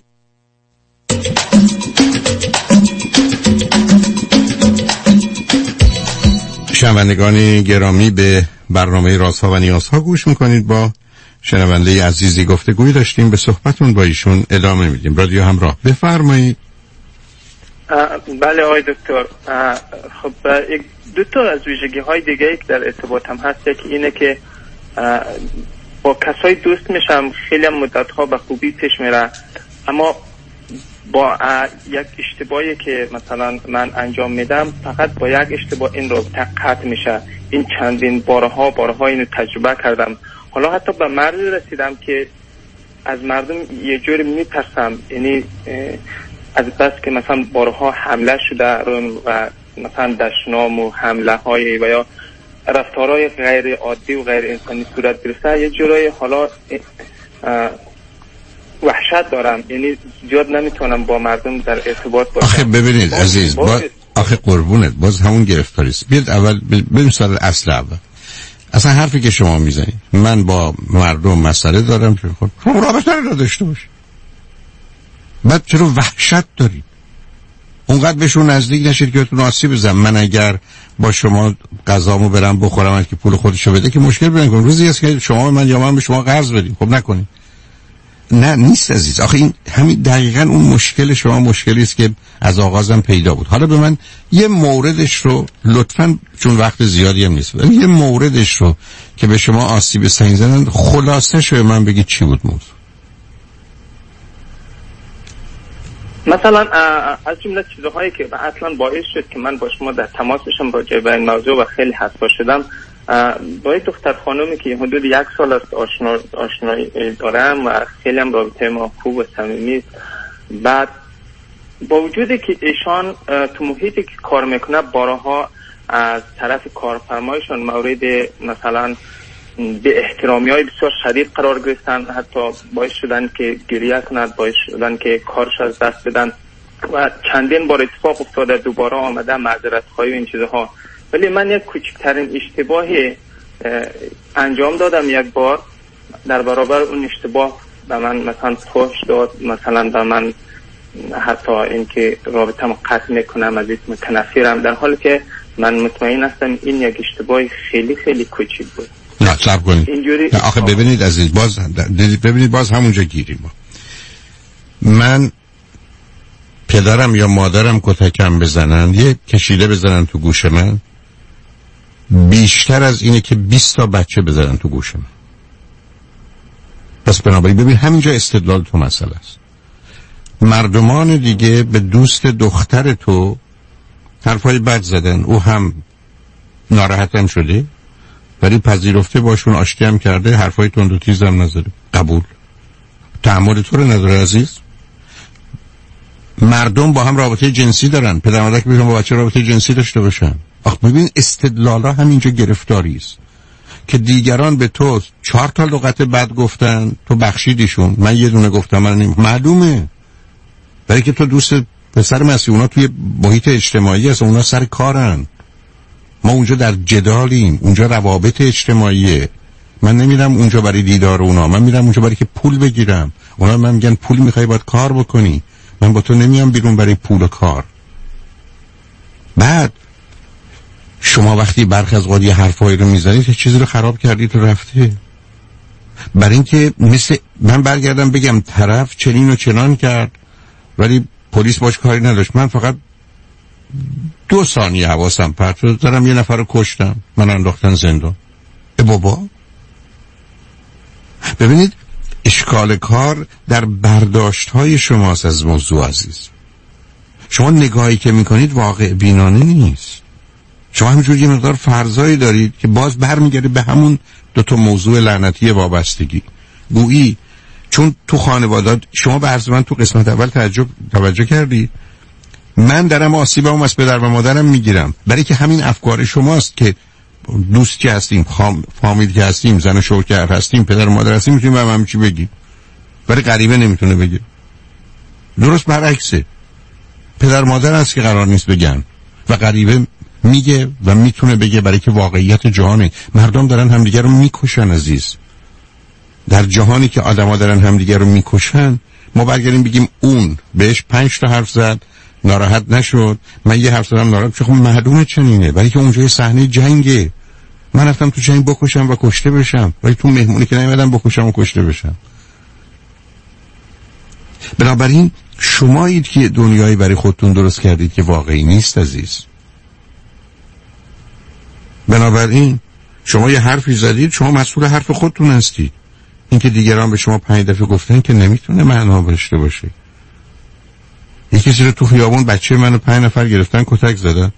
Speaker 14: شنوندگان گرامی، به برنامه رازها و نیازها گوش میکنید. با شنونده عزیزی گفتگوی داشتیم، به صحبتون با ایشون ادامه میدیم. رادیو همراه، بفرمایید.
Speaker 23: بله آقای دکتر، خب دو تا از ویژگی های دیگه در ارتباطم هست. یکی اینه که با کسای دوست میشم، خیلی مدت ها به خوبی پیش میره، اما با یک اشتباهی که مثلا من انجام میدم، فقط با یک اشتباه این رابطه قطع میشه. این چندین بارها اینو تجربه کردم. حالا حتی به مرزی رسیدم که از مردم یه جوری میترسم، یعنی از بس که مثلا بارها حمله شده و مثلا دشنام و حمله های و یا رفتارهای غیر عادی و غیر انسانی صورت گرفته، یه جورایی حالا وحشت دارم، یعنی زیاد نمیتونم با مردم در ارتباط باشم.
Speaker 14: آخه ببینید عزیز، آخه قربونت، باز همون گرفتاریست. بیاد اول بریم سر اصل اول. اصلا حرفی که شما میزنید، من با مردم مسئله دارم، خب رابطه رو داشته باش. بعد چرا وحشت دارید؟ اونقدر بهشون نزدیک نشید که بهتون آسیب بزنن. من اگر با شما غذامو برم بخورم که پول خودشو بده که مشکل پیدا کنم. روزی هست که شما من یا من به شما قرض بدیم، خب نکنید. نه نیست عزیز. آخه این همین دقیقاً اون مشکل شما مشکلی است که از آغازم پیدا بود. حالا به من یه موردش رو لطفاً، چون وقت زیادی هم نیست، یه موردش رو که به شما آسیب سنگ زدن خلاصه‌ش رو من بگید چی بود موضوع.
Speaker 23: مثلا از جمله چیزهایی که اصلا باعث شد که من با شما در تماس بشم راجع به این موضوع و خیلی حساس شدم، با یک دختر خانومی که حدود 1 سال است آشنایی دارم و خیلی هم رابطه ما خوب و صمیمی است. بعد با وجودی که ایشان تو محیطی که کار میکنه بارها از طرف کارفرمایشان مورد مثلا به احترامی‌های بسیار شدید قرار گرفتن، حتی باعث شدن که گریه کند، باعث شدن که کارش از دست بدن و چندین بار اتفاق افتاده دوباره آمده معذرت‌خواهی و این چیزها. ولی من یک کوچکترین اشتباهی انجام دادم یک بار، در برابر اون اشتباه به من مثلا فحش داد، مثلا به من حتی اینکه رابطه‌مو قطع میکنم از اسم متنفرم، در حالی که من مطمئن هستم این یک اشتباه خیلی خیلی کوچیک بود.
Speaker 14: نه صبر کنید. آخه ببینید عزیز، باز همونجا گیریم. من پدرم یا مادرم کتکم بزنن، یه کشیده بزنن تو گوش من، بیشتر از اینه که 20 تا بچه بزنن تو گوش من. پس بنابراین ببین همینجا استدلال تو مسئله است. مردمان دیگه به دوست دختر تو حرفای بد زدن، او هم ناراحتم شده ولی پذیرفته، باشون آشتی هم کرده، حرفای تند و تیز هم نزده، قبول. تحمل تو رو نداره عزیز. مردم با هم رابطه جنسی دارن، پدر مادر که با بچه رابطه جنسی داشته باشن. ببین استدلالا همینجا گرفتاری است که دیگران به تو 4 تا لغت بد گفتن، تو بخشیدیشون، من یه دونه گفتم، من معلومه، برای که تو دوست پسر مسیح، اونا توی محیط اجتماعی هست، اونا سر کارن، ما اونجا در جدالیم، اونجا روابط اجتماعیه. من نمیرم اونجا برای دیدار اونا، من میرم اونجا برای که پول بگیرم. اونا من میگن پول میخوای باید کار بکنی، من با تو نمیام بیرون برای پول و کار. بعد شما وقتی برخی از قضیه حرفایی رو میزنید، چیزی رو خراب کردید و رفته. برای اینکه مثل من برگردم بگم طرف چنین و چنان کرد ولی پلیس باش کاری نداشت، من فقط 2 ثانیه حواسم پرت شد، دارم یه نفر رو کشتم، من انداختن زندان. بابا ببینید اشکال کار در برداشت های شماست از موضوع عزیز. شما نگاهی که میکنید واقع بینانه نیست. شما همینجور یه مقدار فرضایی دارید که باز برمیگرده به همون 2 تا موضوع لعنتی وابستگی. گویی چون تو خانوادات شما به عرض من تو قسمت اول توجه کردی، من درم آسیبم از پدر و مادرم میگیرم، برای که همین افکار شماست که دوست که هستیم، فامیل که هستیم، زن و شوهر که هستیم، پدر و مادر هستیم، میتونیم به هم چی بگیم، برای غریبه نمیتونه بگه. درست برعکسه، پدر و مادر هست که قرار نیست بگن و غریبه میگه و میتونه بگه، برای که واقعیت جهانه. مردم دارن همدیگر رو میکشن عزیز. در جهانی که آدما دارن همدیگر رو میکشن، ما برگردیم بگیم اون بهش 5 تا حرف زد ناراحت نشد، من یه حرف زدم ناراحت شد، خب معلومه چنینه، برای که اونجا صحنه جنگه. من رفتم تو جنگ بکشم و کشته بشم، ولی تو مهمونی که نیومدم بکشم و کشته بشم. بنابراین شمایید که دنیایی برای خودتون درست کردید که واقعی نیست عزیز. بنابراین شما یه حرفی زدید، شما مسئول حرف خودتون هستید. این که دیگران به شما 5 دفعه گفتن که نمیتونه معنا داشته باشه. یکی کسی رو تو خیابون بچه منو 5 نفر گرفتن کتک زدن،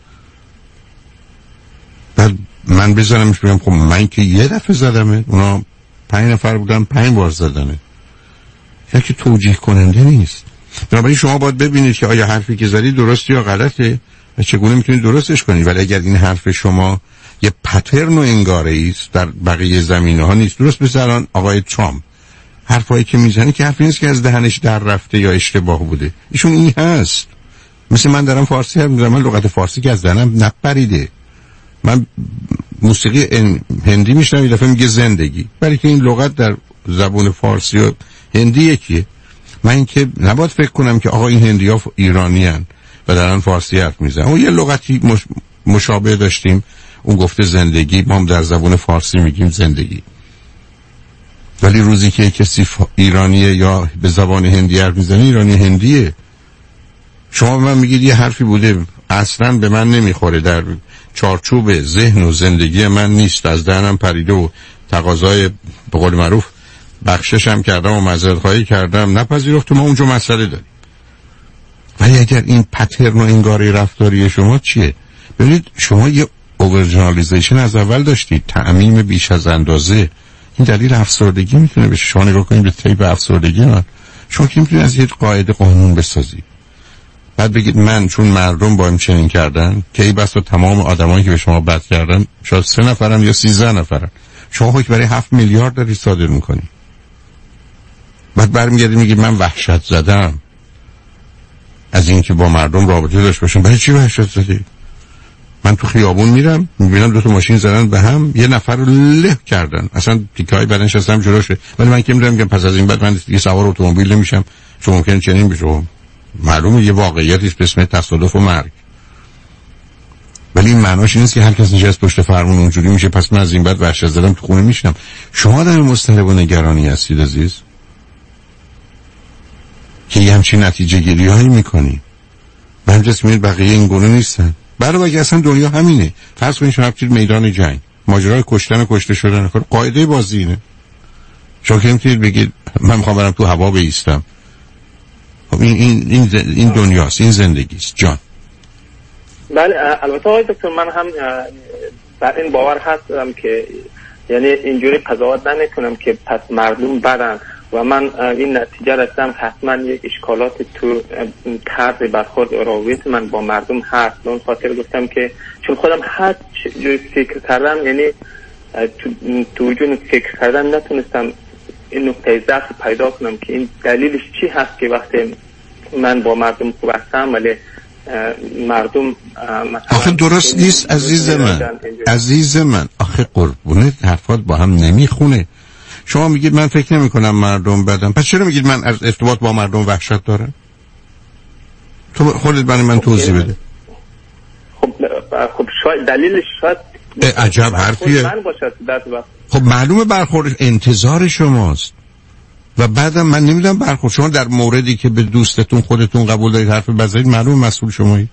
Speaker 14: بعد من بزنمش بگم خب من که یه دفعه زدمه، اونا 5 نفر بودن 5 بار زدنه، یکی توجیه کننده نیست. بنابراین شما باید ببینید که آیا حرفی که زدید درست یا غلطه و چگونه میتونید درستش کنید. ولی اگر این حرف شما یه پترن و انگاره است در بقیه زمینه ها نیست، درست مثل الان آقای ترامپ حرفایی که میزنه که حرفی نیست که از دهنش در رفته یا اشتباه بوده، ایشون این هست. مثل من دارم فارسی حرف میزنم، من لغت فارسی که از دهنم نپریده. من موسیقی هندی میشنم، یه دفعه میگه زندگی، برای که این لغت در زبان فارسی و هندی یکیه. من اینکه نباید فکر کنم که آقا این هندی ها ایرانی هن و دارن فارسی حرف میزنن. اون یه لغتی مشابه داشتیم، اون گفته زندگی، ما هم در زبان فارسی میگیم زندگی. ولی روزی که کسی ایرانیه یا به زبان هندی حرف میزنه، ایرانی هندیه. شما به من میگید یه حرفی بوده اصلا به من نمیخوره، در چارچوب ذهن و زندگی من نیست، از دهنم پریده و تقاضای به قول معروف بخششم کردم و معذرت خواهی کردم، نپذیرفت، ما اونجا مسئله داریم. ولی اگر این پترن و انگاره رفتاری شما چیه؟ ببینید شما یه اوورجنرالیزیشن از اول داشتید، تعمیم بیش از اندازه. این دلیل افسردگی میتونه بشه. شما نگاه کنید به تیپ افسردگی من، شما که میتونید از یه قاعده قانون بسازید، بعد بگید من چون مردم با این چنین کردن که ای بس و تمام آدمایی که به شما بد کردن شاید 3 نفرم یا 13 نفرن، شما حکم برای 7 میلیارد داری صادر میکنید. بعد برمیگردید میگید من وحشت زدم از اینکه با مردم رابطه داشت باشم. برای چی وحشت زدی؟ من تو خیابون میرم میبینم 2 تا ماشین زدن به هم، یه نفر رو له کردن، اصلا تیکای بدنش هستم جلوشه، ولی من که میرم میگم پس از این بعد من دیگه سوار اتومبیل نمیشم، چون ممکنه چنین بشه. معلومه یه واقعیتیش به اسم تصادف و مرگ، ولی این معناش این نیست که هر کس نشست پشت فرمون اونجوری میشه پس من از این بعد وحشت زدم تو خونه میشنم. شما آدم مضطرب و نگرانی هستید عزیز که یه همچین نتیجه گیری هایی میکنی. به همجاست میید بقیه این گونه نیستن. برای بگه اصلا دنیا همینه. فرض کنید شما رفتید میدان جنگ، ماجرای کشتن و کشته شدن، قاعده بازی اینه. شما که نمیتونید بگید من میخوام برم تو هوا بایستم. خب این دنیاست، این زندگیست جان.
Speaker 23: بله البته آقای دکتر من هم بر این باور هستم که یعنی اینجوری قضاوت نمیکنم که پس مردم بدن و من این نتیجه رسیدم حتما یک اشکالات تو طرز برخورد و روابط من با مردم هست. اون خاطر گفتم که چون خودم هر جوری فکر کردم یعنی تو وجود فکر کردن نتونستم این نقطه ضعف پیدا کنم که این دلیلش چی هست که وقتی من با مردم خوب هستم ولی مردم
Speaker 14: آخه درست نیست عزیز من آخه قربونه حرفات با هم نمیخونه. شما میگید من فکر نمی کنم مردم بدم، پس چرا میگید من از ارتباط با مردم وحشت دارم؟ تو خودت برای من توضیح بده.
Speaker 23: خب شاید دلیلش شاید
Speaker 14: عجب حرفیه. خب معلومه برخورد انتظار شماست و بعدم من نمیدونم برخورد شما در موردی که به دوستتون خودتون قبول دارید حرف بزنید معلومه مسئول شمایید.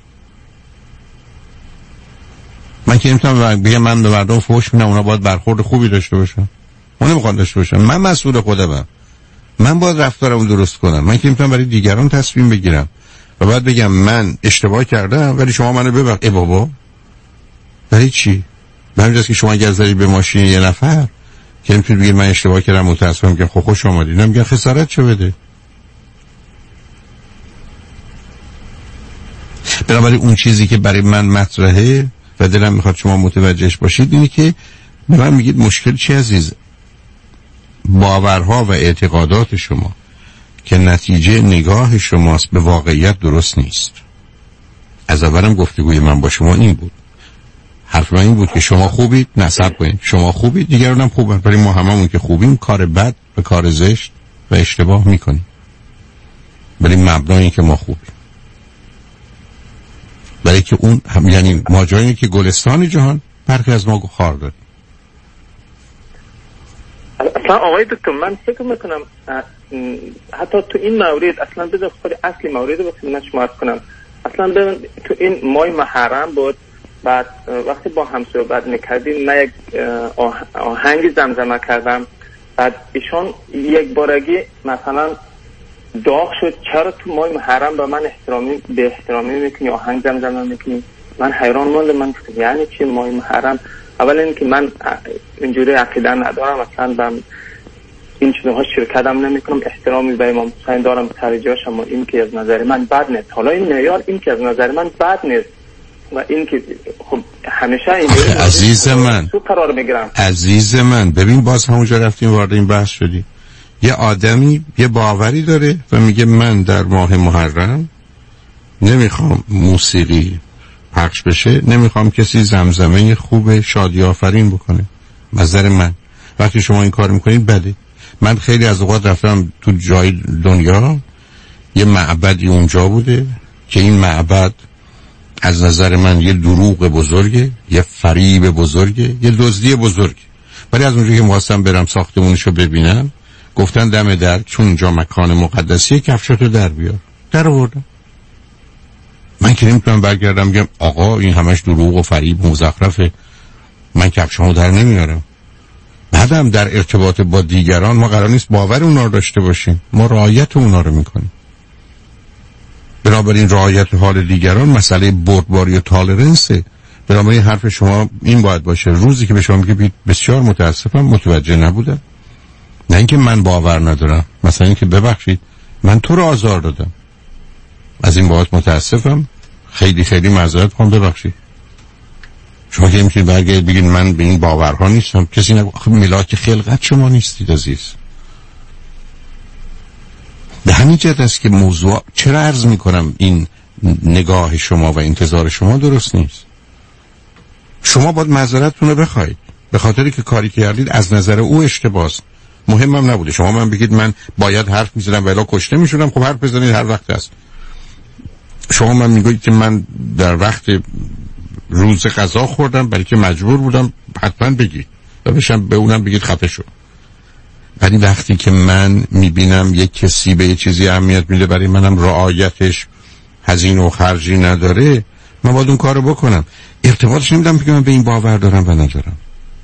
Speaker 14: من که نمیتونم بگم من به مردم فحش میدم اونا باید برخورد خوبی داشته باشن، اونا نمیخوان داشته باشن. من مسئول خودمم، من باید رفتارمو درست کنم. من که نمیتونم برای دیگران تصمیم بگیرم و بعد بگم من اشتباه کردم ولی شما منو ببخشید. بابا برای چی؟ به همین جاست که شما اگر زدید به ماشین یه نفر که نمیتونید بگید من اشتباه کردم متاسفم که خوش آمدید، نمیگن خسارت چه بده. بنابراین اون چیزی که برای من مطرحه و دلم میخواد شما متوجهش باشید اینه که به من میگید مشکل چی عزیز؟ باورها و اعتقادات شما که نتیجه نگاه شماست به واقعیت درست نیست. از اولم گفتگوی من با شما این بود، حرف من این بود که شما خوبید، نصب کنید شما خوبید دیگران هم خوبن، ولی ما هممون که خوبیم کار بد و کار زشت و اشتباه میکنیم، ولی مبنایی که ما خوبیم. برای که اون هم یعنی ماجرایی که گلستان جهان برخی از ما خار داریم.
Speaker 23: اصلا آقای دکتر من فکر میکنم حتی تو این مورد اصلا بذار خود اصلی مورد رو خدمت شما عرض کنم. اصلا ببین تو این ماه محرم بود، بعد وقتی با هم صحبت میکردیم من یک آهنگی زمزمه کردم، بعد ایشون یک بارگی مثلا داغ شد چرا تو ماه محرم با من به احترامی میکنی آهنگ زمزمه میکنی. من حیران موندم، من یعنی چی ماه محرم؟ اولا اینکه من اینجوری عقیده ندارم، اصلا به این چیزها شرکتم نمیکنم، احترامی به امام حسین دارم سر جاش، اما این که از نظر من بد نیست. حالا این معیار این که از نظر من بد نیست و این که خب همیشه این
Speaker 14: عزیز من ببین باز همونجا رفتیم وارد این بحث شدی. یه آدمی یه باوری داره و میگه من در ماه محرم نمیخوام موسیقی پخش بشه، نمیخوام کسی زمزمه خوب شادی آفرین بکنه. نظر من وقتی شما این کار میکنید بده. من خیلی از اوقات رفتم تو جای دنیا یه معبدی اونجا بوده که این معبد از نظر من یه دروغ بزرگه، یه فریب بزرگه، یه دزدی بزرگه. ولی از اونجایی که می‌خواستم برم ساختمونشو ببینم گفتن دم در چون اینجا مکان مقدسیه کفشاتو در بیار. در آوردم. من که نمیتونم برگردم بگم آقا این همش دروغ و فریب و مزخرفه، من کفشامو در نمیارم. بعدم در ارتباط با دیگران ما قرار نیست باور اونا رو داشته باشیم، ما رعایت اونا رو میکنیم. بنابراین رعایت حال دیگران مسئله بردباری و تالرنسه. بنابراین حرف شما این باید باشه روزی که به شما میگه بسیار متاسفم متوجه نبودم، نه اینکه من باور ندارم، مثلا اینکه ببخشید من تو رو آزار دادم، از این بابت متاسفم، خیلی خیلی معذرت میخوام، ببخشید. شما که میتونید برگردید بگید من به این باورها نیستم، کسی نگو ملاک خلقت شما نیستید عزیز. به همین جهت است که موضوع چرا عرض میکنم این نگاه شما و انتظار شما درست نیست. شما باید معذرتتون رو بخواید به خاطری که کاری کردید از نظر او اشتباهه. مهمم نبوده شما من بگید من باید حرف میزنم ولی کشته میشدم. خب حرف بزنید هر وقت است. شما من میگوید که من در وقت روز غذا خوردم برای که مجبور بودم، حتما بگید و بشم به اونم بگید خفه شو. ولی وقتی که من میبینم یک کسی به یه چیزی اهمیت میده برای منم رعایتش هزینه و خرجی نداره، من باید اون کارو بکنم. ارتباطش نمیدم که من به این باور دارم و ندارم.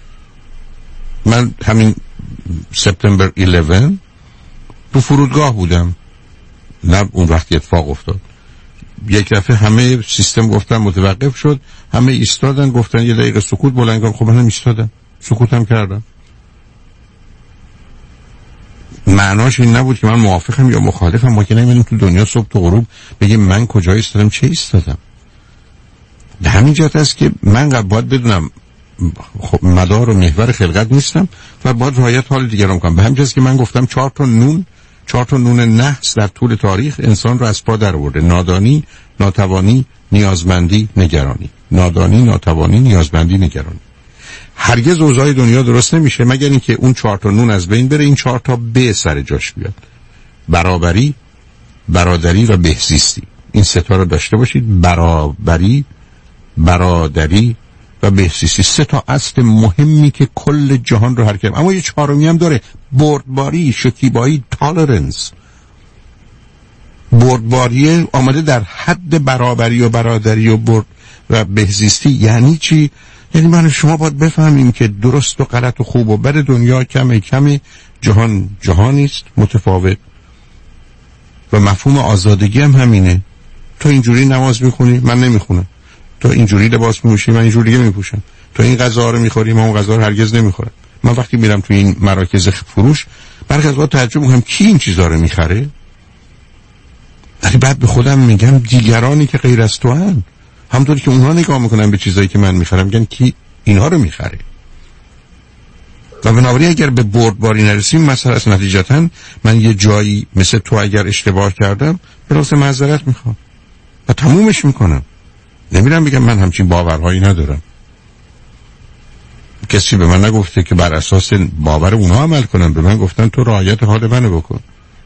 Speaker 14: من همین سپتامبر 11 تو فرودگاه بودم، نه اون وقتی اتفاق افتاد. یک دفعه همه سیستم گفتن متوقف شد، همه ایستادن، گفتن یه دقیقه سکوت بلند کن. خب منم ایستادم، سکوتم کردم. معناش این نبود که من موافقم یا مخالفم. ما که نمیدونیم تو دنیا صبح تا غروب بگیم من کجا ایستادم چه ایستادم. به همین جهت است که من باید بدونم خب مدار و محور خلقت نیستم و باید رعایت حال دیگران کنم. به همین جهت است که من گفتم 4 تا نون نحس در طول تاریخ انسان رو از پا در آورده: نادانی، ناتوانی، نیازمندی، نگرانی. نادانی، ناتوانی، نیازمندی، نگرانی. هرگز اوضاع دنیا درست نمیشه مگر اینکه اون 4 تا نون از بین بره، این 4 تا به سر جاش بیاد. برابری، برادری و بهزیستی. این سه تا رو داشته باشید: برابری، برادری و بهزیستی. 3 تا اصل مهمی که کل جهان رو حرکت. اما یه 4می هم داره: بردباری، شکیبایی، تالرنس. بردباری آمده در حد برابری و برادری و برد و بهزیستی. یعنی چی؟ یعنی من شما باید بفهمیم که درست و غلط و خوب و بد دنیا کمی جهان جهانیست متفاوت و مفهوم آزادگی هم همینه. تو اینجوری نماز میخونی، من نمیخونم. تو اینجوری لباس میپوشی، من اینجوری نمیپوشم. تو این غذا رو میخوری، من اون غذا رو هرگز نمیخورم. من وقتی میرم تو این مراکز فروش برخی از وقت تعجب میکنم کی این چیزا رو میخره. ولی بعد به خودم میگم دیگرانی که غیر از تو هن، همونطوری که اونها نگاه میکنن به چیزایی که من میخرم، میگن کی اینها رو میخره. و بنابراین اگر به بردباری نرسیم مثلا از نتیجتا من یه جایی مثل تو اگر اشتباه کردم براسه معذرت میخوام و تمومش میکنم. نمیرم بگم من همچین باورهایی ندارم. کسی به من نگفته که بر اساس باور اونها عمل کنم. به من گفتن تو رعایت حال منو بکن.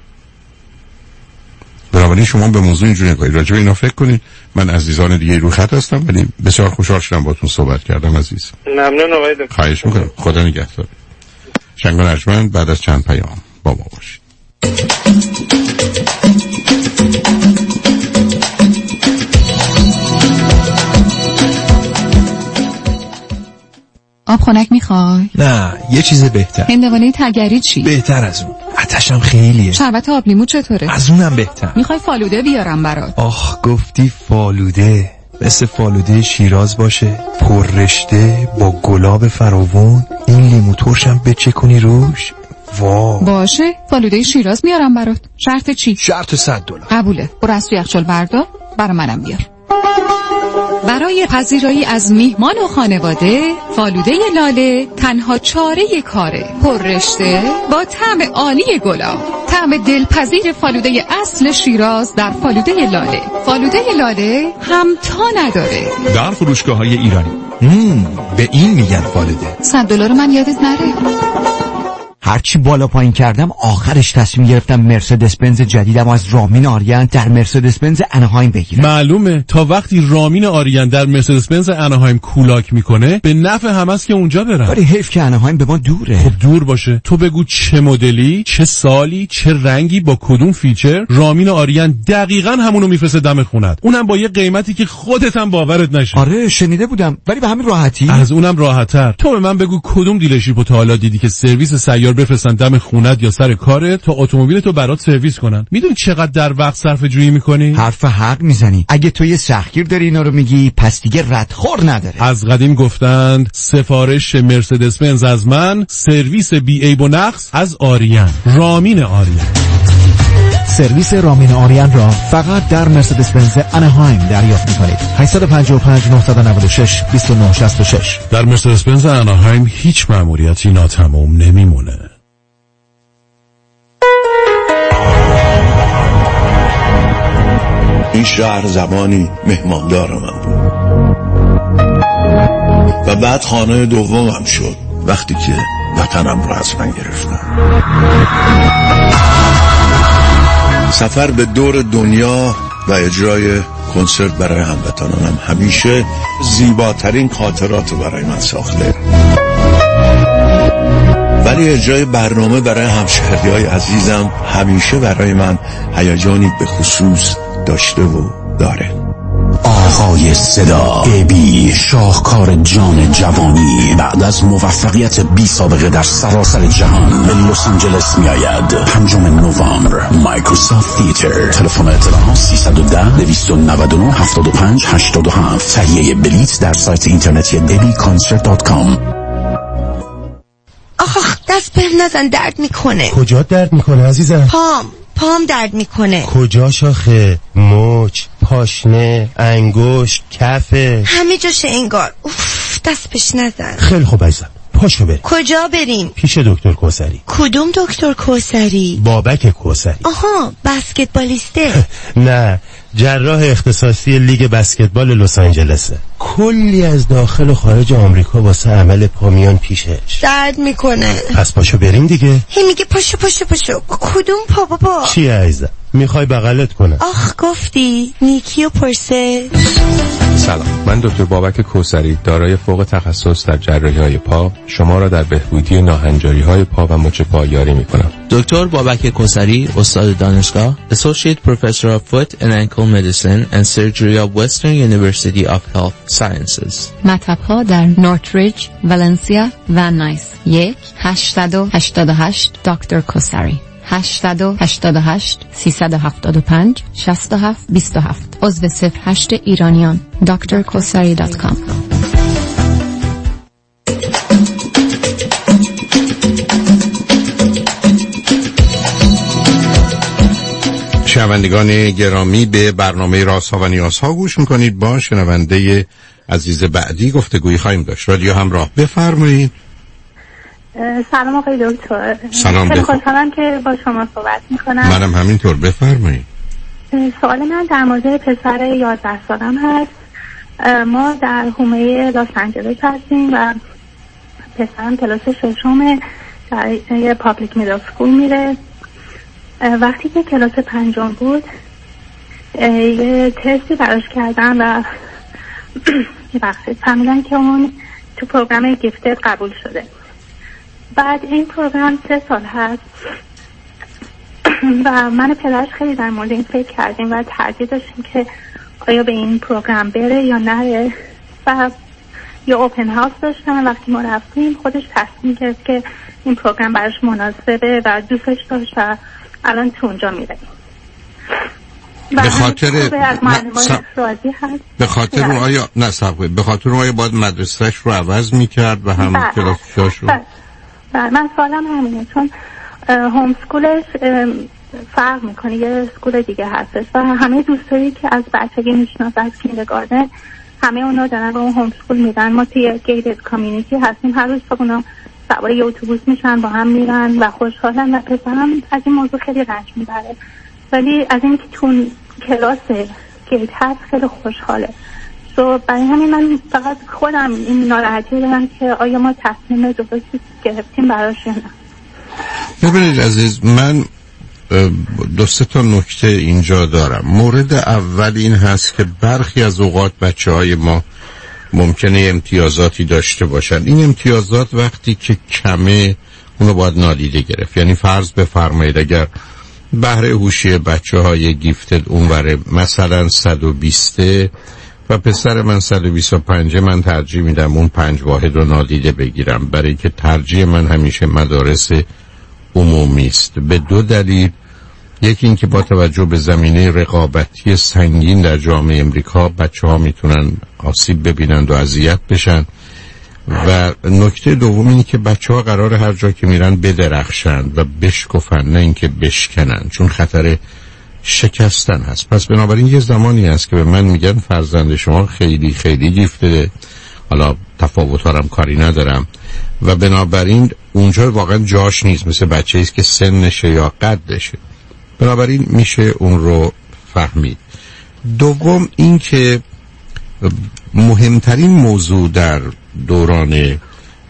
Speaker 14: بنابراین شما به موضوع اینجوری نگاهید، راجع به اینا فکر کنید. من عزیزان دیگه رو خط هستم ولی بسیار خوشحال شدم باهاتون صحبت کردم عزیز.
Speaker 23: ممنون آقای دکتر.
Speaker 14: خواهش میکنم. خدا نگهدار. شنگ و نجمن بعد از چند پیام با ما باشید.
Speaker 4: آب خنک میخوای؟
Speaker 5: نه یه چیز بهتر.
Speaker 4: هندوانه تگری چی؟
Speaker 5: بهتر از اون. آتشم خیلیه.
Speaker 4: شربت آب لیمو چطوره؟
Speaker 5: از اونم بهتر.
Speaker 4: میخوای فالوده بیارم برات؟
Speaker 5: آخ گفتی فالوده. مثل فالوده شیراز باشه، پر رشته با گلاب فراوون، این لیمو ترشم بچکونی روش. واو.
Speaker 4: باشه فالوده شیراز میارم برات. شرط چی؟
Speaker 5: شرط $100.
Speaker 4: قبوله. برو از تو یخچال بردار برای منم بیار. برای پذیرایی از میهمان و خانواده، فالوده لاله تنها چاره کاره. پررشته با طعم عالی گلاب. طعم دلپذیر فالوده اصل شیراز در فالوده لاله. فالوده لاله همتا نداره.
Speaker 5: در فروشگاه‌های ایرانی. به این میگن فالوده.
Speaker 4: $100 من یادت نره.
Speaker 2: هرچی بالا پایین کردم آخرش تصمیم گرفتم مرسدس بنز جدیدم از رامین آریان در مرسدس بنز اناهایم بگیرم.
Speaker 9: معلومه تا وقتی رامین آریان در مرسدس بنز اناهایم کولاک میکنه به نفع همست که اونجا برن.
Speaker 2: ولی حیف که اناهایم به ما دوره.
Speaker 9: خب دور باشه. تو بگو چه مدلی، چه سالی، چه رنگی، با کدوم فیچر، رامین آریان دقیقاً همونو میفرسته دم خونت. اونم با یه قیمتی که خودت هم باورت نشه.
Speaker 2: آره شنیده بودم ولی به همین راحتی.
Speaker 9: از اونم راحت‌تر. تو به من بگو کدوم دیلرشیپو تا حالا دیدی که سرویس سیار بفرستن دم خونت یا سر کارت تا اتومبیلتو برات سرویس کنن؟ میدونی چقدر در وقت صرفه جویی میکنی؟
Speaker 2: حرف حق میزنی. اگه تو یه سختگیر داری اینا رو میگی پس دیگه ردخور نداره.
Speaker 9: از قدیم گفتند سفارش مرسدس بنز از من، سرویس بی عیب و نقص از آریان. رامین آریان.
Speaker 5: سرویس رامین آریان را فقط در مرسدس بنز اناهایم دریافت می‌کنید. 855 996 2966.
Speaker 9: در مرسدس بنز اناهایم هیچ مأموریتی ناتمام نمیمونه.
Speaker 12: این شهر زمانی مهماندار من بود و بعد خانه دومم شد وقتی که وطنم رو از من گرفتن. سفر به دور دنیا و اجرای
Speaker 10: کنسرت برای هموطنانم همیشه زیباترین خاطرات رو برای من ساخته، ولی اجرای برنامه برای همشهریای عزیزم همیشه برای من هیجانی به خصوص داشته و داره.
Speaker 12: آقای صدا ابی، شاهکار جان جوانی، بعد از موفقیت بی سابقه در سراسر جهان به لس آنجلس می آید. 5 نوامبر، مایکروسافت تیتر. تلفن اطلاعات 310 299 75 87. تهیه بلیط در سایت اینترنتی abiconcert.com.
Speaker 11: آخ دست بهم نزن، درد میکنه.
Speaker 17: کجا درد میکنه عزیزم؟
Speaker 11: پام درد میکنه.
Speaker 17: کجا شاخه؟ مچ، پاشنه، انگشت، کفه،
Speaker 11: همه جاشه انگار. اوف دست بهش نزن.
Speaker 17: خیلی خوب عزیزم، پاشو بریم.
Speaker 11: کجا بریم؟
Speaker 17: پیش دکتر کوثری.
Speaker 11: کدوم دکتر کوثری؟
Speaker 17: بابک کوثری.
Speaker 11: آها بسکتبالیسته.
Speaker 17: نه، جراح اختصاصی لیگ بسکتبال لس آنجلسه. کلی از داخل و خارج آمریکا واسه عمل پا میان پیشش.
Speaker 11: درد میکنه.
Speaker 17: پس پاشو بریم دیگه.
Speaker 11: هی میگه پاشو. کدوم پا بابا؟
Speaker 17: چی عزیزم؟ میخوای بغلت کنم؟
Speaker 11: آخ گفتی نیکی و پرسه.
Speaker 5: سلام، من دکتر بابک کوثری، دارای فوق تخصص در جراحی‌های پا، شما را در بهبودی ناهنجاری‌های پا و مچ پا یاری می‌کنم.
Speaker 24: دکتر بابک کوثری، استاد دانشگاه، Associate Professor of Foot and Ankle Medicine and Surgery of Western University of Health Sciences.
Speaker 4: مطب‌ها در نورتریج، ولنسیا و نایس. 1-888 دکتر کوثری. 888 375 67 27. عضو 08 ایرانیان. drkosari.com.
Speaker 14: شنوندگان گرامی، به برنامه رازها و نیازها گوش میکنید. با شنونده عزیز بعدی گفتگویی خواهیم داشت. رادیو همراه، بفرمایید.
Speaker 25: سلام آقای دکتر.
Speaker 14: سلام.
Speaker 25: خیلی خوشحالم که با شما صحبت میکنم.
Speaker 14: منم همینطور، بفرمایید.
Speaker 25: سوال من در مورد پسر 11 سالم هست. ما در حومه لس آنجلس هستیم و پسرم کلاس 6 در یه پابلیک میدل اسکول میره. وقتی که کلاس 5 بود یه تستی براش کردن و فهمیدن که اون تو پروگرام گیفتد قبول شده. بعد این پروگرام 3 سال هست و من و پدرش خیلی در مورد این فکر کردیم و تردید داشتیم که آیا به این پروگرام بره یا نره و یه اوپن هاوس داشتن. وقتی ما رفتیم خودش تصمیم گرفت که این پروگرام براش مناسبه و دوستش داشت و الان تو اونجا میره.
Speaker 14: به خاطر به خاطر اون آیا به خاطر اون آیا باید مدرسهش رو عوض میکرد و هم کلاسش رو؟
Speaker 25: من سوالم همینه، چون هوم سکولش فرق میکنه، یه سکول دیگه هستش و همه دوستایی که از بچگی میشناسن از کیندرگاردن همه اونا دارن به اون هوم سکول میدن. ما توی گیتد کامیونیتی هستیم، هر روز صبح اونا سوار یه اتوبوس میشن با هم میرن و خوشحالن و پسرم از این موضوع خیلی رنج میبره، ولی از اینکه تو کلاس گیت هست خیلی خوشحاله. برای همین من فقط خودم این ناراحتی دارم که آیا ما تصمیم درستی گرفتیم براش یا نه.
Speaker 14: ببینید عزیز، من 2-3 تا نکته اینجا دارم. مورد اول این هست که برخی از اوقات بچه‌های ما ممکنه امتیازاتی داشته باشن. این امتیازات وقتی که کمه اونو باید نادیده گرفت. یعنی فرض بفرمایید اگر بهره هوشی بچه‌های گیفتد اونوره مثلا 120 و پسر من 125، من ترجیح میدم اون 5 واحد رو نادیده بگیرم، برای اینکه ترجیح من همیشه مدارس عمومی است. به 2 دلیل. یکی این که با توجه به زمینه رقابتی سنگین در جامعه امریکا بچه‌ها میتونن آسیب ببینند و اذیت بشن، و نکته دوم اینه که بچه‌ها قراره هر جا که میرن بدرخشند و بشکفن، نه اینکه بشکنن، چون خطر شکستن هست. پس بنابراین یه زمانی هست که به من میگن فرزند شما خیلی خیلی گیفتده، حالا تفاوت‌ها هم کاری ندارم، و بنابراین اونجا واقعا جاش نیست، مثل بچه‌ای است که سنشه یا قدشه. بنابراین میشه اون رو فهمید. دوم این که مهمترین موضوع در دوران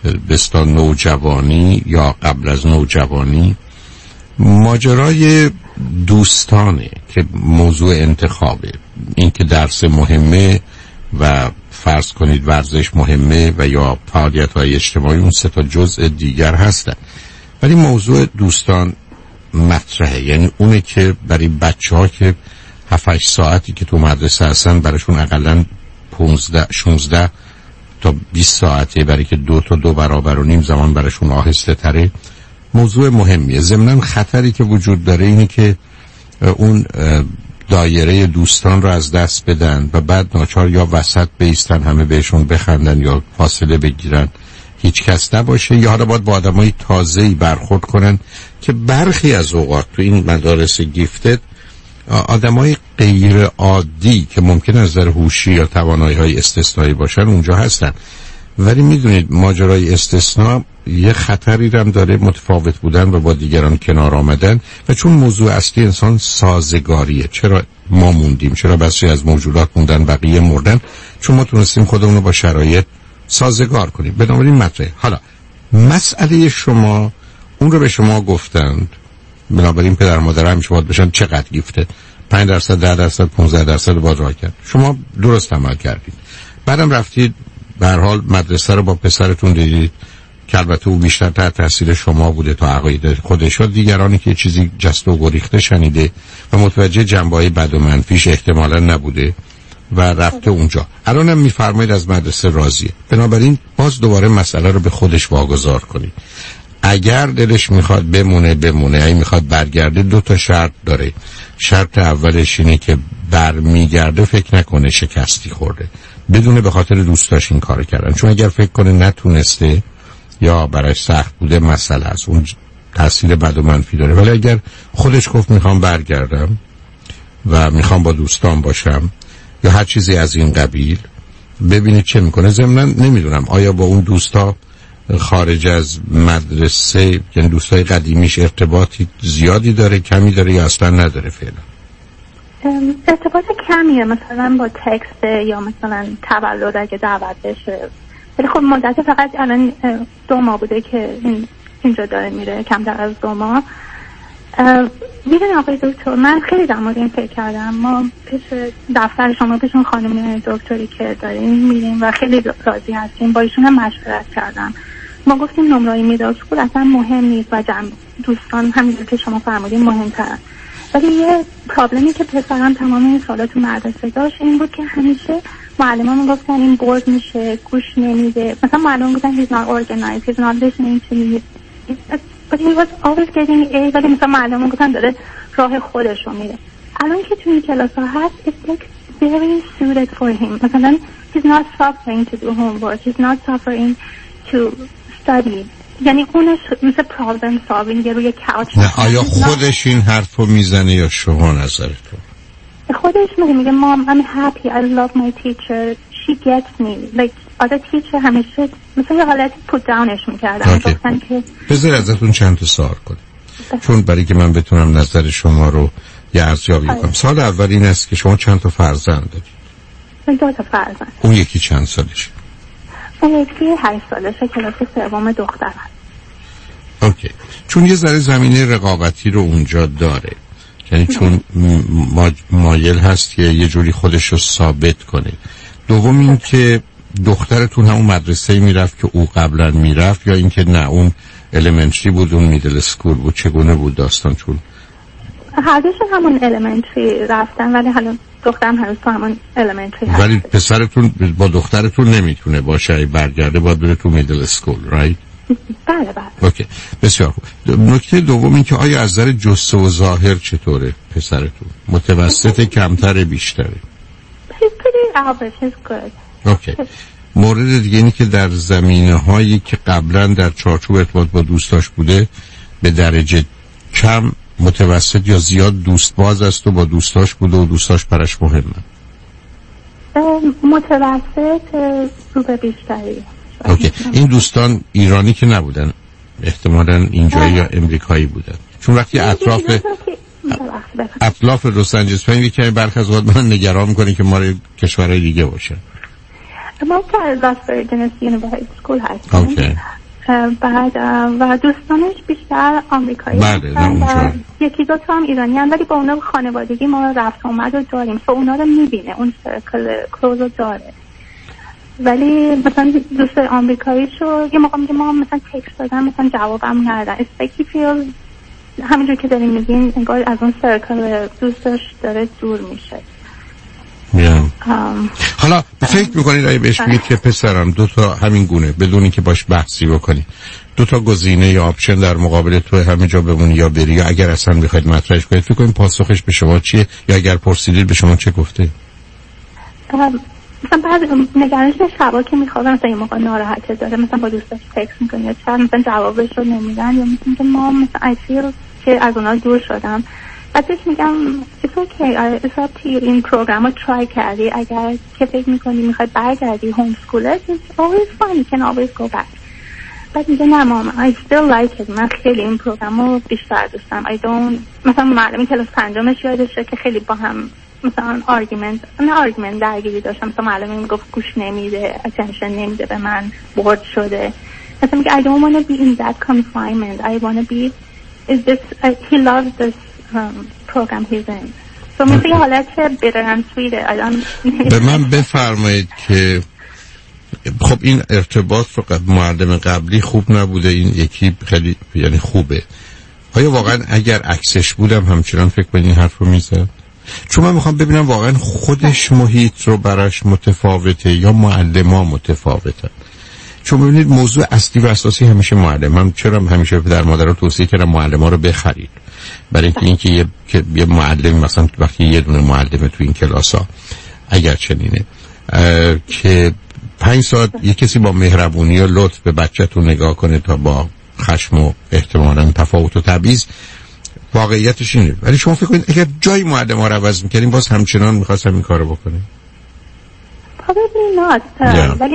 Speaker 14: بستان نوجوانی یا قبل از نوجوانی ماجرای دوستانه که موضوع انتخابه، این که درس مهمه و فرض کنید ورزش مهمه و یا فعالیت‌های اجتماعی، اون سه تا جزء دیگر هستن. ولی موضوع دوستان مطرحه، یعنی اونه که برای بچه‌ها که 7-8 ساعتی که تو مدرسه هستن براشون اقلاً 15-16 تا 20 ساعته، برای که 2 تا 2 برابر و نیم زمان براشون آهسته تره، موضوع مهمیه. ضمناً خطری که وجود داره اینه که اون دایره دوستان رو از دست بدن و بعد ناچار یا وسط بیستن، همه بهشون بخندن یا فاصله بگیرن، هیچ کس نباشه، یا حالا باید با آدمای تازه‌ای برخورد کنن که برخی از اوقات تو این مدارس گیفتد آدمای غیر عادی که ممکن از نظر هوشی یا توانایی‌های استثنایی باشن اونجا هستن. ولی میدونید ماجرای استثناء یه خطری هم داره، متفاوت بودن و با دیگران کنار آمدن. و چون موضوع اصلی انسان سازگاریه، چرا ما موندیم، چرا بسیاری از موجودات موندن بقیه مردن؟ چون ما تونستیم خودمون رو با شرایط سازگار کنیم. بنابراین مطرحه. حالا مسئله شما اون رو به شما گفتند، بنابراین پدر مادر همیشه باید بشن چقدر گیفته، 5%، 10%، 15% باید راه کرد. شما درست عمل کردید. بعدم رفتید به هر حال مدرسه رو با پسرتون دیدید که البته او بیشتر تحت تاثیر شما بوده تا عقاید خودش و دیگرانی که چیزی جست و گریخته شنیده و متوجه جنبه‌های بد و منفیش احتمالاً نبوده و رفته اونجا. الانم میفرمایید از مدرسه راضیه. بنابراین باز دوباره مسئله رو به خودش واگذار کنید. اگر دلش میخواد بمونه، اگه میخواد برگرده، 2 تا شرط داره. شرط اولش اینه که برمیگرده فکر نکنه شکستی خورده، بدونه به خاطر دوستاش این کار کردن. چون اگر فکر کنه نتونسته یا برای سخت بوده، مسئله است، اون تاثیر بد و منفی داره. ولی اگر خودش گفت میخوام برگردم و میخوام با دوستان باشم یا هر چیزی از این قبیل، ببینید چه میکنه. ضمناً نمیدونم آیا با اون دوستا خارج از مدرسه، یعنی دوستای قدیمیش، ارتباطی زیادی داره، کمی داره یا اصلا نداره؟ فعلا
Speaker 25: ارتباط کمیه، مثلا با تکست یا مثلا تولد اگه دعوت بشه. ولی خب مدت فقط الان 2 ماه بوده که اینجا داره میره، کمتر از 2 ماه. میدونی آقای دکتر، من خیلی در مورد این فکر کردم. ما پیش دفتر شما پیشون خانم دکتری که داریم میریم و خیلی راضی هستیم، با ایشون هم مشورت کردم. ما گفتیم نمرای میدل اسکول اصلا مهم نیست و دوستان همینجور که شما فرمودین مهمترن. ولی یه پرابلمی که پسرم تمام این سالا تو مدرسه داشت این بود که همیشه معلمان گفتن این بورد میشه، گوش نمیده. مثلا معلمان گفتن he's not organized, he's not listening to me, but he was always getting A. ولی مثلا معلمان گفتن داره راه خودش رو میره. الان که تو این کلاس ها هست it's like very suited for him. مثلا he's not suffering to do homework, he's not suffering to study. یعنی اونش مثل پرابلم سالوینگ روی کاوچ.
Speaker 14: نه آیا خودش این حرف رو میزنه یا شما نظرتون؟
Speaker 25: خودش میگه مام I'm happy, I love my teacher, she gets me. Like other teacher همیشه مثل یه حالتی پوت داونش میکردن. گفتن که
Speaker 14: بذار ازتون چند تا سوال کنم چون برای که من بتونم نظر شما رو یه ارزیابی کنم. سال اول این است که شما چند تا فرزند دارید؟
Speaker 25: من 2 تا فرزند.
Speaker 14: اون یکی چند سالشه؟
Speaker 25: اون یکی 8 سالشه، کلاس 3 دخترم.
Speaker 14: اوکی. چون یه ذره زمینه رقابتی رو اونجا داره، یعنی چون مایل هست که یه جوری خودش رو ثابت کنه. دوم این که دخترتون همون مدرسه میرفت که او قبلا میرفت یا اینکه نه اون الیمنتری بود اون میدل اسکول بود؟ چگونه بود داستان؟ چون
Speaker 25: هر دوشون همون الیمنتری رفتن ولی حالا دخترم هنوز تو همون الیمنتری هست.
Speaker 14: ولی پسرتون با دخترتون نمیتونه باشه، برگرده باید بره تو میدل اسکول، رایت؟
Speaker 25: بله بله.
Speaker 14: اوکی، بسیار خوب. نکته دوم این که آیا از نظر جسه و ظاهر چطوره پسرتون؟ متوسط، کمتر، بیشتره؟
Speaker 25: He's pretty average, he's good.
Speaker 14: اوکی. مورد دیگه اینی که در زمینه‌هایی که قبلا در چارچوب ارتباط با دوستاش بوده به درجه کم، متوسط یا زیاد دوست باز است و با دوستاش بوده و دوستاش براش مهمه؟
Speaker 25: متوسط رو به بیشتری.
Speaker 14: اوکی. این دوستان ایرانی که نبودن، احتمالاً اینجایی یا امریکایی بودن؟ چون وقتی اطلاف لس آنجلس پایین که برخی از اوقات من نگران میکنه که ما کشورهای دیگه باشن.
Speaker 25: ما که لاس وگاس یونیورسیتی اسکول هستیم.
Speaker 14: اوکی.
Speaker 25: بعد و دوستانش بیشتر آمریکایی هستن و یکی دو تا هم ایرانی هستن، ولی با اونا خانوادگی ما رفت آمد رو داریم، تو اونا رو میبینه، اون سرکل کلوز رو داره. ولی مثلا دوست آمریکاییشو یه موقع میگه ما مثلا تکست دادم مثلا جوابم ندادن، استیکی فیل همینجور که داریم میگین انگار از اون سرکل دوستش داره دور میشه.
Speaker 14: حالا فکر میکنید اگه بهش بگید که پسرم دو تا همین گونه بدون اینکه باش بحثی بکنی دو تا گزینه یا آپشن در مقابل تو همه جا بمونی یا بری، یا اگر اصلا بخواید مطرحش کنید فکر کنید پاسخش به شما چیه، یا اگر پرسیدید به شما چه گفته؟
Speaker 25: مثلا بعد نگرانش شبا که میخوابه مثلا یه موقع ناراحته داره مثلا با دوستاش تکس میکنه یا چند مثلا جوابش رو نمیدن یا مثلا که ما مثلا I feel که از اونا دور شدم. بعدش میگم it's okay it's up to you، این پروگرام رو ترای کردی، اگر که فکر میکنی میخوای برگردی هوم سکولت it's always fun you can always go back. بعد میگه نه ماما I still like it، من خیلی این پروگرام رو بیشتر دوستم. I don't مثلا معلمی کلاس پنجمش یادشه که خیلی با هم مثلا آرگومنت درگیری داشتم، مثلا معلمی میگفت گوش نمیده، attention نمیده به من، بورد شده. مثلا میگه I don't want to be in that confinement I want to be is this he loves this program he's in. So مثل یه حالت bitter and sweet.
Speaker 14: به من بفرمایید که خب این ارتباط رو معلم قبلی خوب نبوده، این یکی خیلی یعنی خوبه، آیا واقعا اگر عکسش بودم همچنان فکر کنید این حرف رو میزد؟ چون من میخوام ببینم واقعا خودش محیط رو براش متفاوته یا معلم‌ها متفاوتن. چون ببینید موضوع اصلی و اساسی همیشه معلم. من چرا همیشه پدر مادرها توصیه کردم معلم‌ها رو بخرید، برای اینکه یه معلم مثلا وقتی یه دونه معلم تو این کلاس‌ها اگر چنینه که 5 ساعت یه کسی با مهربونی و لطف به بچه‌تون نگاه کنه تا با خشم و احتمالاً تفاوت و تبعیض، واقعیتش اینه. ولی شما فکر کنید اگر جای معلم ها رو عوض میکنیم باز همچنان میخواستم این کارو بکنیم؟
Speaker 25: probably not. ولی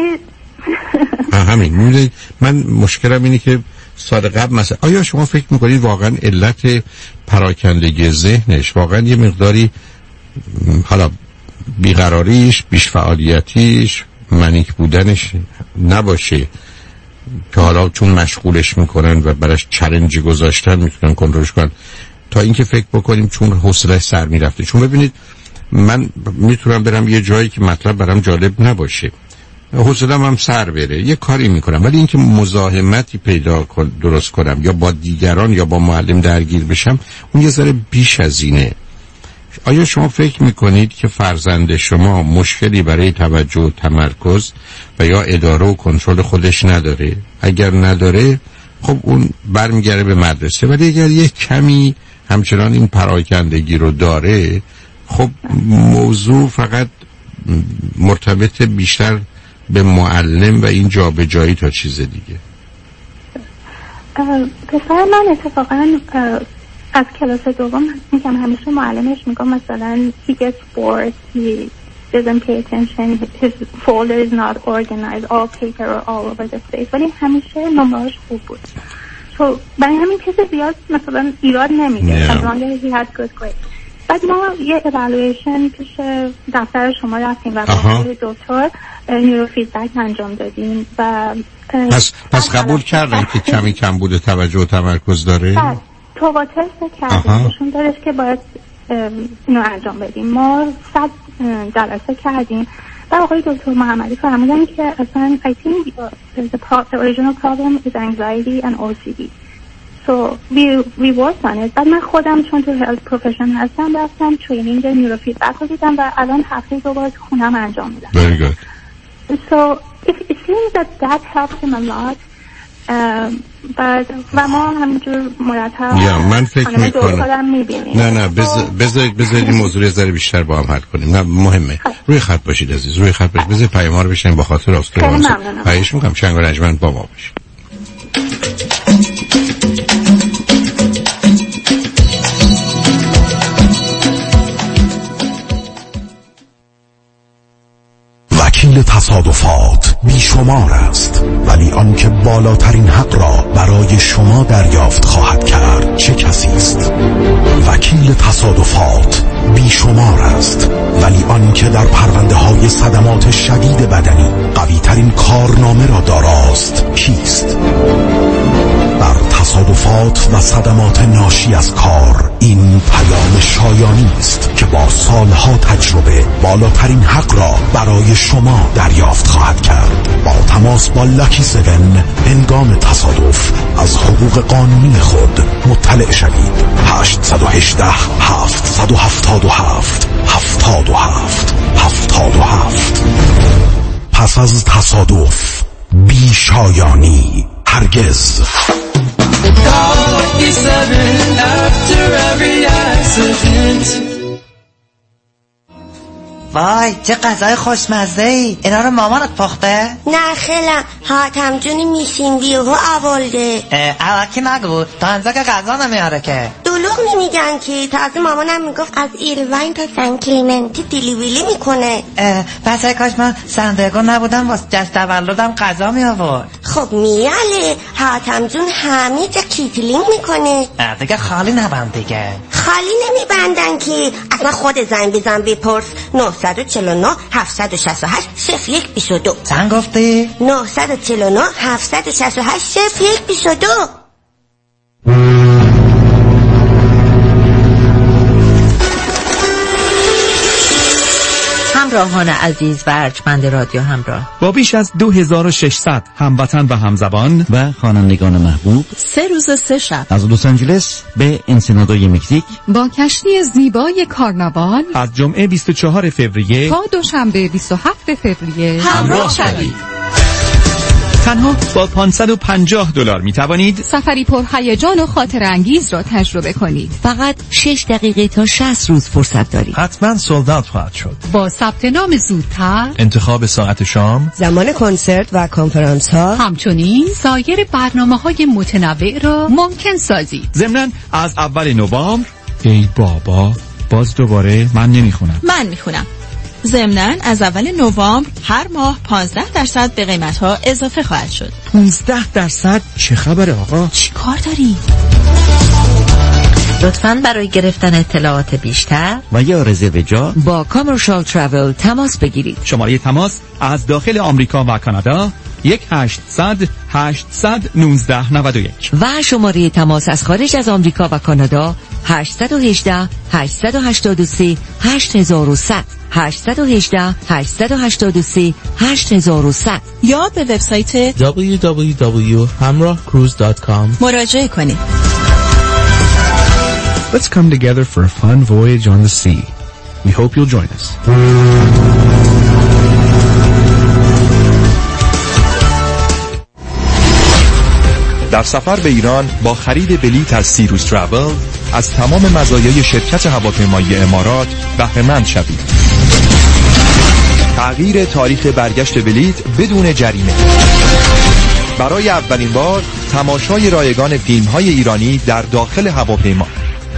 Speaker 14: همین میدونید من مشکلم اینه که سال قبل مثلا آیا شما فکر میکنید واقعا علت پراکندگی ذهنش واقعا یه مقداری حالا بیقراریش، بیش فعالیتیش، منیک بودنش نباشه که حالا چون مشغولش میکنن و براش چالش گذاشتن میتونن کنترلش کنن، تا اینکه فکر بکنیم چون حوصله سر میرفته. چون ببینید من میتونم برم یه جایی که مطلب برام جالب نباشه، حوصله‌ام هم سر بره، یه کاری میکنم، ولی اینکه مزاحمتی درست کنم یا با دیگران یا با معلم درگیر بشم اون یه ذره بیش از اینه. آیا شما فکر میکنید که فرزند شما مشکلی برای توجه و تمرکز و یا اداره و کنترل خودش نداره؟ اگر نداره خب اون برمیگره به مدرسه، ولی اگر یک کمی همچنان این پراکندگی رو داره خب موضوع فقط مرتبط بیشتر به معلم و این جابجایی تا چیز دیگه.
Speaker 25: پسر من اتفاقا از کلاس دوم میگم همیشه معلمش میگم مثلا he gets bored, he doesn't pay attention, his folder is not organized, all paper are all over the place، ولی همیشه نمرهاش خوب بود. so برای همین کسی زیاد مثلا ایراد نمیده as long as he had good grades. بعد ما یه evaluation پیش دفتر شما رفتیم و با دکتر نیوروفیدبک انجام دادیم و
Speaker 14: پس قبول کردن که کمی کم بوده توجه و تمرکز داره؟
Speaker 25: تو با تست کردیمشون دارش که باید اینو انجام بدیم. ما 100 جلسه کردیم و آقای دکتر محمدی فرمودن که اصلا I think the original problem is anxiety and OCD. So we worked on it. بعد من خودم چون تو health profession هستم رفتم ترینینگ نیوروفیدبک رو دیدم و الان هفته دو بار خونم انجام میدم.
Speaker 14: Very good.
Speaker 25: So it seems that helps him a lot. و ما همینجور مرتب
Speaker 14: من فکر میکنم نه بذارید این موضوع رو ذره بیشتر با هم حل کنیم. نه مهمه روی خط باشید عزیز، روی خط باشید. بذارید پیام رو بشنیم با خاطر آسکر خواهش میکنم چنگ و رنجمند با ما باشید.
Speaker 12: وکیل تصادفات بیشمار است، ولی آنکه بالاترین حق را برای شما دریافت خواهد کرد چه کسی است؟ وکیل تصادفات بیشمار است، ولی آنکه در پرونده های صدمات شدید بدنی قوی بزرگترین کارنامه را داراست کیست؟ بر تصادفات و صدمات ناشی از کار این پیام شایانی است که با سالها تجربه بالاترین حق را برای شما دریافت خواهد کرد. با تماس با لاکی 7 هنگام تصادف از حقوق قانونی خود مطلع شوید. 818 777 77 77. پس از تصادف بی شایانی هرگز.
Speaker 13: وای چه غذای خوشمزه ای. اینا رو مامانت پخته؟
Speaker 11: نه خیلم حاتم جونی میشین بیهو اولده.
Speaker 13: اوکی نگو تا همزا که غذا نمیاره که.
Speaker 11: دلوغ نمیگن که تازه مامانم میگفت از ایروین تا سن کلیمنتی دیلیویلی میکنه.
Speaker 13: پس کاش من سندرگو نبودم واسه جشن تولدم غذا می آورد.
Speaker 11: خب میاله حاتم جون همه جا کیتلینگ میکنه.
Speaker 13: دیگه خالی نبند دیگه.
Speaker 11: خالی نمیبندن که اصلا خود زنگ بزن بپرس. 949 768 0122.
Speaker 13: چند گفتی؟
Speaker 11: 949 768 0122.
Speaker 20: همراهان عزیز و ارجمند رادیو همراه،
Speaker 15: با بیش از 2600 هموطن و همزبان و خوانندگان محبوب
Speaker 20: 3 روز 3 شب
Speaker 15: از لس آنجلس به انسنادای مکزیک
Speaker 4: با کشتی زیبای کارناوال
Speaker 15: از جمعه 24 فوریه
Speaker 4: تا دوشنبه 27 فوریه
Speaker 15: همراه شوید. تنها با $550 می توانید
Speaker 4: سفری پر هیجان و خاطر انگیز را تجربه کنید.
Speaker 1: فقط 6 دقیقه تا 60 روز فرصت دارید.
Speaker 5: حتما سولد اوت خواهد شد.
Speaker 4: با ثبت نام زودتر،
Speaker 5: انتخاب ساعت شام،
Speaker 1: زمان کنسرت و کنفرانس ها،
Speaker 4: همچنین سایر برنامه‌های متنوع را ممکن سازید.
Speaker 15: ضمناً از اول نوامبر ای بابا باز دوباره من نمیخونم.
Speaker 16: من میخونم. ضمناً از اول نوامبر هر ماه 15% به قیمت‌ها اضافه خواهد شد.
Speaker 15: 15%؟ چه خبره آقا؟
Speaker 16: چی کار داری؟
Speaker 20: لطفاً برای گرفتن اطلاعات بیشتر
Speaker 15: و یا رزرو جا
Speaker 1: با کامرشال تراول تماس بگیرید.
Speaker 15: شماره تماس از داخل آمریکا و کانادا 1-800-819-91
Speaker 1: و شماره تماس از خارج از آمریکا و کانادا 818 883 8100 818 883 8100
Speaker 16: یا به وبسایت
Speaker 24: www.hamrahcruise.com
Speaker 16: مراجعه کنید.
Speaker 5: Let's come together for a fun voyage on the sea. We hope you'll join us.
Speaker 6: در سفر به ایران با خرید بلیط از سیروس تراول از تمام مزایای شرکت هواپیمایی امارات بهره‌مند شوید. تغییر تاریخ برگشت بلیط بدون جریمه. برای اولین بار تماشای رایگان فیلم‌های ایرانی در داخل هواپیما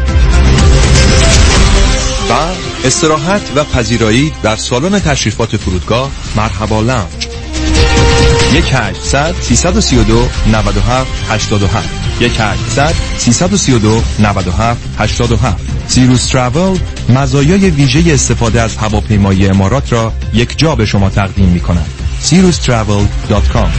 Speaker 6: و استراحت و پذیرایی در سالن تشریفات فرودگاه مرحبا لانج. 1-800-332-97-87 1-800-332-97-87. سیروس تراول مزایای ویژه استفاده از هواپیمایی امارات را یک جا به شما تقدیم می کند. sirustravel.com.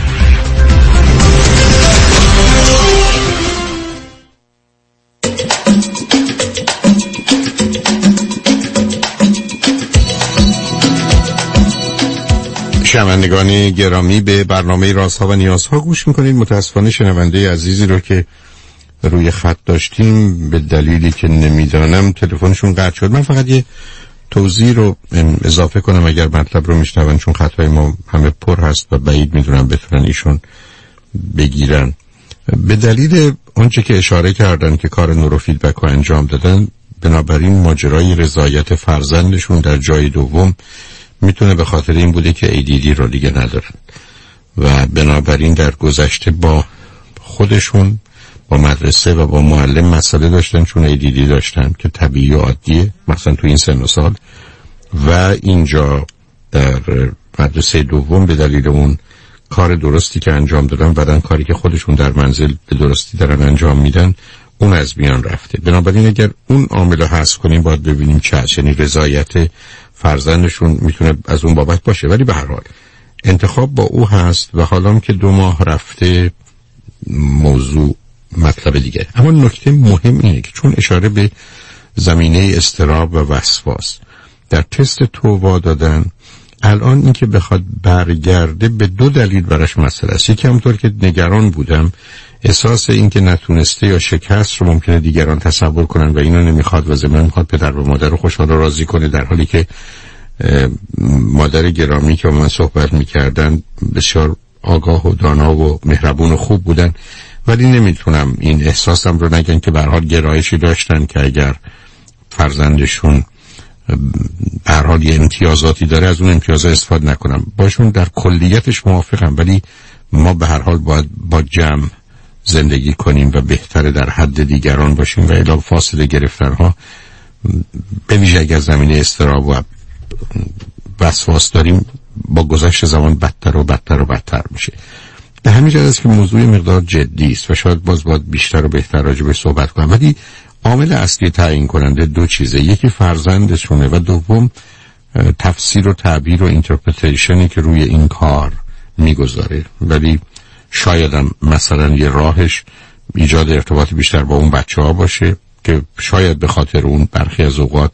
Speaker 14: شنوندگان گرامی، به برنامه رازها و نیازها گوش میکنید. متاسفانه شنونده عزیزی رو که روی خط داشتیم به دلیلی که نمیدانم تلفنشون قطع شد. من فقط یه توضیح رو اضافه کنم اگر مطلب رو میشنون، چون خطای ما همه پر هست و بعید میدونم بتونن ایشون بگیرن. به دلیل آنچه که اشاره کردن که کار نوروفیدبک رو انجام دادن، بنابراین ماجرای رضایت فرزندشون در جای دوم میتونه به خاطر این بوده که ADD رو دیگه ندارن و بنابراین در گذشته با خودشون، با مدرسه و با معلم مسئله داشتن، چون ADD داشتن که طبیعی و عادیه مثلا تو این سن و سال، و اینجا در مدرسه دوم به دلیل اون کار درستی که انجام دادن، بعدن کاری که خودشون در منزل به درستی دارن انجام میدن، اون از میان رفته. بنابراین اگر اون عامل حذف کنیم باید ببینیم چه هست. یعنی رضایت فرزندشون میتونه از اون بابت باشه، ولی به هر حال انتخاب با او هست و حالا که 2 ماه رفته موضوع مطلب دیگه. اما نکته مهم اینه که چون اشاره به زمینه اضطراب و وسواس در تست تووا دادن، الان این که بخواد برگرده به 2 دلیل براش مسئله است. یکی همونطور که نگران بودم، احساس این که نتونسته یا شکست رو ممکنه دیگران تصور کنن و اینو نمیخواد و ضمن میخواد پدر و مادر رو خوشحال و راضی کنه، در حالی که مادر گرامی که با من صحبت میکردن بسیار آگاه و دانا و مهربون و خوب بودن، ولی نمیتونم این احساسم رو نگن که به هر حال گرایشی داشتن که اگر فرزندشون به هر حال یه امتیازاتی داره از اون امتیازات استفاده نکنم. باشون در کلیتش موافقم، ولی ما به هر حال باید با جمع زندگی کنیم و بهتره در حد دیگران باشیم و الا فاصله گرفتن ها به ویژه اگر زمینه اضطراب و وسواس داریم با گذشت زمان بدتر و بدتر و بدتر میشه. به همین جهت است که موضوع مقدار جدی است و شاید باید بیشتر و بهتر راجع به صحبت کنم. ولی عامل اصلی تعیین کننده 2 چیزه، یکی فرزندشونه و دوم تفسیر و تعبیر و اینترپریتیشنی که روی این کار میگذاره. ولی شایدم مثلا یه راهش ایجاد ارتباط بیشتر با اون بچه ها باشه که شاید به خاطر اون برخی از اوقات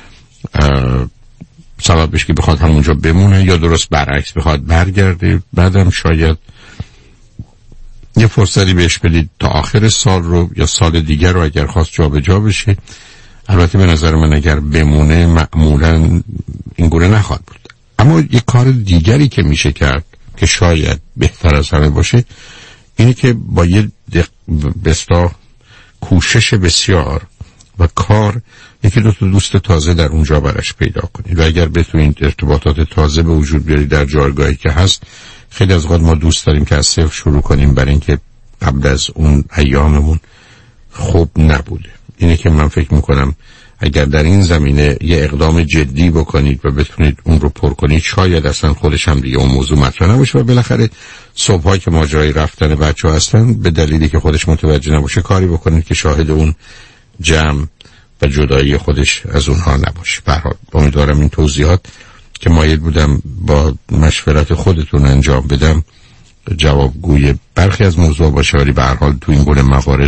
Speaker 14: سبب بشه که بخواد همونجا بمونه، یا درست برعکس بخواد برگرده. بعدم شاید یه فرصتی بهش بدید تا آخر سال رو یا سال دیگر رو اگر خواست جا به جا بشه. البته به نظر من اگر بمونه معمولا این گونه نخواهد بود. اما یه کار دیگری که میشه کرد که شاید بهتر از همه باشه اینه که با یه بسیار کوشش بسیار و کار 1-2 تا دوست تازه در اونجا برش پیدا کنید و اگر بتونید ارتباطات تازه به وجود بیارید در جایگاهی که هست. خیلی از اوقات ما دوست داریم که از صفر شروع کنیم برای اینکه قبل از اون ایاممون خوب نبوده. اینه که من فکر میکنم اگر در این زمینه یه اقدام جدی بکنید و بتونید اون رو پر کنید، شاید اصلا خودش هم دیگه اون موضوع مطرح نباشه و بالاخره صبحایی که ماجرای رفتن بچه‌ها هستن به دلیلی که خودش متوجه نباشه کاری بکنید که شاهد اون جمع و جدایی خودش از اونها نباشه. به هر حال امیدوارم این توضیحات که مایل بودم با مشورت خودتون انجام بدم جوابگوی برخی از موضوع باشه، ولی به هر حال تو این گونه موارد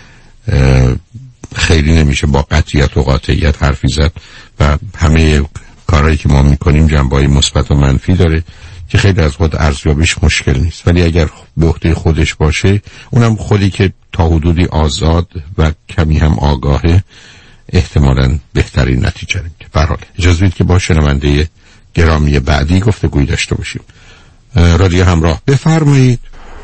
Speaker 14: خیلی نمیشه با قطعیت و قاطعیت حرفی زد و همه کارهایی که ما میکنیم جنبه‌های مثبت و منفی داره که خیلی از خود ارزیابیش مشکل نیست، ولی اگر به عهده خودش باشه، اونم خودی که تا حدودی آزاد و کمی هم آگاهه، احتمالاً بهترین نتیجه رو میده. به هر حال اجازه بدید که با شنونده گرامی بعدی گفتگوی داشته باشیم. رادیو همراه، بفرمایید.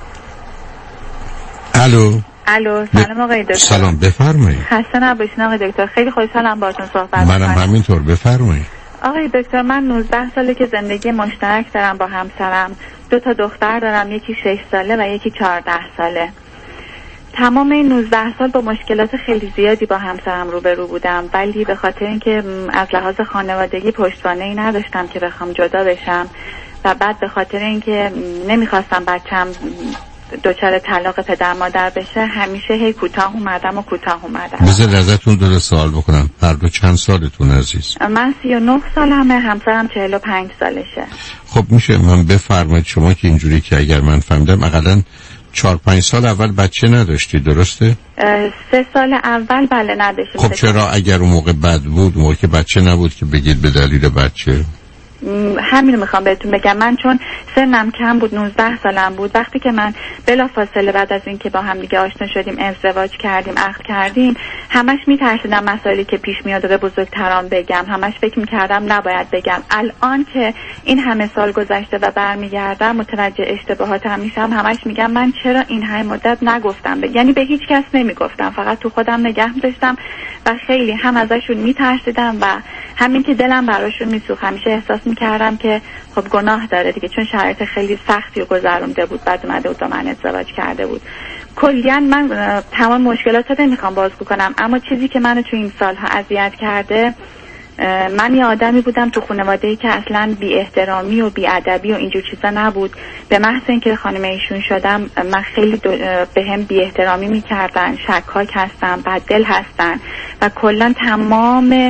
Speaker 14: الو.
Speaker 3: سلام آقای دکتر.
Speaker 14: سلام، بفرمایید.
Speaker 3: خسته نباشین آقای دکتر، خیلی خوشحالم باهاتون صحبت می‌کنم.
Speaker 14: منم همینطور، بفرمایید.
Speaker 3: آقای دکتر، من 19 ساله که زندگی مشترک دارم با همسرم. 2 تا دختر دارم، یکی 6 ساله و یکی 14 ساله. تمام این 19 سال با مشکلات خیلی زیادی با همسرم روبرو بودم، ولی به خاطر اینکه از لحاظ خانوادگی پشتوانه‌ای نداشتم که بخوام جدا بشم و بعد به خاطر اینکه نمیخواستم بچم دچار طلاق پدر مادر بشه، همیشه هی کوتاه اومدم.
Speaker 14: بذار ازتون 2 سوال بکنم. هر دو چند سالتون عزیز؟
Speaker 3: من 39 سالمه، همسرم 45 سالشه.
Speaker 14: خب میشه من بفرمایید شما که اینجوری که اگر من فهمیدم اقلاً 4-5 سال اول بچه نداشتی، درسته؟
Speaker 3: 3 سال اول بله نداشتم.
Speaker 14: خب چرا اگر اون موقع بد بود، موقع که بچه نبود که بگید به دلیل بچه؟
Speaker 3: همین رو میخوام بهتون بگم. من چون سنم کم بود، 19 سالم بود، وقتی که من بلافاصله بعد از اینکه با هم دیگه آشنا شدیم، ازدواج کردیم، عقد کردیم، همش میترسیدم مسائلی که پیش میاد به بزرگتران بگم، همش فکر میکردم نباید بگم. الان که این همه سال گذشته و برمیگردم متوجه اشتباهاتم میشم، همش میگم من چرا این همه مدت نگفتم یعنی به هیچ کس نمیگفتم، فقط تو خودم نگه می‌داشتم و خیلی هم ازشون میترسیدم و همین که دلم براشون میسوخت. همیشه احساس میکردم که خب گناه داره دیگه، چون شرایط خیلی سختی رو گذرونده بود، بعد اومده بود با من ازدواج کرده بود. کلاً من تمام مشکلات رو نمیخوام بازگو کنم، اما چیزی که منو تو این سالها اذیت کرده، من یه آدمی بودم تو خانواده‌ای که اصلاً بی احترامی و بی ادبی و اینجور چیزا نبود. به محض اینکه خانم ایشون شدم، من خیلی به هم بی احترامی میکردن، شکاک هستن، بددل هستن و کلاً تمام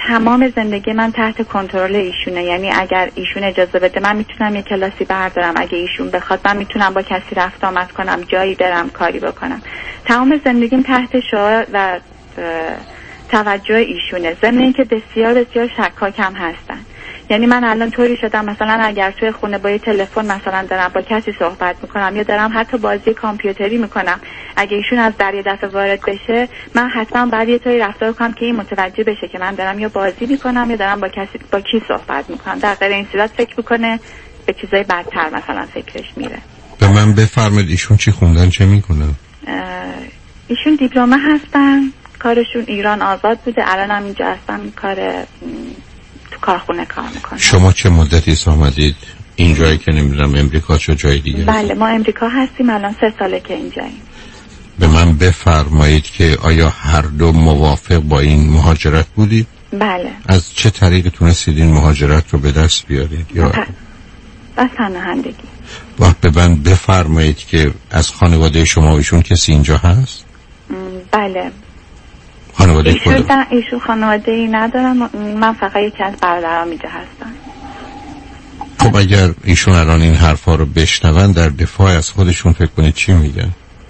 Speaker 3: تمام زندگی من تحت کنترل ایشونه. یعنی اگر ایشون اجازه بده من میتونم یه کلاسی بردارم، اگه ایشون بخواد من میتونم با کسی رفت آمد کنم، جایی برم، کاری بکنم. تمام زندگیم تحت شعار و توجه ایشونه. ضمن اینکه بسیار بسیار شکاکم هستن. یعنی من الان طوری شدم مثلا اگر توی خونه با یه تلفن مثلا دارم با کسی صحبت میکنم یا دارم حتی بازی کامپیوتری میکنم، اگه ایشون از در یه دفعه وارد بشه من حتما باید یه طوری رفتار کنم که این متوجه بشه که من دارم یا بازی میکنم یا دارم با کی صحبت میکنم. در غیر این صورت فکر میکنه به چیزای بدتر مثلا فکرش میره.
Speaker 14: به من بفرمایید ایشون چی خوندن، چه میکنن؟
Speaker 3: ایشون دیپلمه هستن، کارشون ایران آزاد بوده، الان هم اینجا هستن کار تو کارخونه کار میکنن.
Speaker 14: شما چه مدتی آمدید اینجایی که نمیدونم امریکا چه جای دیگه؟
Speaker 3: بله ما امریکا هستیم الان 3 ساله که اینجاییم.
Speaker 14: به من بفرمایید که آیا هر دو موافق با این مهاجرت بودید؟
Speaker 3: بله.
Speaker 14: از چه طریق تونستید این مهاجرت رو به دست بیارید؟ یا
Speaker 3: بس پناهندگی.
Speaker 14: وقت به من بفرمایید که از خانواده شما ایشون کسی اینجا هست؟
Speaker 3: بله.
Speaker 14: خانواده
Speaker 3: ایشون خانواده ای ندارم، من فقط یکی از برادرام اینجا هستم.
Speaker 14: خب اگر ایشون الان این حرفا رو بشنون در دفاع از خودشون فکر کنید چی میگن؟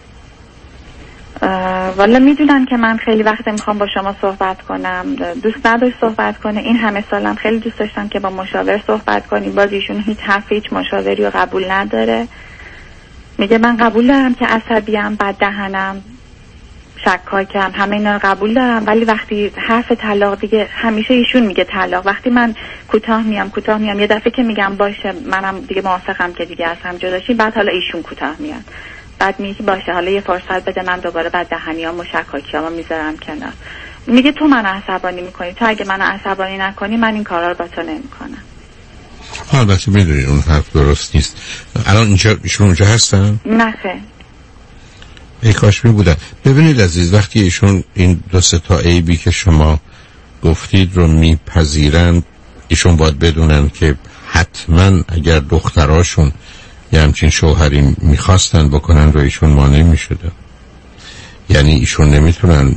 Speaker 3: والا میدونن که من خیلی وقت میخوام با شما صحبت کنم، دوست نداشت صحبت کنه. این همه سالم خیلی دوست داشتم که با مشاور صحبت کنیم، باز ایشون هیچ حرفی هیچ مشاوری رو قبول نداره. میگه من قبول دارم که عصبیم، بد دهنم، شکاکم، همه اینا رو قبول دارم، ولی وقتی حرف طلاق دیگه همیشه ایشون میگه طلاق. وقتی من کوتاه میام یه دفعه که میگم باشه منم دیگه موافقم که دیگه از هم جدا شیم، بعد حالا ایشون کوتاه میاد، بعد میگه باشه حالا یه فرصت بده، من دوباره بعد دهنیام و شکاکیامو میذارم کنار. میگه تو من عصبانی میکنی، تو اگه من عصبانی نکنی من این کارا رو با تو نمیکنم.
Speaker 14: البته میدونی اون حرف درست نیست. الان اینجا ایشون اونجا هستن؟
Speaker 3: نه خیر.
Speaker 14: ای کاش می بودن. ببینید عزیز، وقتی ایشون این 2-3 تا عیبی که شما گفتید رو میپذیرند، ایشون باید بدونن که حتما اگر دختراشون یه همچین شوهری میخواستن بکنن رو ایشون مانع میشده. یعنی ایشون نمیتونن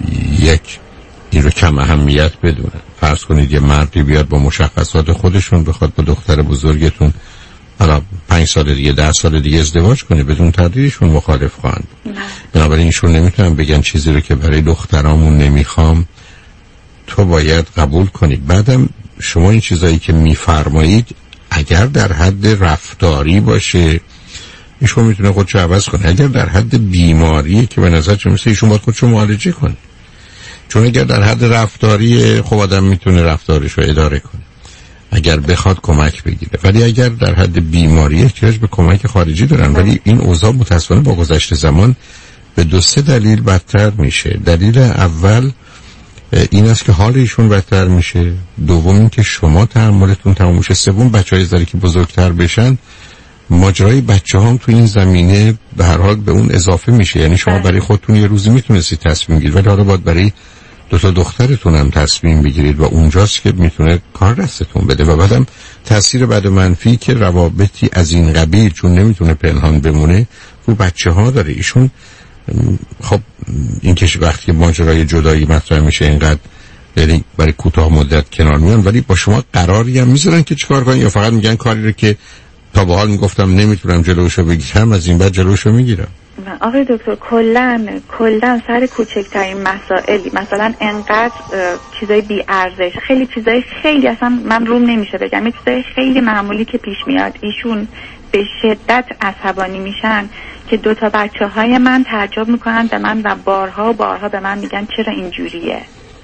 Speaker 14: این رو کم اهمیت بدونن. فرض کنید یه مردی بیاد با مشخصات خودشون بخواد با دختر بزرگتون حالا 5 سال دیگه 10 سال دیگه ازدواج کنه، بدون تردیدشون مخالف خواهند. بنابراین ایشون نمیتونن بگن چیزی رو که برای دخترامون نمیخوام تو باید قبول کنی. بعدم شما این چیزایی که میفرمایید اگر در حد رفتاری باشه ایشون میتونه خودشو عوض کنه، اگر در حد بیماریه که به نظر چون مثل ایشون باید خودشو معالجه کنه. چون اگر در حد رفتاری خب آدم میتونه رفتارش رو اداره کنه اگر بخواد کمک بگیره، ولی اگر در حد بیماری احتیاج به کمک خارجی دارن. ولی این اوضاع متأسفانه با گذشت زمان به 2-3 دلیل بدتر میشه. دلیل اول این است که حال ایشون بدتر میشه، دوم این که شما تحملتون تموم میشه، سوم بچهای زری که بزرگتر بشن ماجرای بچه‌ها هم تو این زمینه به هر حال به اون اضافه میشه. یعنی شما برای خودتون یه روزی میتونستید تصمیم بگیرید، ولی حالا باید برای 2 تا دخترتون هم تصمیم بگیرید و اونجاست که میتونه کار دستتون بده. و بعدم تاثیر بد و منفی که روابطی از این قبیل چون نمیتونه پنهان بمونه رو بچه‌ها داره. ایشون خب این که وقتی ماجرای جدایی مطرح میشه اینقدر یعنی برای کوتاه مدت کنار میان، ولی با شما قراری هم میذارن که چیکار کنین یا فقط میگن کاری رو که تا به حال میگفتم نمیتونم جلوشو بگیرم از این بعد جلوشو میگیرم؟
Speaker 3: آقای دکتر کلا سر کوچکترین مسائلی، مثلا انقدر چیزای بی ارزش، خیلی چیزای خیلی اصلا من روم نمیشه بگم، چیزای خیلی معمولی که پیش میاد ایشون به شدت عصبانی میشن که 2 تا بچه‌های من تعجب میکنن به من و بارها به من میگن چرا اینجوریه،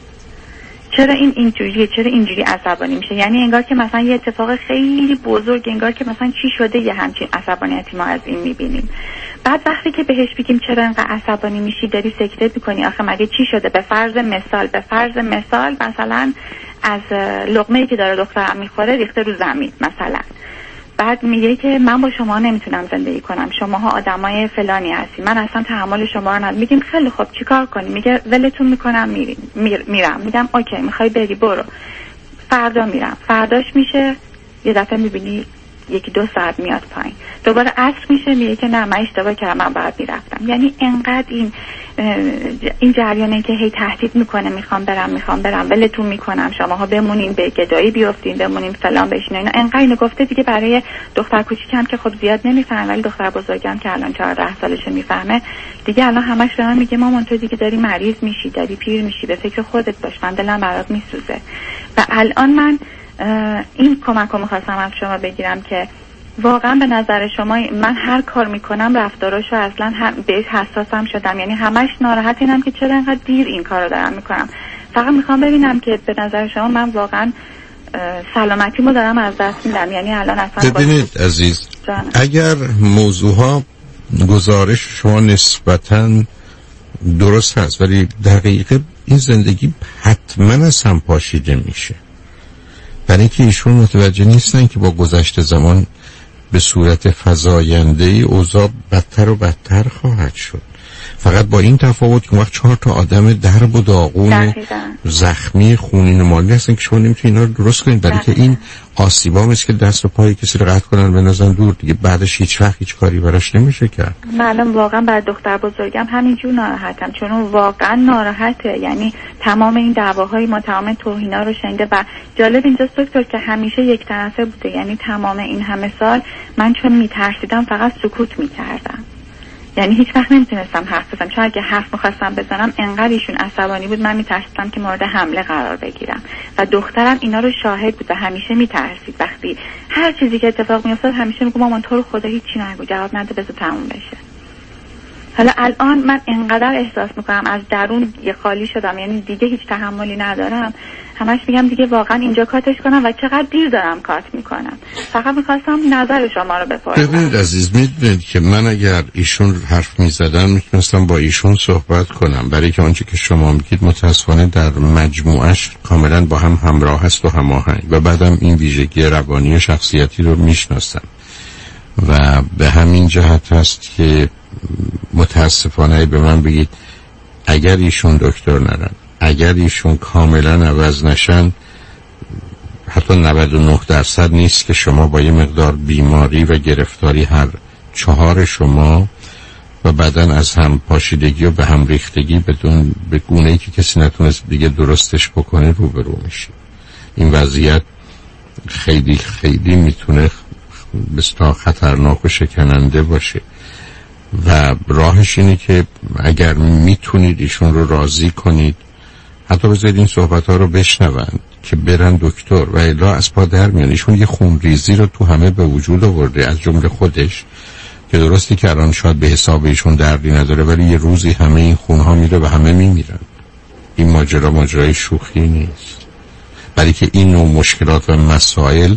Speaker 3: چرا این اینجوریه، چرا اینجوری عصبانی میشه. یعنی انگار که مثلا یه اتفاق خیلی بزرگ، انگار که مثلا چی شده یه همچین عصبانیتی ما از این میبینیم. بعد وقتی که بهش بگیم چرا اینقدر عصبانی میشی، داری سکته میکنی، آخه مگه چی شده؟ به فرض مثال مثلا از لقمه‌ای که داره دخترم میخوره ریخته رو زمین مثلا، بعد میگه که من با شما نمیتونم زندگی کنم، شماها آدمای فلانی هستی، من اصلا تحمل شما رو ندارم. میگیم خیلی خوب چیکار کنی؟ میگه ولتون میکنم میرم. میگم اوکی میخوای بری برو. فردا میرم، فرداش میشه یه دفعه میبینی 1-2 ساعت میاد پایین، دوباره عصر میشه میگه که نه من اشتباه کردم من باید میرفتم. یعنی انقدر این این جریانه که هی تهدید میکنه میخوام برم ولتون میکنم، شماها بمونین، به گدایی بیافتین، بمونین فلان بشین اینا، انقدر اینو گفته دیگه. برای دختر کوچیکم که خب زیاد نمیفهمه، ولی دختر بزرگم که الان 14 سالشه میفهمه دیگه. الان همش به من میگه مامان تو دیگه داری مریض میشی، داری پیر میشی، به فکر خودت باش، من دلم برات میسوزه. و الان من این کمکو میخواستم از شما بگیرم که واقعا به نظر شما من هر کار میکنم رفتاراشو اصلا بهش حساسم شدم، یعنی همش ناراحت اینم که چرا اینقدر دیر این کارو دارم میکنم. فقط میخوام ببینم که به نظر شما من واقعا سلامتیمو دارم از دست میدم، یعنی الان اصلا
Speaker 14: ببینید عزیز اگر موضوعها گزارش شما نسبتاً درست هست ولی دقیقه این زندگی حتما از هم پاشیده میشه، برای اینکه ایشون متوجه نیستن که با گذشت زمان به صورت فزاینده ای اوضاع بدتر و بدتر خواهد شد. فقط با این تفاوت که وقت 4 تا آدم درب و داغون زخمی خونین مالی هستن که شما نمیتونید اینا رو درست کنید، برای که این آسیبا مثل که دست و پای کسی رو قطع کنن بنازن دور دیگه، بعدش هیچ وقت هیچ کاری براش نمیشه کرد.
Speaker 3: من واقعا برای دختر بزرگم همینجور ناراحتم، چون اون واقعا ناراحته، یعنی تمام این دعواهای ما، تمام توهینا رو شنیده. و جالب اینجاست دکتر که همیشه یک طرفه بوده، یعنی تمام این همه سال من چون میترسیدم فقط سکوت میکردم، یعنی هیچ وقت نمیتونستم حرف بزنم، چون اگه حرف میخواستم بزنم انقدر ایشون عصبانی بود من میترسیدم که مورد حمله قرار بگیرم. و دخترم اینا رو شاهد بود و همیشه میترسید، وقتی هر چیزی که اتفاق میافتاد همیشه میگم مامان تو رو خدا هیچی نگو، جواب نده، بذار تموم بشه. حالا الان من انقدر احساس میکنم از درون یه خالی شدم، یعنی دیگه هیچ تحملی ندارم، همش میگم دیگه واقعا اینجا کاتش کنم و چقدر دیر دارم کات میکنم. فقط میخواستم نظر شما رو بپرسم.
Speaker 14: ببینید عزیز، میدونید که من اگر ایشون حرف میزدن میتونستم با ایشون صحبت کنم، برای که آنچه که شما میگید متاسفانه در مجموعش کاملا با هم همراه هست و هماهنگ، و بعدم این ویژگی روانی و شخصیتی رو میشناسم و به همین جهت هست که متاسفانه به من بگید اگر ایشون دکتر نرن، اگر ایشون کاملا عوض نشن، حتی 99% نیست که شما با یه مقدار بیماری و گرفتاری هر 4 شما و بعدن از هم پاشیدگی و به هم ریختگی بدون به گونه‌ای که کسی نتونست دیگه درستش بکنه روبرو میشید. این وضعیت خیلی خیلی میتونه بسیار خطرناک و شکننده باشه و راهش اینه که اگر میتونید ایشون رو راضی کنید، حتی بذارید این صحبت ها رو بشنوند که برن دکتر و الا از پا در میان. ایشون یه خونریزی رو تو همه به وجود آورده، از جمله خودش، که درستی که الان شاید به حساب ایشون دردی نداره ولی یه روزی همه این خونها میره و همه میمیرن. این ماجرای شوخی نیست، برای که این نوع مشکلات و مسائل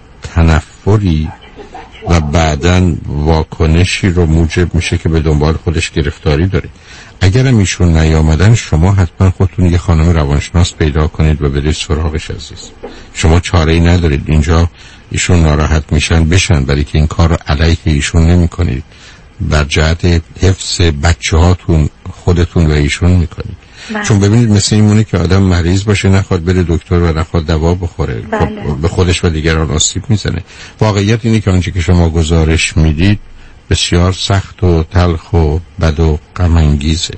Speaker 14: تنفری و بعدن واکنشی رو موجب میشه که به دنبال خودش گرفتاری داره. اگرم ایشون نیامدن شما حتما خودتون یه خانم روانشناس پیدا کنید و برید سراغش عزیز. شما چاره‌ای ندارید، اینجا ایشون ناراحت میشن بشن، برای که این کار رو علیه ایشون نمی کنید، بر جهت حفظ بچه هاتون خودتون و ایشون میکنید. چون ببینید مثل این مونه که آدم مریض باشه نخواد بره دکتر و نخواد دوا بخوره، به خودش و دیگران آسیب میزنه. واقعیت اینه که آنچه که شما گزارش میدید بسیار سخت و تلخ و بد و غم انگیزه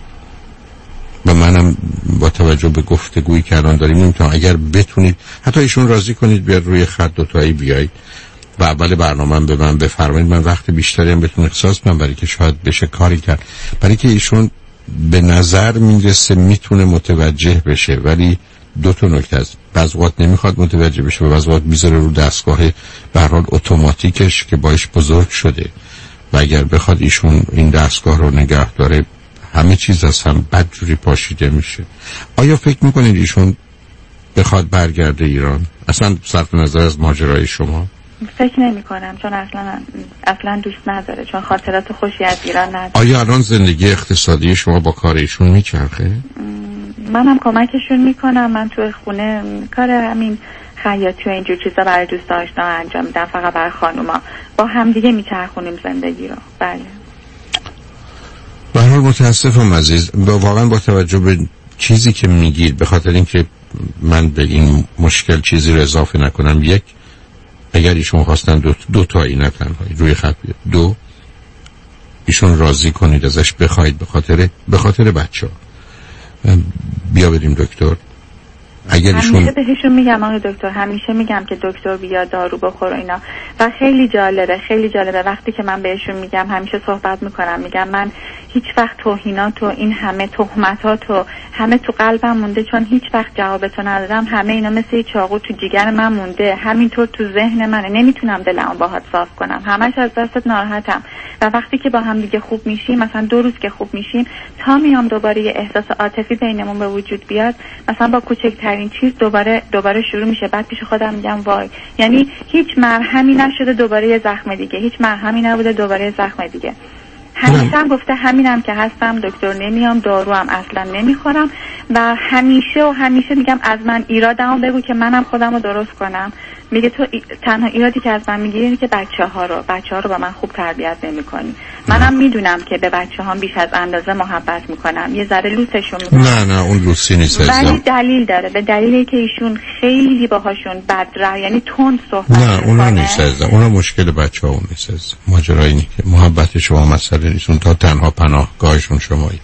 Speaker 14: و منم با توجه به گفتگویی که الان داریم نمیتونم، اگر بتونید حتی ایشون راضی کنید بیاد روی خط دوتایی بیایید و اول برنامه به من بفرمایید، من وقت بیشتری هم بتون اختصاص بدم برای که شاید بشه کاری کرد، برای که ایشون به نظر میرسه میتونه متوجه بشه ولی 2 نکته است، بعض وقت نمیخواد متوجه بشه و بعض وقت میذاره رو دستگاه به هر حال اتوماتیکش که باش بزرگ شده و اگر بخواد ایشون این دستگاه رو نگه داره همه چیز از هم بدجوری پاشیده میشه. آیا فکر میکنید ایشون بخواد برگرده ایران؟ اصلا صرف نظر از ماجرای شما
Speaker 3: فکر نمی کنم، چون اصلا دوست نداره، چون خاطرات خوشی از ایران نداره.
Speaker 14: آیا الان زندگی اقتصادی شما با کار ایشون میچرخه؟
Speaker 3: منم کمکشون میکنم، من تو خونه کار همین خیاطی و اینجور چیزا برای دوست آشنا انجام میدم، فقط برای خانوما، با هم دیگه میچرخونیم زندگی رو. بله.
Speaker 14: به هر حال متاسفم عزیز، واقعا با توجه به چیزی که میگید، به خاطر اینکه من به این مشکل چیزی رو اضافه نکنم، یک، اگر ایشون خواستن دو تایی نه تنهایی روی خط بیاد، 2 ایشون راضی کنید، ازش بخواید به خاطر بچه‌ها. بیا بریم دکتر. اگر ایشون
Speaker 3: همیشه بهشون میگم آقای دکتر، همیشه میگم که دکتر بیا دارو بخور و اینا. و خیلی جالبه وقتی که من بهشون میگم، همیشه صحبت میکنم، میگم من هیچ وقت توهینات و این همه تهمتات و همه تو قلبم مونده، چون هیچ وقت جوابتو ندادم. همه اینا مثل یه چاقو تو جیگر من مونده، همینطور تو ذهن منه، نمیتونم دلمو باهات صاف کنم، همش از دستت ناراحتم. و وقتی که با هم دیگه خوب میشیم، مثلا 2 روز که خوب میشیم، تا میام دوباره یه احساس عاطفی بینمون به وجود بیاد، مثلا با کوچکترین چیز دوباره شروع میشه. بعد پیش خودم میگم وای، یعنی هیچ مرهمی نشده دوباره یه زخم دیگه، هیچ مرهمی نبوده دوباره یه زخم دیگه. همیشه هم گفته همینم که هستم، دکتر نمیام، دارو هم اصلا نمیخورم. و همیشه میگم از من ایرادمو بگو که منم خودمو درست کنم. میگه تو تنها ایرادی که از من میگیری اینه که بچه‌ها رو با من خوب تربیت نمی‌کنی. منم میدونم که به بچه‌هام بیش از اندازه محبت میکنم، یه ذره لوسشون میکنم.
Speaker 14: نه اون لوسی نیست،
Speaker 3: ولی دلیل داره، به دلیلی که ایشون خیلی باهاشون بدراه، یعنی تند صحبت میکنه.
Speaker 14: نه اون نیست، اون مشکل بچه‌ها اون نیست. ماجرا اینه که محبت شما مسئله نیست، اون تا تنها پناهگاهشون شمایی.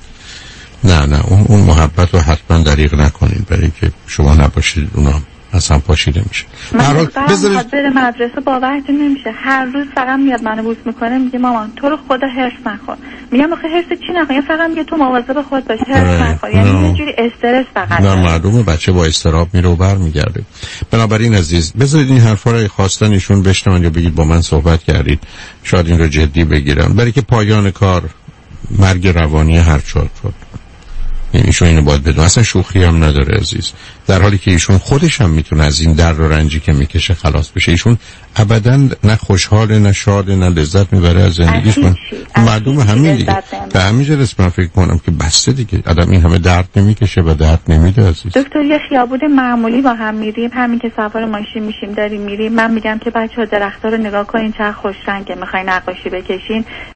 Speaker 14: نه اون محبت رو حتما دریغ نکنین، برای که شما نباشید اونا اصلا پاشیده میشه.
Speaker 3: من بذارید بره مدرسه، باورتون نمیشه هر روز فقط میاد منو بوس میکنه، میگه مامان تو رو خدا هرس نخور. میگم آخه هرس چی نخور؟ فقط میگه تو مواظب خودت باش، هرس نخور. یعنی یه جوری استرس فقط.
Speaker 14: نه معلومه بچه با اضطراب میره و برمیگرده. بنابراین عزیز بذارید این حرفا رو خواستن ایشون بشنون یا بگید با من صحبت کردید، شاید این رو جدی بگیرن، برای که پایان کار مرگ روانی هر چهار ایشون اینو باید بدون، اصلا شوخی هم نداره عزیز، در حالی که ایشون خودش هم میتونه از این درد و رنجی که میکشه خلاص بشه. ایشون ابدا نه خوشحال نه شاد نه لذت میبره از زندگیش. من معلومه همین دیگه، به همین جلس من فکر کنم که بسته دیگه، آدم این همه درد نمیکشه و درد نمیده عزیز.
Speaker 3: دکتر یه خیابون معمولی با هم میریم، همین که سوار ماشین میشیم داریم میریم، من میگم که بچه‌ها درخت‌ها رو نگاه کنین چقدر خوش رنگه، میخواین نقاشی بکشین،